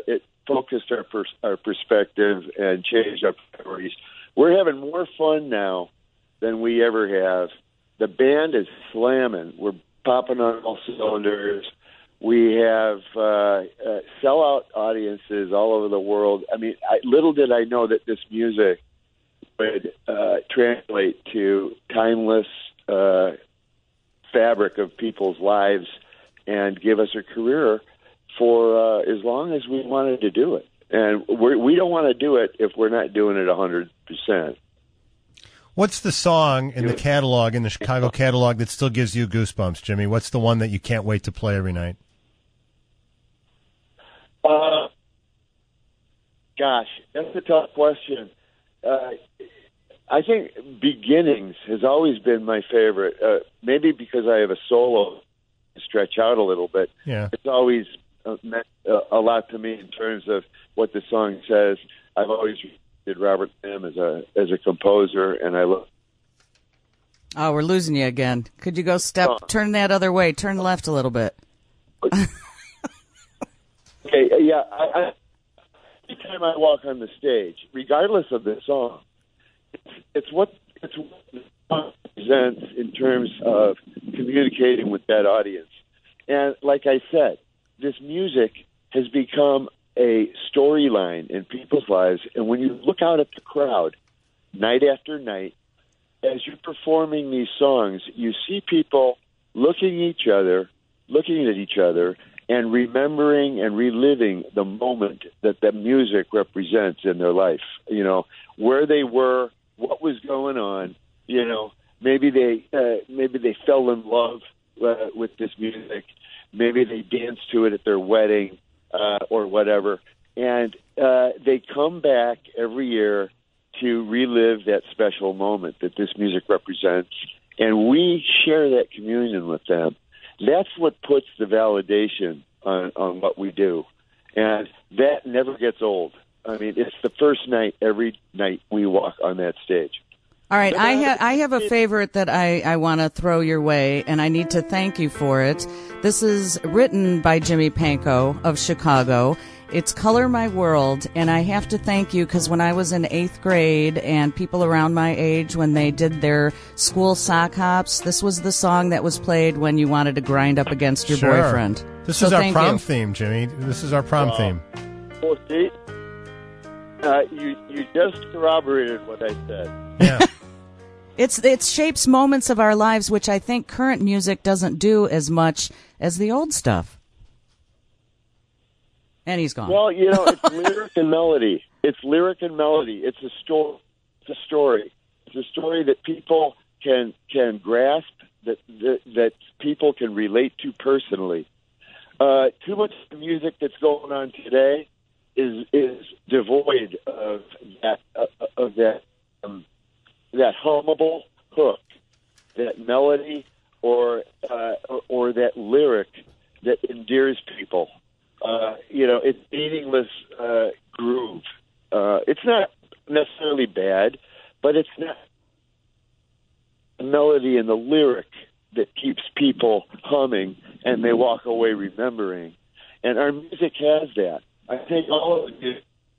Speaker 13: focused our pers- our perspective and changed our priorities. We're having more fun now than we ever have. The band is slamming. We're popping on all cylinders. We have uh, uh, sellout audiences all over the world. I mean, I, little did I know that this music would uh, translate to timeless uh, fabric of people's lives and give us a career for uh, as long as we wanted to do it. And we're, we don't want to do it if we're not doing it one hundred percent.
Speaker 1: What's the song in the catalog, in the Chicago catalog, that still gives you goosebumps, Jimmy? What's the one that you can't wait to play every night?
Speaker 13: Uh, gosh, that's a tough question. Uh, I think Beginnings has always been my favorite, uh, maybe because I have a solo to stretch out a little bit.
Speaker 1: Yeah.
Speaker 13: It's always uh, meant uh, a lot to me in terms of what the song says. I've always did Robert Lamb as a as a composer, and I love.
Speaker 2: Oh, we're losing you again. Could you go step,
Speaker 13: Uh,
Speaker 2: turn that other way, turn left a little bit?
Speaker 13: Okay, yeah. I, I, every time I walk on the stage, regardless of the song, it's, it's what it's what the song represents in terms of communicating with that audience. And like I said, this music has become a storyline in people's lives. And when you look out at the crowd night after night, as you're performing these songs, you see people looking at each other, looking at each other, and remembering and reliving the moment that the music represents in their life. You know, where they were, what was going on. You know, maybe they uh, maybe they fell in love uh, with this music. Maybe they danced to it at their wedding. Uh, or whatever, and uh, they come back every year to relive that special moment that this music represents, and we share that communion with them. That's what puts the validation on, on what we do, and that never gets old. I mean, it's the first night every night we walk on that stage.
Speaker 2: All right, I have I have a favorite that I, I want to throw your way, and I need to thank you for it. This is written by Jimmy Pankow of Chicago. It's Color My World, and I have to thank you because when I was in eighth grade and people around my age, when they did their school sock hops, this was the song that was played when you wanted to grind up against your
Speaker 1: Sure.
Speaker 2: boyfriend.
Speaker 1: This
Speaker 2: So
Speaker 1: is our
Speaker 2: thank
Speaker 1: prom
Speaker 2: you.
Speaker 1: theme, Jimmy. This is our prom
Speaker 13: Wow.
Speaker 1: theme.
Speaker 13: Well, see, uh, you you just corroborated what I said.
Speaker 1: Yeah.
Speaker 2: It's it shapes moments of our lives, which I think current music doesn't do as much as the old stuff. And he's gone.
Speaker 13: Well, you know, it's lyric and melody. It's lyric and melody. It's a story. It's a story. It's a story that people can can grasp. That that, that people can relate to personally. Uh, too much of the music that's going on today is is devoid of that uh, of that um, that hummable hook, that melody, or uh, or, or that lyric that endears people. Uh, you know, it's meaningless uh, groove. Uh, it's not necessarily bad, but it's not the melody and the lyric that keeps people humming and they walk away remembering. And our music has that. I think all of it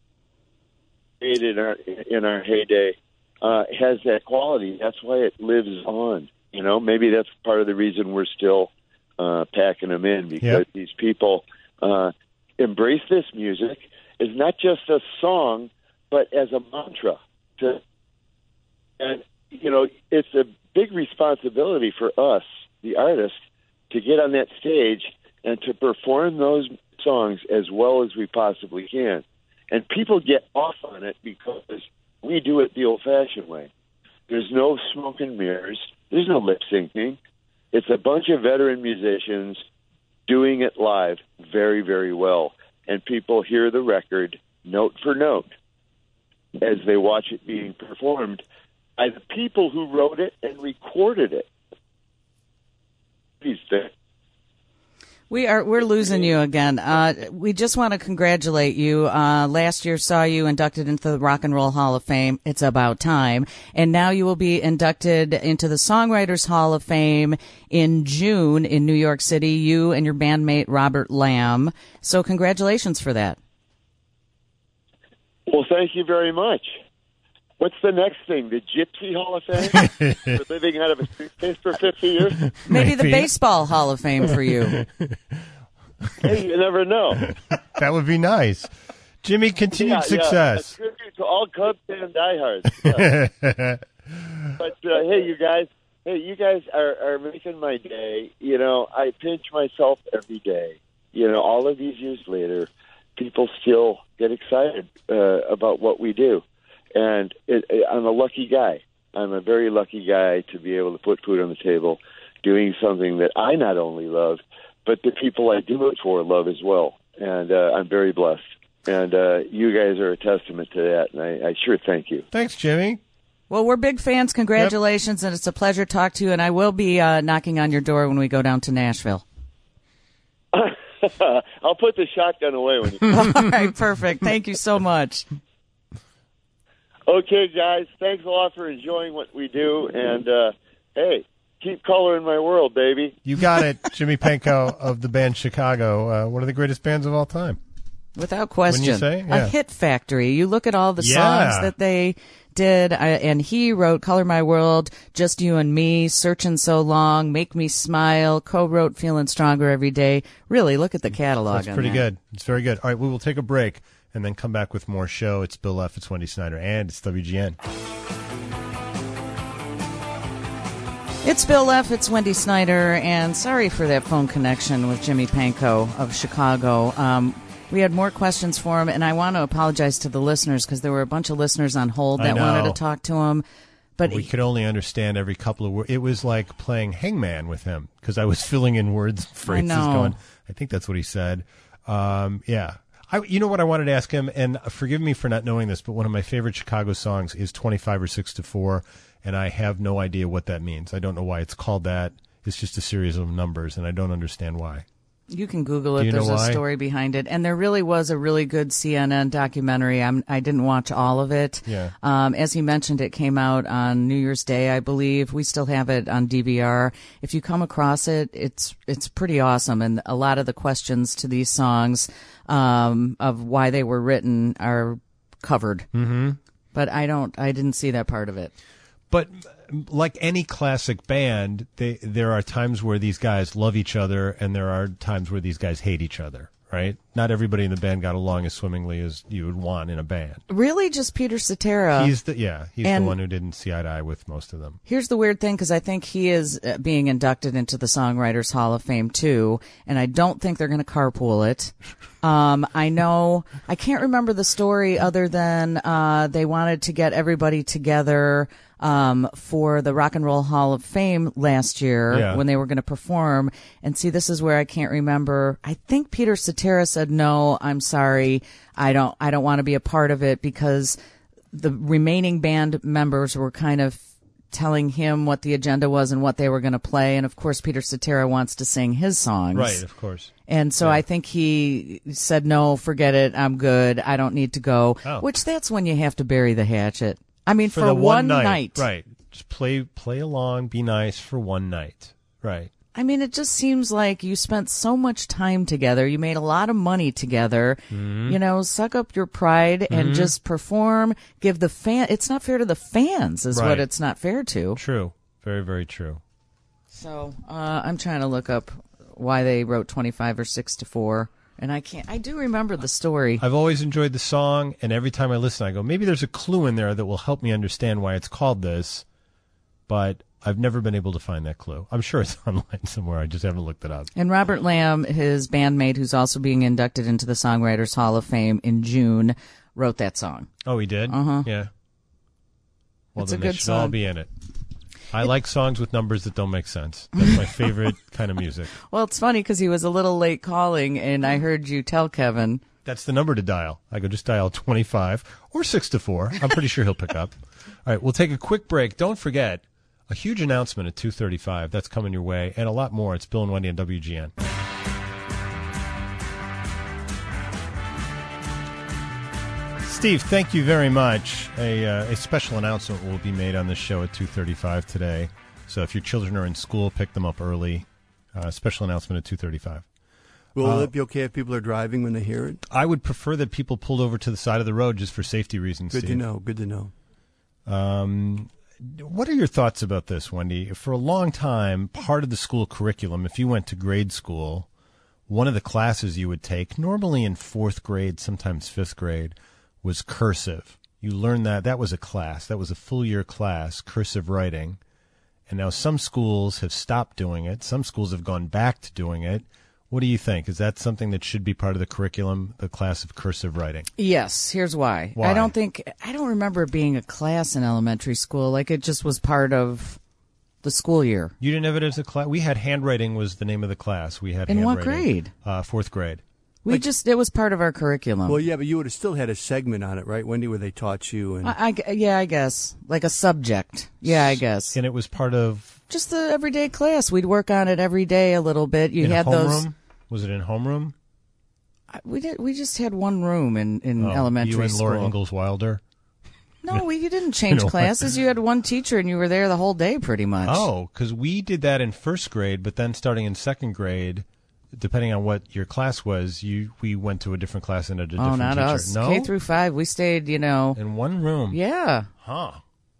Speaker 13: in our in our heyday uh, has that quality. That's why it lives on. You know, maybe that's part of the reason we're still uh, packing them in, because
Speaker 1: Yep.
Speaker 13: these people uh, embrace this music as not just a song, but as a mantra. To, and, you know, it's a big responsibility for us, the artists, to get on that stage and to perform those songs as well as we possibly can. And people get off on it because we do it the old-fashioned way. There's no smoke and mirrors. There's no lip-syncing. It's a bunch of veteran musicians doing it live very, very well. And people hear the record note for note as they watch it being performed by the people who wrote it and recorded it. These things.
Speaker 2: We are we're losing you again. Uh, we just want to congratulate you. Uh, last year saw you inducted into the Rock and Roll Hall of Fame. It's about time. And now you will be inducted into the Songwriters Hall of Fame in June in New York City, you and your bandmate Robert Lamb. So congratulations for that.
Speaker 13: Well, thank you very much. What's the next thing? The Gypsy Hall of Fame? For living out of a suitcase for fifty years?
Speaker 2: Maybe the Baseball Hall of Fame for you.
Speaker 13: Hey, you never know.
Speaker 1: That would be nice. Jimmy, continued
Speaker 13: Yeah,
Speaker 1: success.
Speaker 13: Yeah, a tribute to all Cubs fan diehards. Yeah. But uh, hey, you guys, hey, you guys are, are making my day. You know, I pinch myself every day. You know, all of these years later, people still get excited uh, about what we do. And it, it, I'm a lucky guy. I'm a very lucky guy to be able to put food on the table, doing something that I not only love, but the people I do it for love as well. And uh, I'm very blessed. And uh, you guys are a testament to that, and I, I sure thank you.
Speaker 1: Thanks, Jimmy.
Speaker 2: Well, we're big fans. Congratulations, yep. And it's a pleasure to talk to you. And I will be uh, knocking on your door when we go down to Nashville.
Speaker 13: I'll put the shotgun away when you
Speaker 2: All right, perfect. Thank you so much.
Speaker 13: Okay, guys, thanks a lot for enjoying what we do. And, uh, hey, keep color in my world, baby.
Speaker 1: You got it, Jimmy Pankow of the band Chicago, uh, one of the greatest bands of all time.
Speaker 2: Without question.
Speaker 1: Wouldn't you say? Yeah.
Speaker 2: A hit factory. You look at all the
Speaker 1: Yeah.
Speaker 2: songs that they did, uh, and he wrote Color My World, Just You and Me, Searching So Long, Make Me Smile, co-wrote Feeling Stronger Every Day. Really, look at the catalog.
Speaker 1: That's
Speaker 2: on
Speaker 1: pretty
Speaker 2: that.
Speaker 1: good. It's very good. All right, we will take a break and then come back with more show. It's Bill F., it's Wendy Snyder, and it's W G N.
Speaker 2: It's Bill F., it's Wendy Snyder, and sorry for that phone connection with Jimmy Pankow of Chicago. Um, we had more questions for him, and I want to apologize to the listeners because there were a bunch of listeners on hold
Speaker 1: I
Speaker 2: that
Speaker 1: know.
Speaker 2: wanted to talk to him. But
Speaker 1: we could only understand every couple of words. It was like playing Hangman with him because I was filling in words and phrases
Speaker 2: know.
Speaker 1: going, I think that's what he said. Um, yeah. I, you know what I wanted to ask him, and forgive me for not knowing this, but one of my favorite Chicago songs is twenty-five or six to four, and I have no idea what that means. I don't know why it's called that. It's just a series of numbers, and I don't understand why.
Speaker 2: You can Google
Speaker 1: Do
Speaker 2: it.
Speaker 1: you know
Speaker 2: There's a
Speaker 1: why?
Speaker 2: story behind it. And there really was a really good C N N documentary. I'm, I didn't watch all of it.
Speaker 1: Yeah.
Speaker 2: Um, as he mentioned, it came out on New Year's Day, I believe. We still have it on D V R. If you come across it, it's it's pretty awesome. And a lot of the questions to these songs um, of why they were written are covered.
Speaker 1: Mm-hmm.
Speaker 2: But I don't. I didn't see that part of it.
Speaker 1: But like any classic band, they, there are times where these guys love each other, and there are times where these guys hate each other, right? Not everybody in the band got along as swimmingly as you would want in a band.
Speaker 2: Really, just Peter Cetera.
Speaker 1: He's the yeah, he's
Speaker 2: and
Speaker 1: the one who didn't see eye to eye with most of them.
Speaker 2: Here's the weird thing, because I think he is uh, being inducted into the Songwriters Hall of Fame, too, and I don't think they're going to carpool it. Um, I know, I can't remember the story other than uh, they wanted to get everybody together um, for the Rock and Roll Hall of Fame last year
Speaker 1: Yeah.
Speaker 2: when they were going to perform. And see, this is where I can't remember. I think Peter Cetera said, no, I'm sorry, I don't, I don't want to be a part of it, because the remaining band members were kind of telling him what the agenda was and what they were going to play. And of course, Peter Cetera wants to sing his songs.
Speaker 1: Right, of course.
Speaker 2: And so
Speaker 1: Yeah.
Speaker 2: I think he said, no, forget it. I'm good. I don't need to go.
Speaker 1: Oh.
Speaker 2: Which that's when you have to bury the hatchet. I mean, for,
Speaker 1: the
Speaker 2: one,
Speaker 1: night.
Speaker 2: night.
Speaker 1: Right. Just play play along, be nice for one night. Right.
Speaker 2: I mean, it just seems like you spent so much time together. You made a lot of money together.
Speaker 1: Mhm.
Speaker 2: You know, suck up your pride and
Speaker 1: Mhm.
Speaker 2: just perform. Give the fan. It's not fair to the fans, is
Speaker 1: Right.
Speaker 2: what it's not fair to.
Speaker 1: True. Very, very true.
Speaker 2: So uh, I'm trying to look up why they wrote twenty-five or six to four, and I can't. I do remember the story.
Speaker 1: I've always enjoyed the song, and every time I listen, I go, maybe there's a clue in there that will help me understand why it's called this, but I've never been able to find that clue. I'm sure it's online somewhere. I just haven't looked it up.
Speaker 2: And Robert Lamb, his bandmate, who's also being inducted into the Songwriters Hall of Fame in June, wrote that song.
Speaker 1: Oh, he did?
Speaker 2: Uh-huh.
Speaker 1: Yeah. Well,
Speaker 2: It's
Speaker 1: then
Speaker 2: a
Speaker 1: they
Speaker 2: good
Speaker 1: should all
Speaker 2: song.
Speaker 1: be in it. I like songs with numbers that don't make sense. That's my favorite kind of music.
Speaker 2: Well, it's funny because he was a little late calling, and I heard you tell Kevin.
Speaker 1: That's the number to dial. I go, just dial twenty-five or six to four. I'm pretty sure he'll pick up. All right, we'll take a quick break. Don't forget, a huge announcement at two thirty-five. That's coming your way, and a lot more. It's Bill and Wendy on W G N. Steve, thank you very much. A, uh, a special announcement will be made on this show at two thirty-five today. So if your children are in school, pick them up early. Uh, special announcement at two thirty-five.
Speaker 3: Will
Speaker 1: Uh,
Speaker 3: it be okay if people are driving when they hear it?
Speaker 1: I would prefer that people pulled over to the side of the road just for safety reasons.
Speaker 3: Good to
Speaker 1: Steve.
Speaker 3: know. Good to know.
Speaker 1: Um, what are your thoughts about this, Wendy? For a long time, part of the school curriculum, if you went to grade school, one of the classes you would take, normally in fourth grade, sometimes fifth grade, was cursive. You learned that. That was a class. That was a full year class, cursive writing. And now some schools have stopped doing it. Some schools have gone back to doing it. What do you think? Is that something that should be part of the curriculum, the class of cursive writing?
Speaker 2: Yes. Here's why.
Speaker 1: Why?
Speaker 2: I don't think I don't remember it being a class in elementary school. Like it just was part of the school year.
Speaker 1: You didn't have it as a class? We had handwriting was the name of the class. We had
Speaker 2: In what
Speaker 1: handwriting.
Speaker 2: grade?
Speaker 1: Uh, fourth grade.
Speaker 2: We just it was part of our curriculum.
Speaker 3: Well, yeah, but you would have still had a segment on it, right, Wendy, where they taught you. And
Speaker 2: I, I- yeah, I guess like a subject. Yeah, I guess.
Speaker 1: And it was part of
Speaker 2: Just the everyday class. We'd work on it every day a little bit. You
Speaker 1: in
Speaker 2: had
Speaker 1: homeroom?
Speaker 2: those.
Speaker 1: Was it in homeroom?
Speaker 2: I- We did. We just had one room in in
Speaker 1: Oh,
Speaker 2: elementary
Speaker 1: you and
Speaker 2: school.
Speaker 1: Laura Ingalls Wilder?
Speaker 2: No, we you didn't change
Speaker 1: No.
Speaker 2: classes. You had one teacher, and you were there the whole day, pretty much.
Speaker 1: Oh, because we did that in first grade, but then starting in second grade, depending on what your class was, you we went to a different class and a different
Speaker 2: oh, not
Speaker 1: teacher.
Speaker 2: us.
Speaker 1: No,
Speaker 2: K through five, we stayed. You know,
Speaker 1: in one room.
Speaker 2: yeah.
Speaker 1: Huh.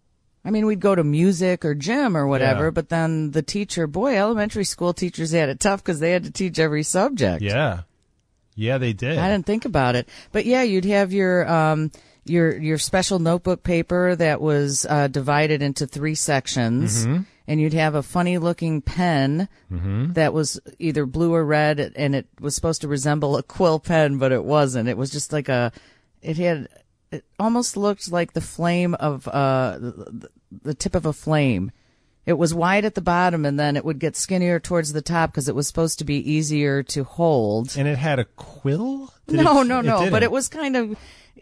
Speaker 2: I mean, we'd go to music or gym or whatever,
Speaker 1: Yeah.
Speaker 2: but then the teacher, boy, elementary school teachers had it tough because they had to teach every subject.
Speaker 1: Yeah. Yeah, they did.
Speaker 2: I didn't think about it, but yeah, you'd have your um your your special notebook paper that was uh, divided into three sections,
Speaker 1: Mhm.
Speaker 2: and you'd have a funny looking pen
Speaker 1: Mhm.
Speaker 2: that was either blue or red, and it was supposed to resemble a quill pen, but it wasn't. It was just like a, it had, it almost looked like the flame of uh the, the tip of a flame. It was wide at the bottom, and then it would get skinnier towards the top because it was supposed to be easier to hold.
Speaker 1: And it had a quill? Did
Speaker 2: no,
Speaker 1: it-
Speaker 2: no,
Speaker 1: it
Speaker 2: no.
Speaker 1: didn't.
Speaker 2: But it was kind of,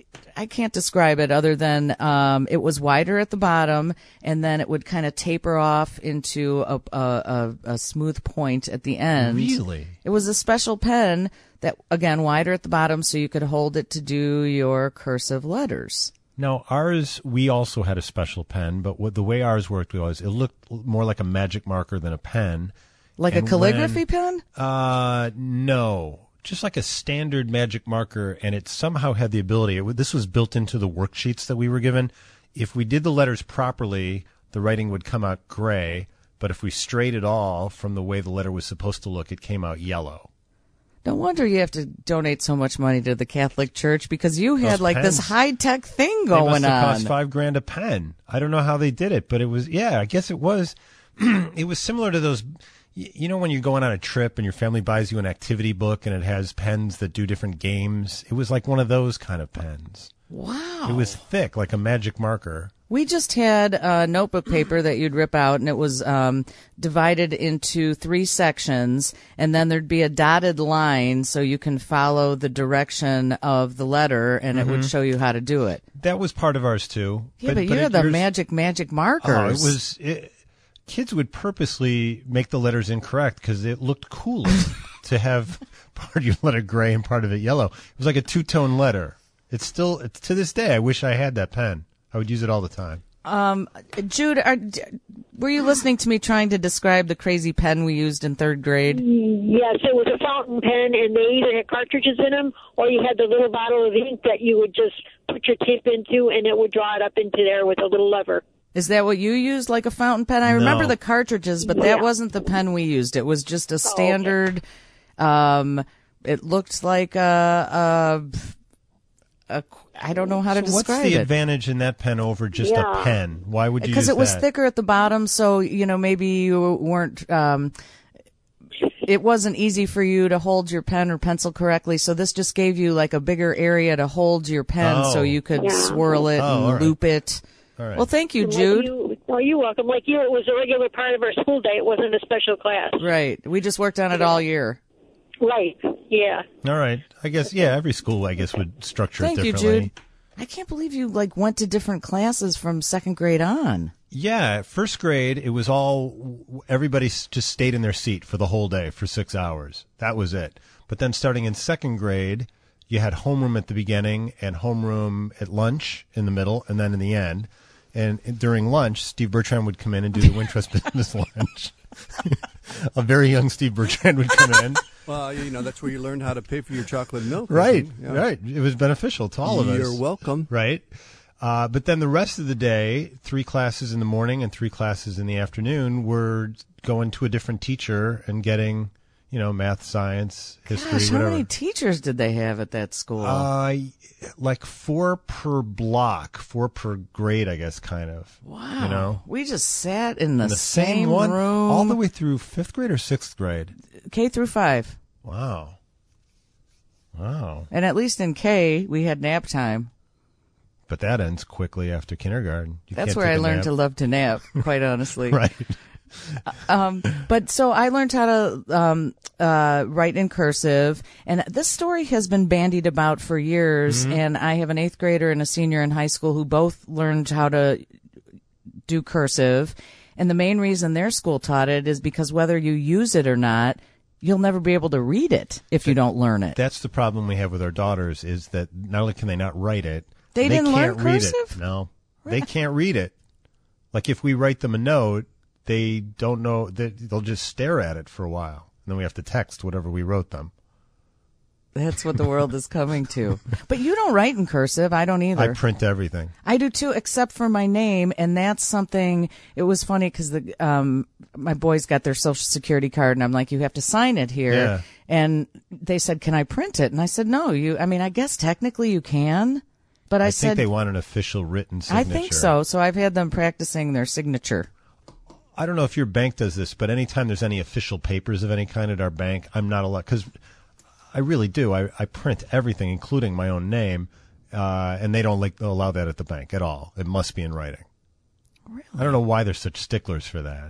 Speaker 2: I can't describe it other than um, it was wider at the bottom, and then it would kind of taper off into a, a, a, a smooth point at the end.
Speaker 1: Really?
Speaker 2: It was a special pen that, again, wider at the bottom so you could hold it to do your cursive letters.
Speaker 1: Now, ours, we also had a special pen, but what the way ours worked was it looked more like a magic marker than a pen.
Speaker 2: Like
Speaker 1: And
Speaker 2: a calligraphy
Speaker 1: when-
Speaker 2: pen?
Speaker 1: Uh, no. Just like a standard magic marker, and it somehow had the ability, it, w- this was built into the worksheets that we were given. If we did the letters properly, the writing would come out gray, but if we strayed it all from the way the letter was supposed to look, it came out yellow.
Speaker 2: No wonder you have to donate so much money to the Catholic Church because you had
Speaker 1: Those
Speaker 2: like this
Speaker 1: pens.
Speaker 2: high-tech thing
Speaker 1: They
Speaker 2: going
Speaker 1: must have
Speaker 2: on.
Speaker 1: cost five grand a pen. I don't know how they did it, but it was, yeah, I guess it was, it was similar to those, y- you know, when you're going on a trip and your family buys you an activity book and it has pens that do different games. It was like one of those kind of pens.
Speaker 2: Wow.
Speaker 1: It was thick, like a magic marker.
Speaker 2: We just had a notebook paper that you'd rip out, and it was um, divided into three sections, and then there'd be a dotted line so you can follow the direction of the letter, and it would
Speaker 1: Mhm.
Speaker 2: show you how to do it.
Speaker 1: That was part of ours too.
Speaker 2: Yeah, but, you
Speaker 1: it-
Speaker 2: had the
Speaker 1: yours-
Speaker 2: magic, magic markers.
Speaker 1: Oh, it was. It, kids would purposely make the letters incorrect because it looked cooler to have part of your letter gray and part of it yellow. It was like a two-tone letter. It's still it's, to this day. I wish I had that pen. I would use it all the time.
Speaker 2: Um, Jude, are, d- were you listening to me trying to describe the crazy pen we used in third grade?
Speaker 14: Yes, it was a fountain pen, and they either had cartridges in them, or you had the little bottle of ink that you would just put your tip into, and it would draw it up into there with a little lever.
Speaker 2: Is that what you used, like a fountain pen? I remember
Speaker 14: No.
Speaker 2: the cartridges, but
Speaker 14: Yeah.
Speaker 2: that wasn't the pen we used. It was just a standard. Um, it looked like a, a, a. I don't know how to
Speaker 1: So what's
Speaker 2: describe
Speaker 1: the
Speaker 2: it.
Speaker 1: advantage in that pen over just
Speaker 2: Yeah.
Speaker 1: a pen? Why would you
Speaker 2: Because
Speaker 1: use
Speaker 2: it was
Speaker 1: that?
Speaker 2: thicker at the bottom, so you know maybe you weren't. Um, it wasn't easy for you to hold your pen or pencil correctly, so this just gave you like a bigger area to hold your pen, so
Speaker 14: Oh.
Speaker 2: you could
Speaker 14: Yeah.
Speaker 2: swirl it
Speaker 14: Oh,
Speaker 2: and
Speaker 14: all right.
Speaker 2: loop it.
Speaker 1: All right.
Speaker 2: Well, thank you,
Speaker 14: Like
Speaker 2: Jude.
Speaker 14: You, oh, you're welcome. Like you, it was a regular part of our school day. It wasn't a special class.
Speaker 2: Right, we just worked on it all year.
Speaker 14: Right. Yeah.
Speaker 1: All right. I guess yeah. Every school, I guess, would structure
Speaker 2: Thank
Speaker 1: it
Speaker 2: you,
Speaker 1: differently.
Speaker 2: Jude. I can't believe you like went to different classes from second grade on.
Speaker 1: Yeah, first grade, it was all, everybody s- just stayed in their seat for the whole day for six hours. That was it. But then starting in second grade, you had homeroom at the beginning and homeroom at lunch in the middle and then in the end. And during lunch, Steve Bertrand would come in and do the Wintrust Business Lunch. a very young Steve Bertrand would come in.
Speaker 3: Well, you know, that's where you learn how to pay for your chocolate milk.
Speaker 1: Right,
Speaker 3: Yeah.
Speaker 1: right. It was beneficial to all of us.
Speaker 3: You're welcome.
Speaker 1: Right. Uh, but then the rest of the day, three classes in the morning and three classes in the afternoon, were going to a different teacher and getting, you know, math, science, history,
Speaker 2: Gosh, how
Speaker 1: whatever.
Speaker 2: many teachers did they have at that school?
Speaker 1: Uh, like four per block, four per grade, I guess, kind of.
Speaker 2: Wow.
Speaker 1: You know?
Speaker 2: We just sat in the,
Speaker 1: In the
Speaker 2: same,
Speaker 1: same one,
Speaker 2: room.
Speaker 1: all the way through fifth grade or sixth grade.
Speaker 2: K through five.
Speaker 1: Wow. Wow.
Speaker 2: And at least in K, we had nap time.
Speaker 1: But that ends quickly after kindergarten. You
Speaker 2: That's
Speaker 1: can't
Speaker 2: where
Speaker 1: take
Speaker 2: I
Speaker 1: a
Speaker 2: learned
Speaker 1: nap.
Speaker 2: to love to nap, quite honestly.
Speaker 1: Right.
Speaker 2: Um, but so I learned how to um, uh, write in cursive, and this story has been bandied about for years.
Speaker 1: Mhm.
Speaker 2: And I have an eighth grader and a senior in high school who both learned how to do cursive. And the main reason their school taught it is because whether you use it or not, you'll never be able to read it if you don't learn it.
Speaker 1: That's the problem we have with our daughters is that not only can they not write it,
Speaker 2: They didn't
Speaker 1: can't
Speaker 2: learn
Speaker 1: read
Speaker 2: cursive?
Speaker 1: it. No, they can't read it. Like if we write them a note, they don't know. They, they'll just stare at it for a while, and then we have to text whatever we wrote them.
Speaker 2: That's what the world is coming to. But you don't write in cursive. I don't either.
Speaker 1: I print everything.
Speaker 2: I do too, except for my name, and that's something. It was funny because the um my boys got their social security card, and I'm like, you have to sign it here,
Speaker 1: Yeah.
Speaker 2: and they said, can I print it? And I said, no. You, I mean, I guess technically you can, but I,
Speaker 1: I
Speaker 2: said
Speaker 1: think they want an official written signature.
Speaker 2: I think so. So I've had them practicing their signature.
Speaker 1: I don't know if your bank does this, but anytime there's any official papers of any kind at our bank, I'm not allowed, because I really do. I, I print everything, including my own name, uh, and they don't like allow that at the bank at all. It must be in writing.
Speaker 2: Really?
Speaker 1: I don't know why they're such sticklers for that.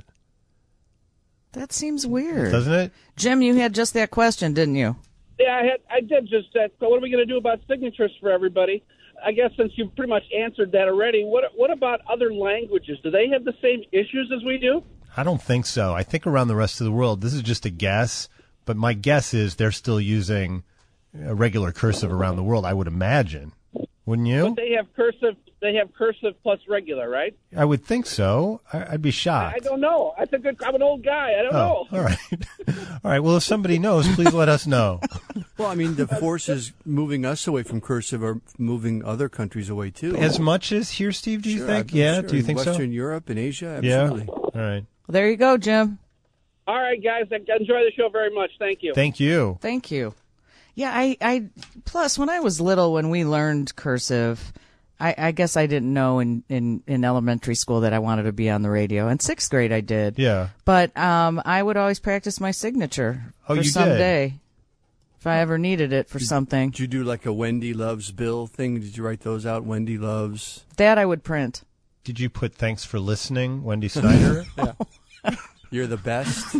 Speaker 2: That seems weird,
Speaker 1: Doesn't it?
Speaker 2: Jim, you had just that question, didn't you?
Speaker 15: Yeah, I had, I did just that. So what are we going to do about signatures for everybody? I guess since you've pretty much answered that already, what what about other languages? Do they have the same issues as we do?
Speaker 1: I don't think so. I think around the rest of the world, this is just a guess, but my guess is they're still using a regular cursive around the world, I would imagine. Wouldn't you?
Speaker 15: But they have cursive. They have cursive plus regular, right?
Speaker 1: I would think so. I, I'd be shocked.
Speaker 15: I don't know. That's a good. I'm an old guy. I don't
Speaker 1: Oh,
Speaker 15: know.
Speaker 1: all right. All right. Well, if somebody knows, please let us know.
Speaker 3: Well, I mean, the forces moving us away from cursive are moving other countries away, too.
Speaker 1: As much as here, Steve, do you
Speaker 3: Sure,
Speaker 1: think?
Speaker 3: I'm
Speaker 1: Yeah,
Speaker 3: sure.
Speaker 1: do you think so?
Speaker 3: Western Europe and Asia,
Speaker 1: Yeah.
Speaker 3: absolutely.
Speaker 1: All right.
Speaker 2: Well, there you go, Jim.
Speaker 15: All right, guys. I enjoy the show very much. Thank you.
Speaker 1: Thank you.
Speaker 2: Thank you. Yeah, I, I plus when I was little, when we learned cursive, I, I guess I didn't know in, in, in elementary school that I wanted to be on the radio. In sixth grade, I did.
Speaker 1: Yeah.
Speaker 2: But um, I would always practice my signature
Speaker 1: Oh,
Speaker 2: for
Speaker 1: you did?
Speaker 2: someday if I ever needed it for something.
Speaker 3: Did you do like a Wendy Loves Bill thing? Did you write those out? Wendy Loves.
Speaker 2: That I would print.
Speaker 1: Did you put thanks for listening, Wendy Snyder?
Speaker 3: Yeah. You're the best.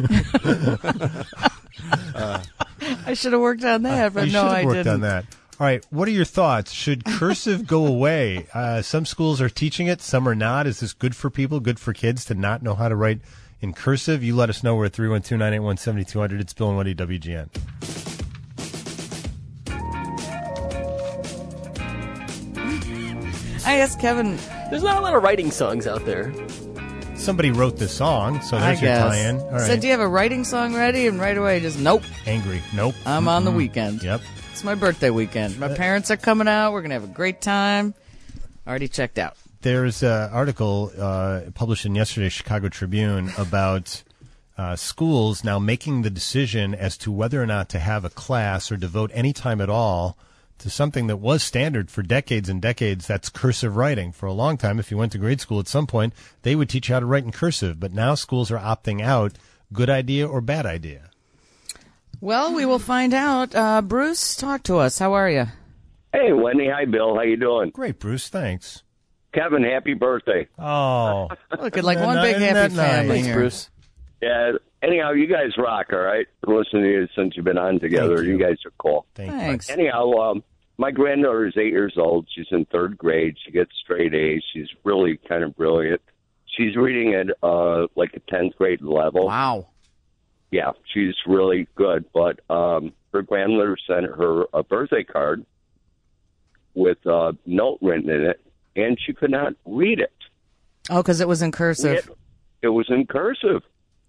Speaker 3: uh,
Speaker 2: I should have worked on that, but
Speaker 1: you
Speaker 2: no,
Speaker 1: should have
Speaker 2: I
Speaker 1: worked
Speaker 2: didn't.
Speaker 1: on that. All right. What are your thoughts? Should cursive go away? Uh, some schools are teaching it. Some are not. Is this good for people, good for kids to not know how to write in cursive? You let us know. We're at three one two, nine eight one, seven two zero zero. It's Bill and Wendy, W G N.
Speaker 2: I asked Kevin.
Speaker 4: There's not a lot of writing songs out there.
Speaker 1: Somebody wrote this song, so there's
Speaker 2: I
Speaker 1: your
Speaker 2: guess.
Speaker 1: tie-in. All right.
Speaker 2: Said, do you have a writing song ready? And right away, just nope.
Speaker 1: Angry. Nope.
Speaker 2: I'm on the
Speaker 1: Mm-mm.
Speaker 2: weekend.
Speaker 1: Yep.
Speaker 2: It's my birthday weekend. My parents are coming out. We're going to have a great time. Already checked out.
Speaker 1: There's an article uh, published in yesterday's Chicago Tribune about uh, schools now making the decision as to whether or not to have a class or devote any time at all to something that was standard for decades and decades. That's cursive writing. For a long time, if you went to grade school at some point, they would teach you how to write in cursive. But now schools are opting out. Good idea or bad idea?
Speaker 2: Well, we will find out. Uh, Bruce, talk to us. How are you?
Speaker 16: Hey, Wendy. Hi, Bill. How you doing?
Speaker 1: Great, Bruce. Thanks.
Speaker 16: Kevin, happy birthday.
Speaker 1: Oh.
Speaker 2: Look at like one big happy family
Speaker 16: Thanks,
Speaker 2: here.
Speaker 16: Bruce. Yeah. Anyhow, you guys rock, all right? Been listening to you since you've been on together. You. you guys are cool.
Speaker 1: Thank
Speaker 2: Thanks.
Speaker 16: Anyhow, um, my granddaughter is eight years old. She's in third grade. She gets straight A's. She's really kind of brilliant. She's reading at uh, like a tenth grade level.
Speaker 2: Wow.
Speaker 16: Yeah, she's really good. But um, her grandmother sent her a birthday card with a note written in it, and she could not read it.
Speaker 2: Oh, because it was in cursive.
Speaker 16: It, it was in cursive.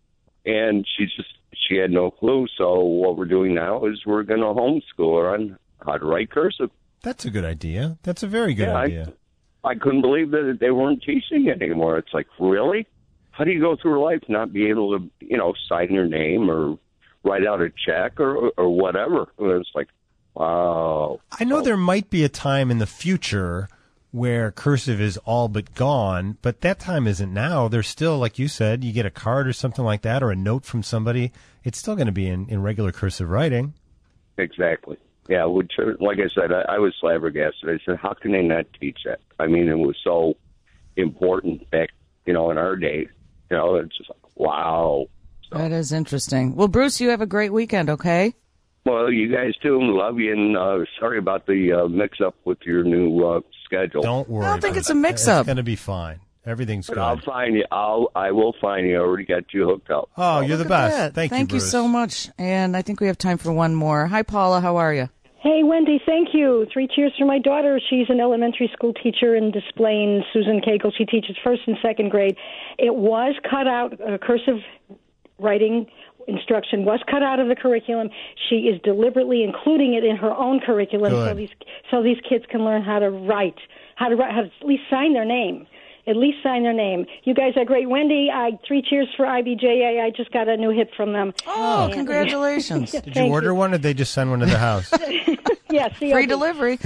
Speaker 16: and she just she had no clue. So what we're doing now is we're going to homeschool her on how to write cursive.
Speaker 1: That's a good idea. That's a very good
Speaker 16: Yeah, I-
Speaker 1: idea.
Speaker 16: I couldn't believe that they weren't teaching it anymore. It's like, really? How do you go through life not be able to, you know, sign your name or write out a check or or whatever? And it's like, wow.
Speaker 1: I know there might be a time in the future where cursive is all but gone, but that time isn't now. There's still, like you said, you get a card or something like that or a note from somebody. It's still going to be in, in regular cursive writing.
Speaker 16: Exactly. Yeah, which, like I said, I, I was flabbergasted. I said, how can they not teach that? I mean, it was so important back, you know, in our day. You know, it's just like, wow.
Speaker 2: That is interesting. Well, Bruce, you have a great weekend, okay?
Speaker 16: Well, you guys too. Love you, and uh, sorry about the uh, mix-up with your new uh, schedule.
Speaker 1: Don't worry.
Speaker 2: I don't think
Speaker 1: about
Speaker 2: it's a
Speaker 1: it.
Speaker 2: mix-up.
Speaker 1: It's going to be fine. Everything's
Speaker 16: But
Speaker 1: good.
Speaker 16: I'll find you. I'll. I will find you. I already got you hooked up.
Speaker 1: Oh, you're the best.
Speaker 2: Yeah,
Speaker 1: Thank,
Speaker 2: Thank
Speaker 1: you,
Speaker 2: you
Speaker 1: Bruce.
Speaker 2: so much. And I think we have time for one more. Hi, Paula. How are you?
Speaker 17: Hey, Wendy, thank you. Three cheers for my daughter. She's an elementary school teacher in Des Plaines, Susan Cagle. She teaches first and second grade. It was cut out, uh, cursive writing instruction was cut out of the curriculum. She is deliberately including it in her own curriculum so
Speaker 18: Good.
Speaker 17: these so these kids can learn how to write, how to write, how to at least sign their name. At least sign their name. You guys are great. Wendy, I three cheers for I B J A. I just got a new hit from them.
Speaker 2: Oh,
Speaker 17: And-
Speaker 2: congratulations.
Speaker 17: Yeah,
Speaker 1: Did you
Speaker 17: thank
Speaker 1: order one, or did they just send one to the house?
Speaker 17: Yeah, C O D.
Speaker 2: Free delivery.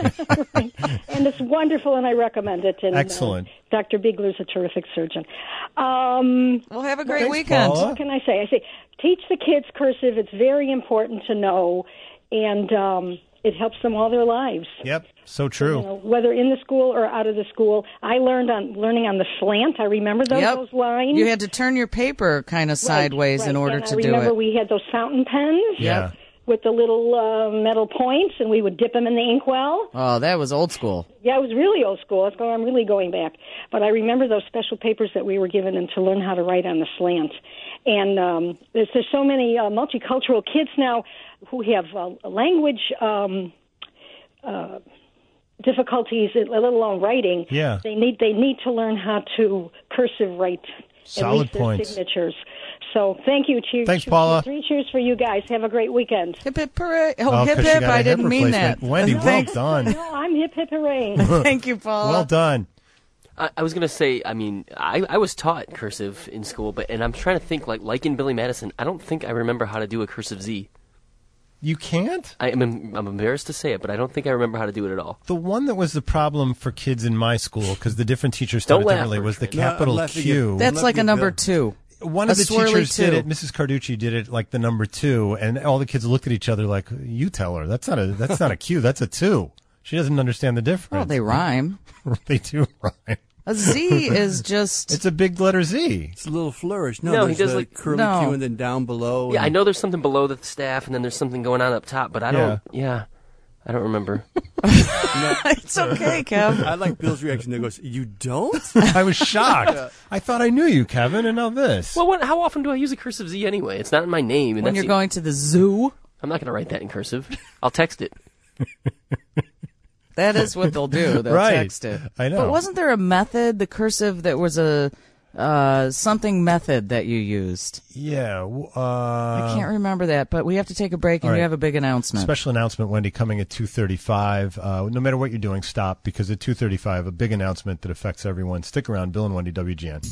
Speaker 17: And it's wonderful, and I recommend it. And, uh,
Speaker 1: Excellent.
Speaker 17: Doctor Bigler's a terrific surgeon. Um,
Speaker 2: well, have a great
Speaker 17: Thanks,
Speaker 2: weekend.
Speaker 17: Paula. What can I say? I say teach the kids cursive. It's very important to know, and um, it helps them all their lives.
Speaker 1: Yep, so true.
Speaker 17: You know, whether in the school or out of the school. I learned on learning on the slant. I remember those,
Speaker 2: Yep.
Speaker 17: those lines.
Speaker 2: You had to turn your paper kind of
Speaker 17: Right,
Speaker 2: sideways
Speaker 17: right.
Speaker 2: in order
Speaker 17: and
Speaker 2: to
Speaker 17: I
Speaker 2: do
Speaker 17: remember
Speaker 2: it.
Speaker 17: we had those fountain pens.
Speaker 2: Yeah.
Speaker 17: With the little uh, metal points, and we would dip them in the inkwell.
Speaker 2: Oh, that was old school.
Speaker 17: Yeah, it was really old school. That's going, I'm really going back. But I remember those special papers that we were given and to learn how to write on the slant. And um, there's, there's so many uh, multicultural kids now who have uh, language um, uh, difficulties, let alone writing.
Speaker 1: Yeah.
Speaker 17: They need they need to learn how to cursive write.
Speaker 1: Solid
Speaker 17: at least their
Speaker 1: points.
Speaker 17: signatures. So thank you. Cheers.
Speaker 1: Thanks, Paula.
Speaker 17: Three cheers for you guys. Have a great weekend.
Speaker 2: Hip hip hooray. Oh,
Speaker 1: Oh,
Speaker 2: hip
Speaker 1: 'cause she
Speaker 2: hip.
Speaker 1: got a
Speaker 2: I
Speaker 1: hip
Speaker 2: didn't mean
Speaker 1: replacement.
Speaker 2: that.
Speaker 1: Wendy, well
Speaker 2: Thanks.
Speaker 1: done.
Speaker 17: No, I'm hip hip hooray.
Speaker 2: Thank you, Paula.
Speaker 1: Well done.
Speaker 4: I, I was gonna say, I mean, I, I was taught cursive in school, but and I'm trying to think, like like in Billy Madison, I don't think I remember how to do a cursive Z.
Speaker 1: You can't?
Speaker 4: I am I'm embarrassed to say it, but I don't think I remember how to do it at all.
Speaker 1: The one that was the problem for kids in my school, because the different teachers taught
Speaker 4: Don't
Speaker 1: it
Speaker 4: laugh,
Speaker 1: differently, was the
Speaker 4: Bertrand. No, I'm
Speaker 1: capital
Speaker 3: laughing
Speaker 1: Q.
Speaker 3: at-
Speaker 2: That's like a number two.
Speaker 1: One
Speaker 2: A
Speaker 1: of the
Speaker 2: swirly
Speaker 1: teachers did
Speaker 2: two.
Speaker 1: it. Missus Carducci did it like the number two, and all the kids looked at each other like, "You tell her that's not a that's not a Q. That's a two. She doesn't understand the difference."
Speaker 2: Well, they rhyme.
Speaker 1: They do rhyme.
Speaker 2: A Z is just.
Speaker 1: It's a big letter Z.
Speaker 3: It's a little flourish. No,
Speaker 4: No, he
Speaker 3: there's
Speaker 4: does
Speaker 3: the
Speaker 4: like-
Speaker 3: curly
Speaker 2: No.
Speaker 3: Q and then down below.
Speaker 4: Yeah, I
Speaker 3: and-
Speaker 4: know there's something below the staff, and then there's something going on up top, but I don't. Yeah, I don't remember.
Speaker 2: It's okay, Kev.
Speaker 3: I like Bill's reaction. There goes, you don't?
Speaker 1: I was shocked. I thought I knew you, Kevin, and now this.
Speaker 4: Well, what, how often do I use a cursive Z anyway? It's not in my name. And
Speaker 2: When
Speaker 4: that's
Speaker 2: you're going to the zoo,
Speaker 4: I'm not going to write that in cursive. I'll text it.
Speaker 2: that is what they'll do. They'll
Speaker 1: Right.
Speaker 2: text it.
Speaker 1: I know.
Speaker 2: But wasn't there a method, the cursive, that was a uh, something method that you used?
Speaker 1: Yeah. w- Uh,
Speaker 2: I can't remember that, but we have to take a break, and
Speaker 1: all right.
Speaker 2: you have a big announcement.
Speaker 1: Special announcement, Wendy, coming at two thirty-five. Uh, no matter what you're doing, stop, because at two thirty-five, a big announcement that affects everyone. Stick around. Bill and Wendy, W G N.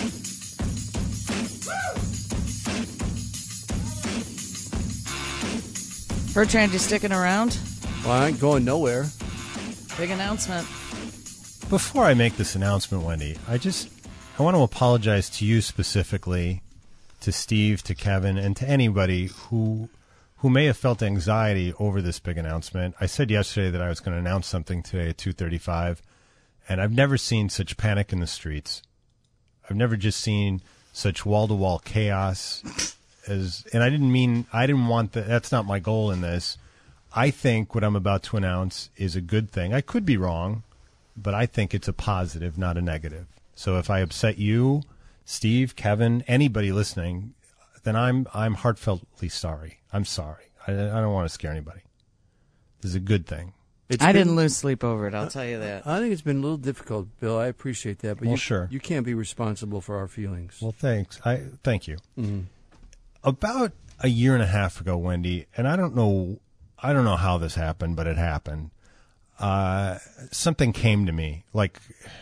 Speaker 2: Bertrand, you sticking around?
Speaker 3: Well, I ain't going nowhere.
Speaker 2: Big announcement.
Speaker 1: Before I make this announcement, Wendy, I just I want to apologize to you specifically, to Steve, to Kevin, and to anybody who who may have felt anxiety over this big announcement. I said yesterday that I was going to announce something today at two thirty-five, and I've never seen such panic in the streets. I've never just seen such wall-to-wall chaos. As, and I didn't mean, I didn't want that. That's not my goal in this. I think what I'm about to announce is a good thing. I could be wrong, but I think it's a positive, not a negative. So if I upset you, Steve, Kevin, anybody listening, then I'm I'm heartfeltly sorry. I'm sorry. I, I don't want to scare anybody. This is a good thing.
Speaker 3: It's
Speaker 2: I
Speaker 3: been-
Speaker 2: didn't lose sleep over it, I'll tell you that.
Speaker 3: I think it's been a little difficult, Bill. I appreciate that, but
Speaker 1: Well,
Speaker 3: you,
Speaker 1: sure.
Speaker 3: you can't be responsible for our feelings.
Speaker 1: Well, thanks. I thank you.
Speaker 3: Mhm.
Speaker 1: About a year and a half ago, Wendy, and I don't know, I don't know how this happened, but it happened. Uh, something came to me, like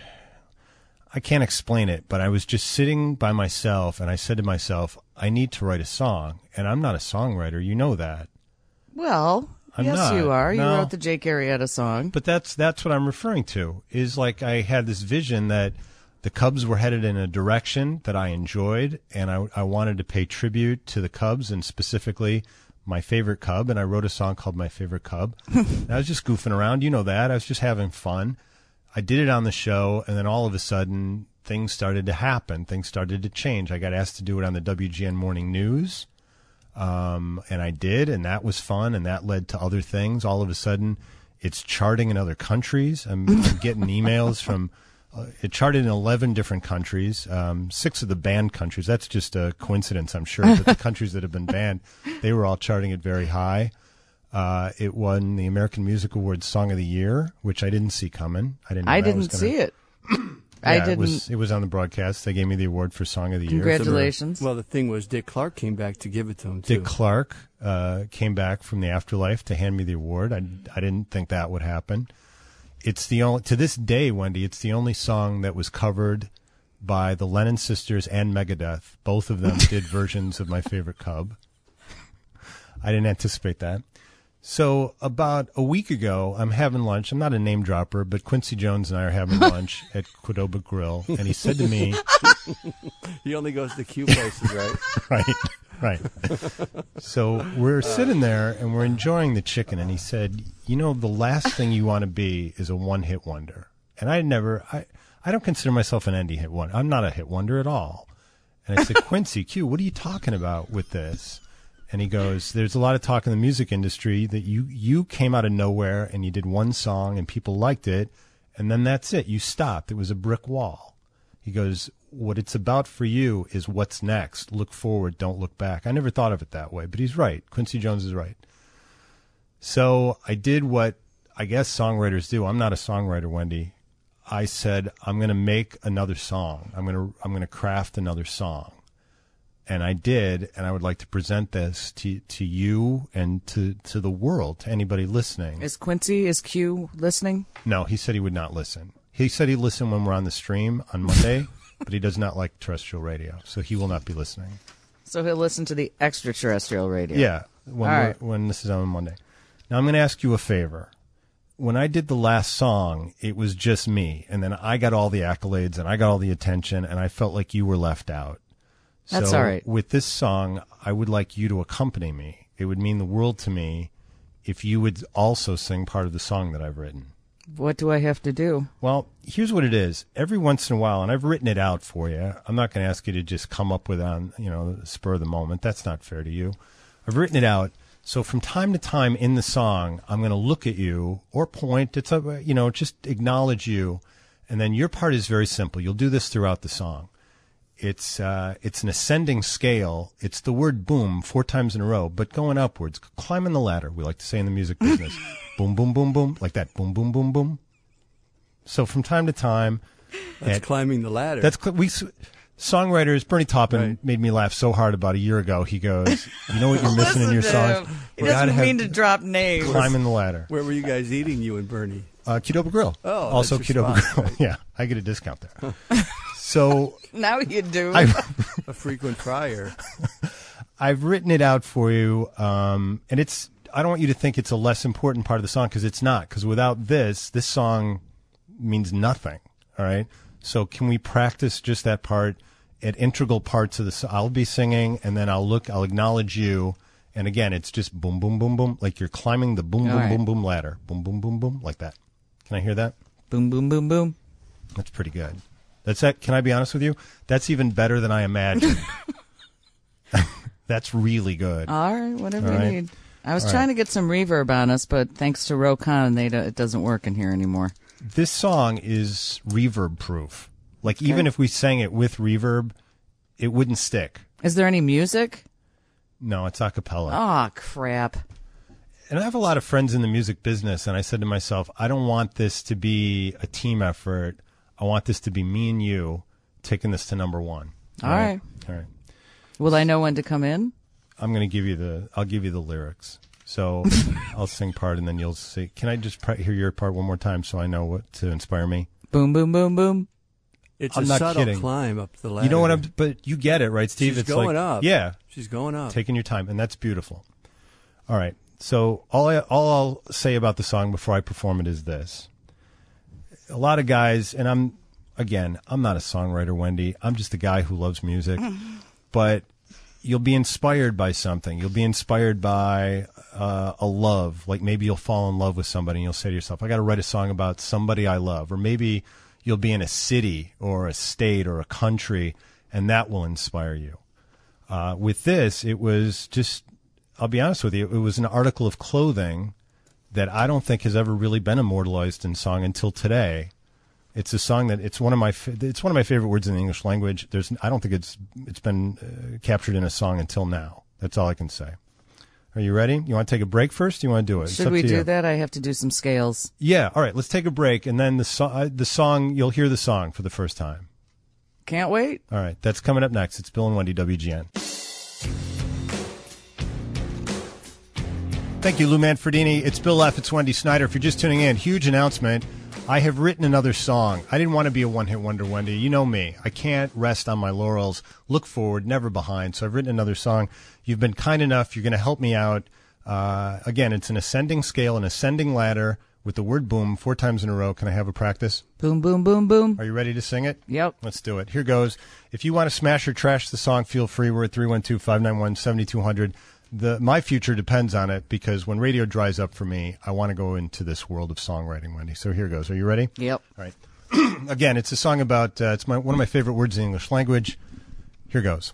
Speaker 1: I can't explain it, but I was just sitting by myself, and I said to myself, "I need to write a song," and I'm not a songwriter. You know that.
Speaker 2: Well,
Speaker 1: I'm
Speaker 2: yes,
Speaker 1: not.
Speaker 2: you are. You
Speaker 1: No.
Speaker 2: wrote the Jake Arrieta song.
Speaker 1: But that's that's what I'm referring to. Is like I had this vision that the Cubs were headed in a direction that I enjoyed, and I, I wanted to pay tribute to the Cubs and specifically my favorite Cub. And I wrote a song called "My Favorite Cub." And I was just goofing around, you know that. I was just having fun. I did it on the show, and then all of a sudden things started to happen. Things started to change. I got asked to do it on the W G N Morning News. Um, and I did, and that was fun, and that led to other things. All of a sudden, it's charting in other countries. I'm, I'm getting emails from, uh, it charted in eleven different countries, um, six of the banned countries. That's just a coincidence, I'm sure, but the countries that have been banned, they were all charting it very high. Uh, it won the American Music Awards Song of the Year, which I didn't see coming. I didn't. Know
Speaker 2: I
Speaker 1: that was
Speaker 2: didn't
Speaker 1: gonna-
Speaker 2: see it.
Speaker 1: Yeah,
Speaker 2: I
Speaker 1: It
Speaker 2: didn't.
Speaker 1: was, it was on the broadcast. They gave me the award for Song of the Year.
Speaker 2: Congratulations.
Speaker 3: Well, the thing was, Dick Clark came back to give it to him, too.
Speaker 1: Dick Clark uh, came back from the afterlife to hand me the award. I, I didn't think that would happen. It's the only to this day, Wendy. It's the only song that was covered by the Lennon Sisters and Megadeth. Both of them did versions of My Favorite Cub. I didn't anticipate that. So about a week ago, I'm having lunch. I'm not a name dropper, but Quincy Jones and I are having lunch at Qdoba Grill, and he said to me,
Speaker 3: He only goes to Q places, right?
Speaker 1: right, right. So we're sitting there and we're enjoying the chicken, and he said, "You know, the last thing you want to be is a one-hit wonder." And I never, I, I don't consider myself an indie hit wonder. I'm not a hit wonder at all. And I said, "Quincy, Q, what are you talking about with this?" And he goes, "There's a lot of talk in the music industry that you you came out of nowhere and you did one song and people liked it, and then that's it. You stopped. It was a brick wall." He goes, "What it's about for you is what's next. Look forward, don't look back." I never thought of it that way, but he's right. Quincy Jones is right. So I did what I guess songwriters do. I'm not a songwriter, Wendy. I said, I'm going to make another song. I'm going to I'm going to craft another song. And I did, and I would like to present this to to you and to, to the world, to anybody listening.
Speaker 2: Is Quincy, is Q listening?
Speaker 1: No, he said he would not listen. He said he'd listen when we're on the stream on Monday, but he does not like terrestrial radio, so he will not be listening.
Speaker 2: So he'll listen to the extraterrestrial radio.
Speaker 1: Yeah, when,
Speaker 2: All
Speaker 1: we're-
Speaker 2: right.
Speaker 1: when this is on Monday. Now, I'm going to ask you a favor. When I did the last song, it was just me, and then I got all the accolades, and I got all the attention, and I felt like you were left out.
Speaker 2: That's
Speaker 1: so
Speaker 2: all right.
Speaker 1: With this song, I would like you to accompany me. It would mean the world to me if you would also sing part of the song that I've written.
Speaker 2: What do I have to do?
Speaker 1: Well, here's what it is. Every once in a while, and I've written it out for you. I'm not going to ask you to just come up with it on, you know, the spur of the moment. That's not fair to you. I've written it out. So from time to time in the song, I'm going to look at you or point. It's a, you know, just acknowledge you, and then your part is very simple. You'll do this throughout the song. It's uh, it's an ascending scale. It's the word boom four times in a row, but going upwards, climbing the ladder. We like to say in the music business, boom, boom, boom, boom, like that, boom, boom, boom, boom. So from time to time,
Speaker 3: That's
Speaker 1: at-
Speaker 3: climbing the ladder.
Speaker 1: That's cl- we. Songwriters, Bernie Taupin made me laugh so hard about a year ago. He goes, "You know what you're missing in your
Speaker 2: Listen to
Speaker 1: songs?
Speaker 2: him. He
Speaker 1: You gotta
Speaker 2: doesn't
Speaker 1: have
Speaker 2: mean to drop names.
Speaker 1: climbing the ladder."
Speaker 3: Where were you guys eating, you and Bernie?
Speaker 1: Uh, Qdoba Grill.
Speaker 3: Oh,
Speaker 1: also
Speaker 3: that's your
Speaker 1: Qdoba
Speaker 3: spot,
Speaker 1: Grill.
Speaker 3: right.
Speaker 1: Yeah, I get a discount there. So
Speaker 2: Now you do.
Speaker 1: I,
Speaker 3: A frequent fryer.
Speaker 1: I've written it out for you, um, and it's. I don't want you to think it's a less important part of the song because it's not. Because without this, this song means nothing. All right. So can we practice just that part at integral parts of the song? I'll be singing, and then I'll look. I'll acknowledge you. And again, it's just boom, boom, boom, boom, like you're climbing the boom,
Speaker 2: All
Speaker 1: boom,
Speaker 2: right.
Speaker 1: boom, boom ladder. Boom, boom, boom, boom, like that. Can I hear that?
Speaker 2: Boom, boom, boom, boom.
Speaker 1: That's pretty good. That's that. Can I be honest with you? That's even better than I imagined. That's really good.
Speaker 2: All right, whatever
Speaker 1: All
Speaker 2: you
Speaker 1: right.
Speaker 2: need. I was
Speaker 1: All
Speaker 2: trying
Speaker 1: right.
Speaker 2: to get some reverb on us, but thanks to Rokon, they do, it doesn't work in here anymore.
Speaker 1: This song is reverb proof. Like
Speaker 2: Okay.
Speaker 1: even if we sang it with reverb, it wouldn't stick.
Speaker 2: Is there any music?
Speaker 1: No, it's a cappella.
Speaker 2: Oh, crap.
Speaker 1: and I have a lot of friends in the music business, and I said to myself, I don't want this to be a team effort. I want this to be me and you taking this to number one.
Speaker 2: All right.
Speaker 1: All right.
Speaker 2: Will I know when to come in?
Speaker 1: I'm going to give you the, I'll give you the lyrics. So I'll sing part and then you'll say, can I just pr- hear your part one more time so I know what to inspire me?
Speaker 2: Boom, boom, boom, boom.
Speaker 3: It's
Speaker 1: I'm
Speaker 3: a
Speaker 1: not
Speaker 3: subtle
Speaker 1: kidding.
Speaker 3: climb up the ladder.
Speaker 1: You know what I'm, but you get it, right, Steve?
Speaker 3: She's
Speaker 1: it's
Speaker 3: going
Speaker 1: like,
Speaker 3: up.
Speaker 1: Yeah.
Speaker 3: She's going up.
Speaker 1: Taking your time, and that's beautiful. All right. So all, I, all I'll say about the song before I perform it is this. A lot of guys, and I'm, again, I'm not a songwriter, Wendy. I'm just a guy who loves music. But you'll be inspired by something. You'll be inspired by uh, a love. Like maybe you'll fall in love with somebody and you'll say to yourself, I got to write a song about somebody I love. Or maybe you'll be in a city or a state or a country and that will inspire you. Uh, with this, it was just, I'll be honest with you, it was an article of clothing that I don't think has ever really been immortalized in song until today. It's a song that it's one of my it's one of my favorite words in the English language. There's I don't think it's it's been uh, captured in a song until now. That's all I can say. Are you ready? You want to take a break first? Or you want to do it? It's
Speaker 2: Should
Speaker 1: up
Speaker 2: we
Speaker 1: to
Speaker 2: do
Speaker 1: you.
Speaker 2: that? I have to do some scales.
Speaker 1: Yeah. All right. Let's take a break, and then the so- uh, the song you'll hear the song for the first time.
Speaker 2: Can't wait.
Speaker 1: All right. That's coming up next. It's Bill and Wendy, W G N. Thank you, Lou Manfredini. It's Bill F. It's Wendy Snyder. If you're just tuning in, huge announcement. I have written another song. I didn't want to be a one-hit wonder, Wendy. You know me. I can't rest on my laurels. Look forward, never behind. So I've written another song. You've been kind enough. You're going to help me out. Uh, again, it's an ascending scale, an ascending ladder with the word boom four times in a row. Can I have a practice?
Speaker 2: Boom, boom, boom, boom.
Speaker 1: Are you ready to sing it?
Speaker 2: Yep.
Speaker 1: Let's do it. Here goes. If you want to smash or trash the song, feel free. We're at three one two, five nine one, seven two zero zero. The, my future depends on it because when radio dries up for me, I want to go into this world of songwriting, Wendy. So here goes. Are you ready?
Speaker 2: Yep.
Speaker 1: All right. Again, it's a song about, uh, it's my, one of my favorite words in the English language. Here goes.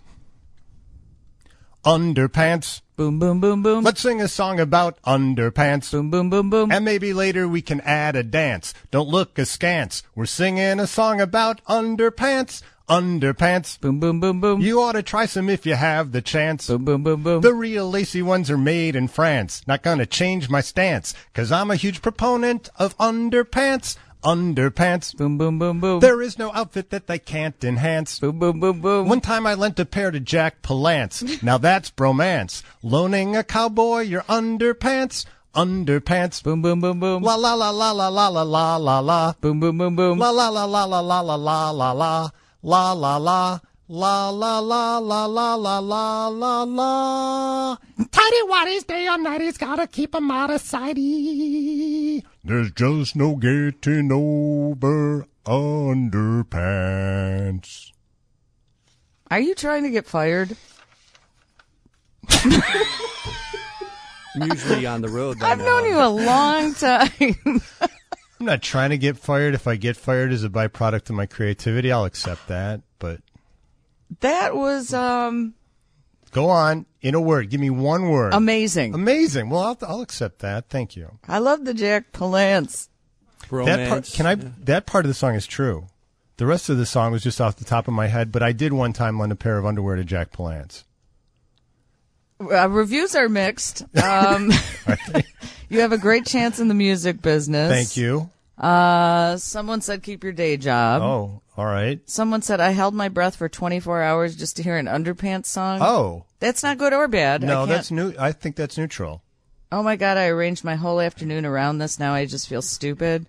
Speaker 1: Underpants.
Speaker 2: Boom, boom, boom, boom.
Speaker 1: Let's sing a song about underpants.
Speaker 2: Boom, boom, boom, boom.
Speaker 1: And maybe later we can add a dance. Don't look askance. We're singing a song about underpants. Underpants.
Speaker 2: Boom, boom, boom, boom.
Speaker 1: You ought to try some if you have the chance.
Speaker 2: Boom, boom, boom, boom.
Speaker 1: The real lacy ones are made in France. Not gonna change my stance, cause I'm a huge proponent of underpants. Underpants.
Speaker 2: Boom, boom, boom, boom.
Speaker 1: There is no outfit that they can't enhance.
Speaker 2: Boom, boom, boom, boom.
Speaker 1: One time I lent a pair to Jack Palance. Now that's bromance. Loaning a cowboy your underpants. Underpants.
Speaker 2: Boom, boom, boom, boom.
Speaker 1: La la la la la la la la la la.
Speaker 2: Boom, boom, boom, boom.
Speaker 1: La la la la la la la la la la. La la la. La la la la la la la la la. Tidy whities, day or nighties, gotta keep 'em out of sighty. There's just no getting over underpants.
Speaker 2: Are you trying to get fired?
Speaker 3: I'm usually on the road. by
Speaker 2: I've
Speaker 3: now.
Speaker 2: known you a long time.
Speaker 1: I'm not trying to get fired. If I get fired as a byproduct of my creativity, I'll accept that. But
Speaker 2: That was um
Speaker 1: go on. In a word. Give me one word.
Speaker 2: amazing.
Speaker 1: Amazing. Well, I'll, I'll accept that. Thank you.
Speaker 2: I love the Jack Palance.
Speaker 1: That part, can I? That part of the song is true. The rest of the song was just off the top of my head, but I did one time lend a pair of underwear to Jack Palance.
Speaker 2: Uh, reviews are mixed. Um, you have a great chance in the music business.
Speaker 1: Thank you.
Speaker 2: Uh, someone said keep your day job.
Speaker 1: Oh, all right.
Speaker 2: Someone said I held my breath for twenty-four hours just to hear an underpants song.
Speaker 1: Oh.
Speaker 2: That's not good or bad. I
Speaker 1: No,
Speaker 2: can't-
Speaker 1: that's new. I think that's neutral.
Speaker 2: Oh my God, I arranged my whole afternoon around this. Now I just feel stupid.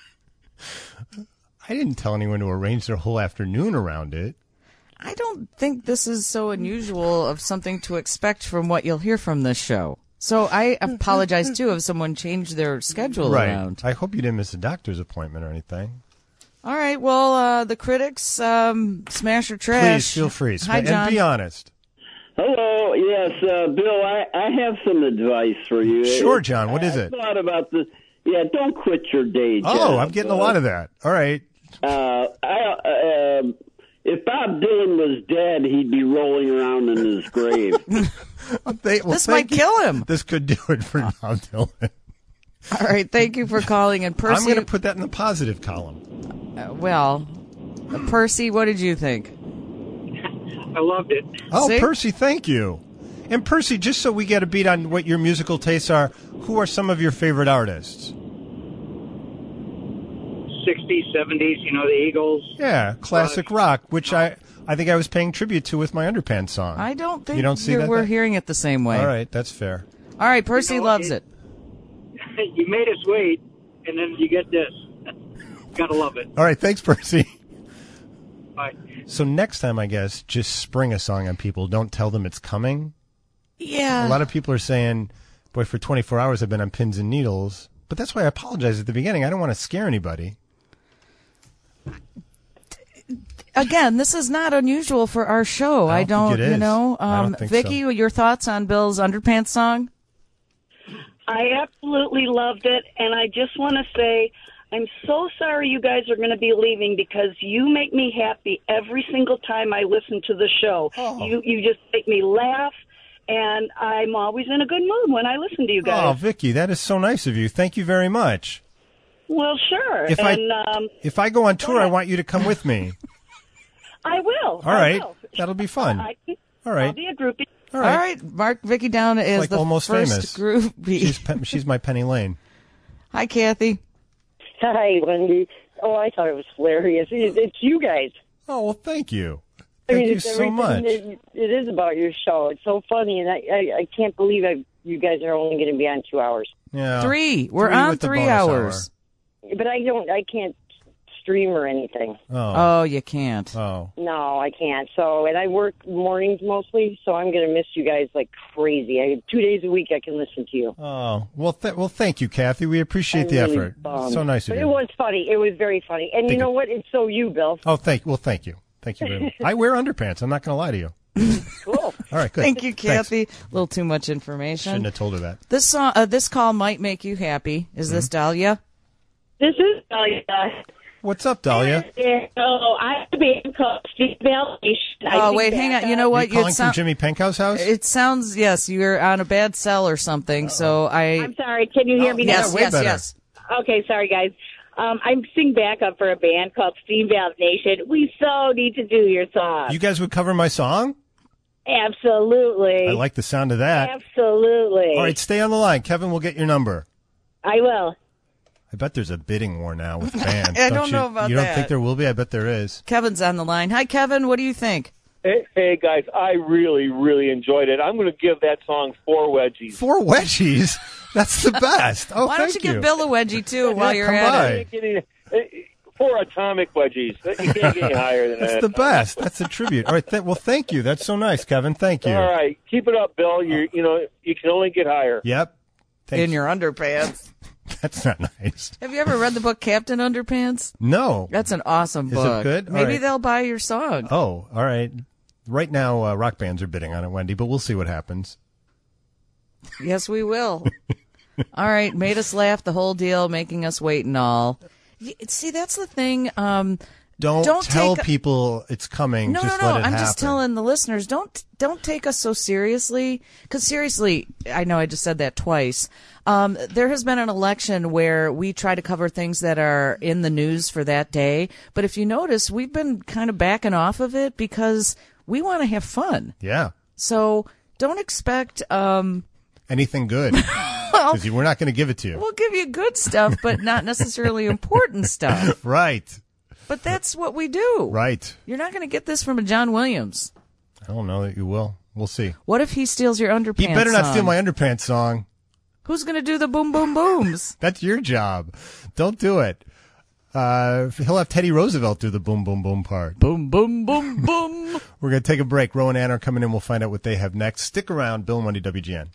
Speaker 1: I didn't tell anyone to arrange their whole afternoon around it.
Speaker 2: I don't think this is so unusual of something to expect from what you'll hear from this show. So I apologize, too, if someone changed their schedule
Speaker 1: right.
Speaker 2: around.
Speaker 1: I hope you didn't miss a doctor's appointment or anything.
Speaker 2: All right, well, uh, the critics, um, smash or trash.
Speaker 1: Please feel free.
Speaker 2: Hi,
Speaker 1: and
Speaker 2: John.
Speaker 1: be honest.
Speaker 18: Hello, yes, uh, Bill, I, I have some advice for you.
Speaker 1: Sure, John, what is
Speaker 18: I
Speaker 1: it?
Speaker 18: thought about the, yeah, don't quit your day job.
Speaker 1: Oh, I'm getting a lot of that. All right.
Speaker 18: Uh, I, uh, if Bob Dylan was dead, he'd be rolling around in his grave.
Speaker 1: They, well,
Speaker 2: This might
Speaker 1: thank you.
Speaker 2: kill him.
Speaker 1: This could do it for Bob Dylan.
Speaker 2: All right, thank you for calling. And Percy,
Speaker 1: I'm going to put that in the positive column.
Speaker 2: uh, well, uh, Percy, what did you think?
Speaker 19: I loved it.
Speaker 1: Oh,
Speaker 2: See?
Speaker 1: Percy, thank you. And Percy, just so we get a beat on what your musical tastes are, Who are some of your favorite artists?
Speaker 19: sixties, seventies, you know, the Eagles.
Speaker 1: Yeah, classic rock, which I, I think I was paying tribute to with my Underpants song.
Speaker 2: I don't think
Speaker 1: you don't see
Speaker 2: you're-
Speaker 1: that.
Speaker 2: we're
Speaker 1: then?
Speaker 2: hearing it the same way.
Speaker 1: All right, that's fair.
Speaker 2: All right, Percy
Speaker 19: You know,
Speaker 2: loves
Speaker 19: it-
Speaker 2: it.
Speaker 19: You made us wait, and then you get this. Gotta love it.
Speaker 1: All right, thanks, Percy.
Speaker 19: Bye.
Speaker 1: So next time, I guess, just spring a song on people. Don't tell them it's coming.
Speaker 2: Yeah.
Speaker 1: A lot of people are saying, boy, for twenty-four hours I've been on pins and needles. But that's why I apologize at the beginning. I don't want to scare anybody.
Speaker 2: Again, this is not unusual for our show.
Speaker 1: I
Speaker 2: I
Speaker 1: don't
Speaker 2: don't,
Speaker 1: think it
Speaker 2: you
Speaker 1: is.
Speaker 2: know.
Speaker 1: I don't
Speaker 2: Um,
Speaker 1: think
Speaker 2: Vicky,
Speaker 1: so.
Speaker 2: your thoughts on Bill's Underpants song?
Speaker 20: I absolutely loved it, and I just want to say I'm so sorry you guys are going to be leaving because you make me happy every single time I listen to the show.
Speaker 1: Oh.
Speaker 20: You you just make me laugh, and I'm always in a good mood when I listen to you
Speaker 1: Oh,
Speaker 20: guys.
Speaker 1: Vicky, that is so nice of you. Thank you very much.
Speaker 20: Well, sure.
Speaker 1: If
Speaker 20: and
Speaker 1: I
Speaker 20: um,
Speaker 1: if I go on tour, I want you to come with me.
Speaker 20: I will.
Speaker 1: All right,
Speaker 20: I will.
Speaker 1: that'll be fun.
Speaker 20: I,
Speaker 1: All right.
Speaker 20: I'll be a groupie.
Speaker 1: All right.
Speaker 2: All right, Mark Vicky Down is
Speaker 1: like
Speaker 2: the
Speaker 1: Almost
Speaker 2: first
Speaker 1: Famous.
Speaker 2: groupie.
Speaker 1: She's, pe- she's my Penny Lane.
Speaker 2: Hi, Kathy.
Speaker 21: Hi, Wendy. Oh, I thought it was hilarious. It, it's you guys.
Speaker 1: Oh, well, thank you.
Speaker 21: I
Speaker 1: Thank
Speaker 21: mean,
Speaker 1: you
Speaker 21: it's
Speaker 1: so
Speaker 21: everything
Speaker 1: much.
Speaker 21: that it is about your show. It's so funny, and I, I, I can't believe I, you guys are only going to be on two hours.
Speaker 1: Yeah.
Speaker 2: Three. We're
Speaker 1: Three
Speaker 2: on
Speaker 1: with the
Speaker 2: three
Speaker 1: bonus
Speaker 2: hours.
Speaker 21: But I don't. I can't stream or anything.
Speaker 1: Oh.
Speaker 2: Oh, you can't.
Speaker 1: Oh.
Speaker 21: No, I can't. So, and I work mornings mostly, so I'm going to miss you guys like crazy. I, two days a week I can listen to you.
Speaker 1: Oh. Well, th- well, thank you, Kathy. We appreciate
Speaker 21: I'm
Speaker 1: the
Speaker 21: really
Speaker 1: effort.
Speaker 21: bummed.
Speaker 1: So nice of
Speaker 21: But
Speaker 1: you.
Speaker 21: it was funny. It was very funny. And
Speaker 1: Thank
Speaker 21: you know
Speaker 1: you.
Speaker 21: what? It's so you, Bill.
Speaker 1: Oh, thank. Well, thank you. Thank you very much. I wear underpants. I'm not going to lie to you.
Speaker 21: Cool.
Speaker 1: All right. Good.
Speaker 2: Thank you,
Speaker 1: Thanks.
Speaker 2: Kathy. A little too much information.
Speaker 1: Shouldn't have told her that.
Speaker 2: This song, uh, this call might make you happy. Is this
Speaker 1: Mm-hmm.
Speaker 2: Dahlia?
Speaker 14: This is Dahlia.
Speaker 1: What's up, Dahlia?
Speaker 14: Oh, I have a band called Steve Validation. I
Speaker 2: Oh,
Speaker 14: think
Speaker 2: wait,
Speaker 14: that,
Speaker 2: hang on. You
Speaker 14: uh,
Speaker 2: know what?
Speaker 1: You calling
Speaker 2: It sound-
Speaker 1: from Jimmy Penko's house?
Speaker 2: It sounds, yes, you're on a bad cell or something. So I.
Speaker 14: I'm sorry. Can you hear me now?
Speaker 2: Yes, yes, yes.
Speaker 14: Okay, sorry, guys. Um, I'm singing backup for a band called Steam Valve Nation. We so need to do your song.
Speaker 1: You guys would cover my song?
Speaker 14: Absolutely.
Speaker 1: I like the sound of that.
Speaker 14: Absolutely.
Speaker 1: All right, stay on the line. Kevin will get your number.
Speaker 14: I will.
Speaker 1: I bet there's a bidding war now with bands.
Speaker 2: I don't
Speaker 1: you?
Speaker 2: know about
Speaker 1: You don't
Speaker 2: that.
Speaker 1: think there will be? I bet there is.
Speaker 2: Kevin's on the line. Hi, Kevin. What do you think?
Speaker 22: Hey, hey, guys, I really, really enjoyed it. I'm going to give that song four wedgies.
Speaker 1: Four wedgies? That's the best. Oh,
Speaker 2: Why don't you
Speaker 1: thank
Speaker 2: give Bill a wedgie, too, while you're
Speaker 1: come
Speaker 2: at
Speaker 1: by.
Speaker 2: it?
Speaker 22: Getting, uh, four atomic wedgies. You can't get any higher than
Speaker 1: That's
Speaker 22: that.
Speaker 1: the best. That's a tribute. All right. Th- well, thank you. That's so nice, Kevin. Thank you.
Speaker 22: All right, keep it up, Bill. You you know you can only get higher.
Speaker 1: Yep.
Speaker 2: In your underpants.
Speaker 1: That's not nice.
Speaker 2: Have you ever read the book Captain Underpants?
Speaker 1: No.
Speaker 2: That's an awesome
Speaker 1: Is it
Speaker 2: book.
Speaker 1: good? All
Speaker 2: Maybe
Speaker 1: right.
Speaker 2: they'll buy your song.
Speaker 1: Oh, all right. Right now, uh, rock bands are bidding on it, Wendy, but we'll see what happens.
Speaker 2: Yes, we will. All right, made us laugh, the whole deal, making us wait and all. Y- See, that's the thing. Um,
Speaker 1: Don't,
Speaker 2: Don't
Speaker 1: tell
Speaker 2: take-
Speaker 1: people it's coming.
Speaker 2: no,
Speaker 1: just
Speaker 2: no, no.
Speaker 1: let it
Speaker 2: I'm
Speaker 1: happen.
Speaker 2: just telling the listeners, don't don't take us so seriously. Because seriously, I know I just said that twice. Um, there has been an election where we try to cover things that are in the news for that day. But if you notice, we've been kind of backing off of it because we want to have fun.
Speaker 1: Yeah.
Speaker 2: So don't expect. Um,
Speaker 1: Anything good. Because we're not going to give it to you.
Speaker 2: We'll give you good stuff, but not necessarily important stuff.
Speaker 1: Right.
Speaker 2: But that's what we do.
Speaker 1: Right.
Speaker 2: You're not going to get this from a John Williams.
Speaker 1: I don't know that you will. We'll see.
Speaker 2: What if he steals your underpants
Speaker 1: He better not
Speaker 2: song?
Speaker 1: steal my underpants song.
Speaker 2: Who's going to do the boom, boom, booms?
Speaker 1: That's your job. Don't do it. Uh, he'll have Teddy Roosevelt do the boom, boom, boom part.
Speaker 2: Boom, boom, boom, boom.
Speaker 1: We're going to take a break. Rowan and Ann are coming in. We'll find out what they have next. Stick around. Bill and Wendy, W G N.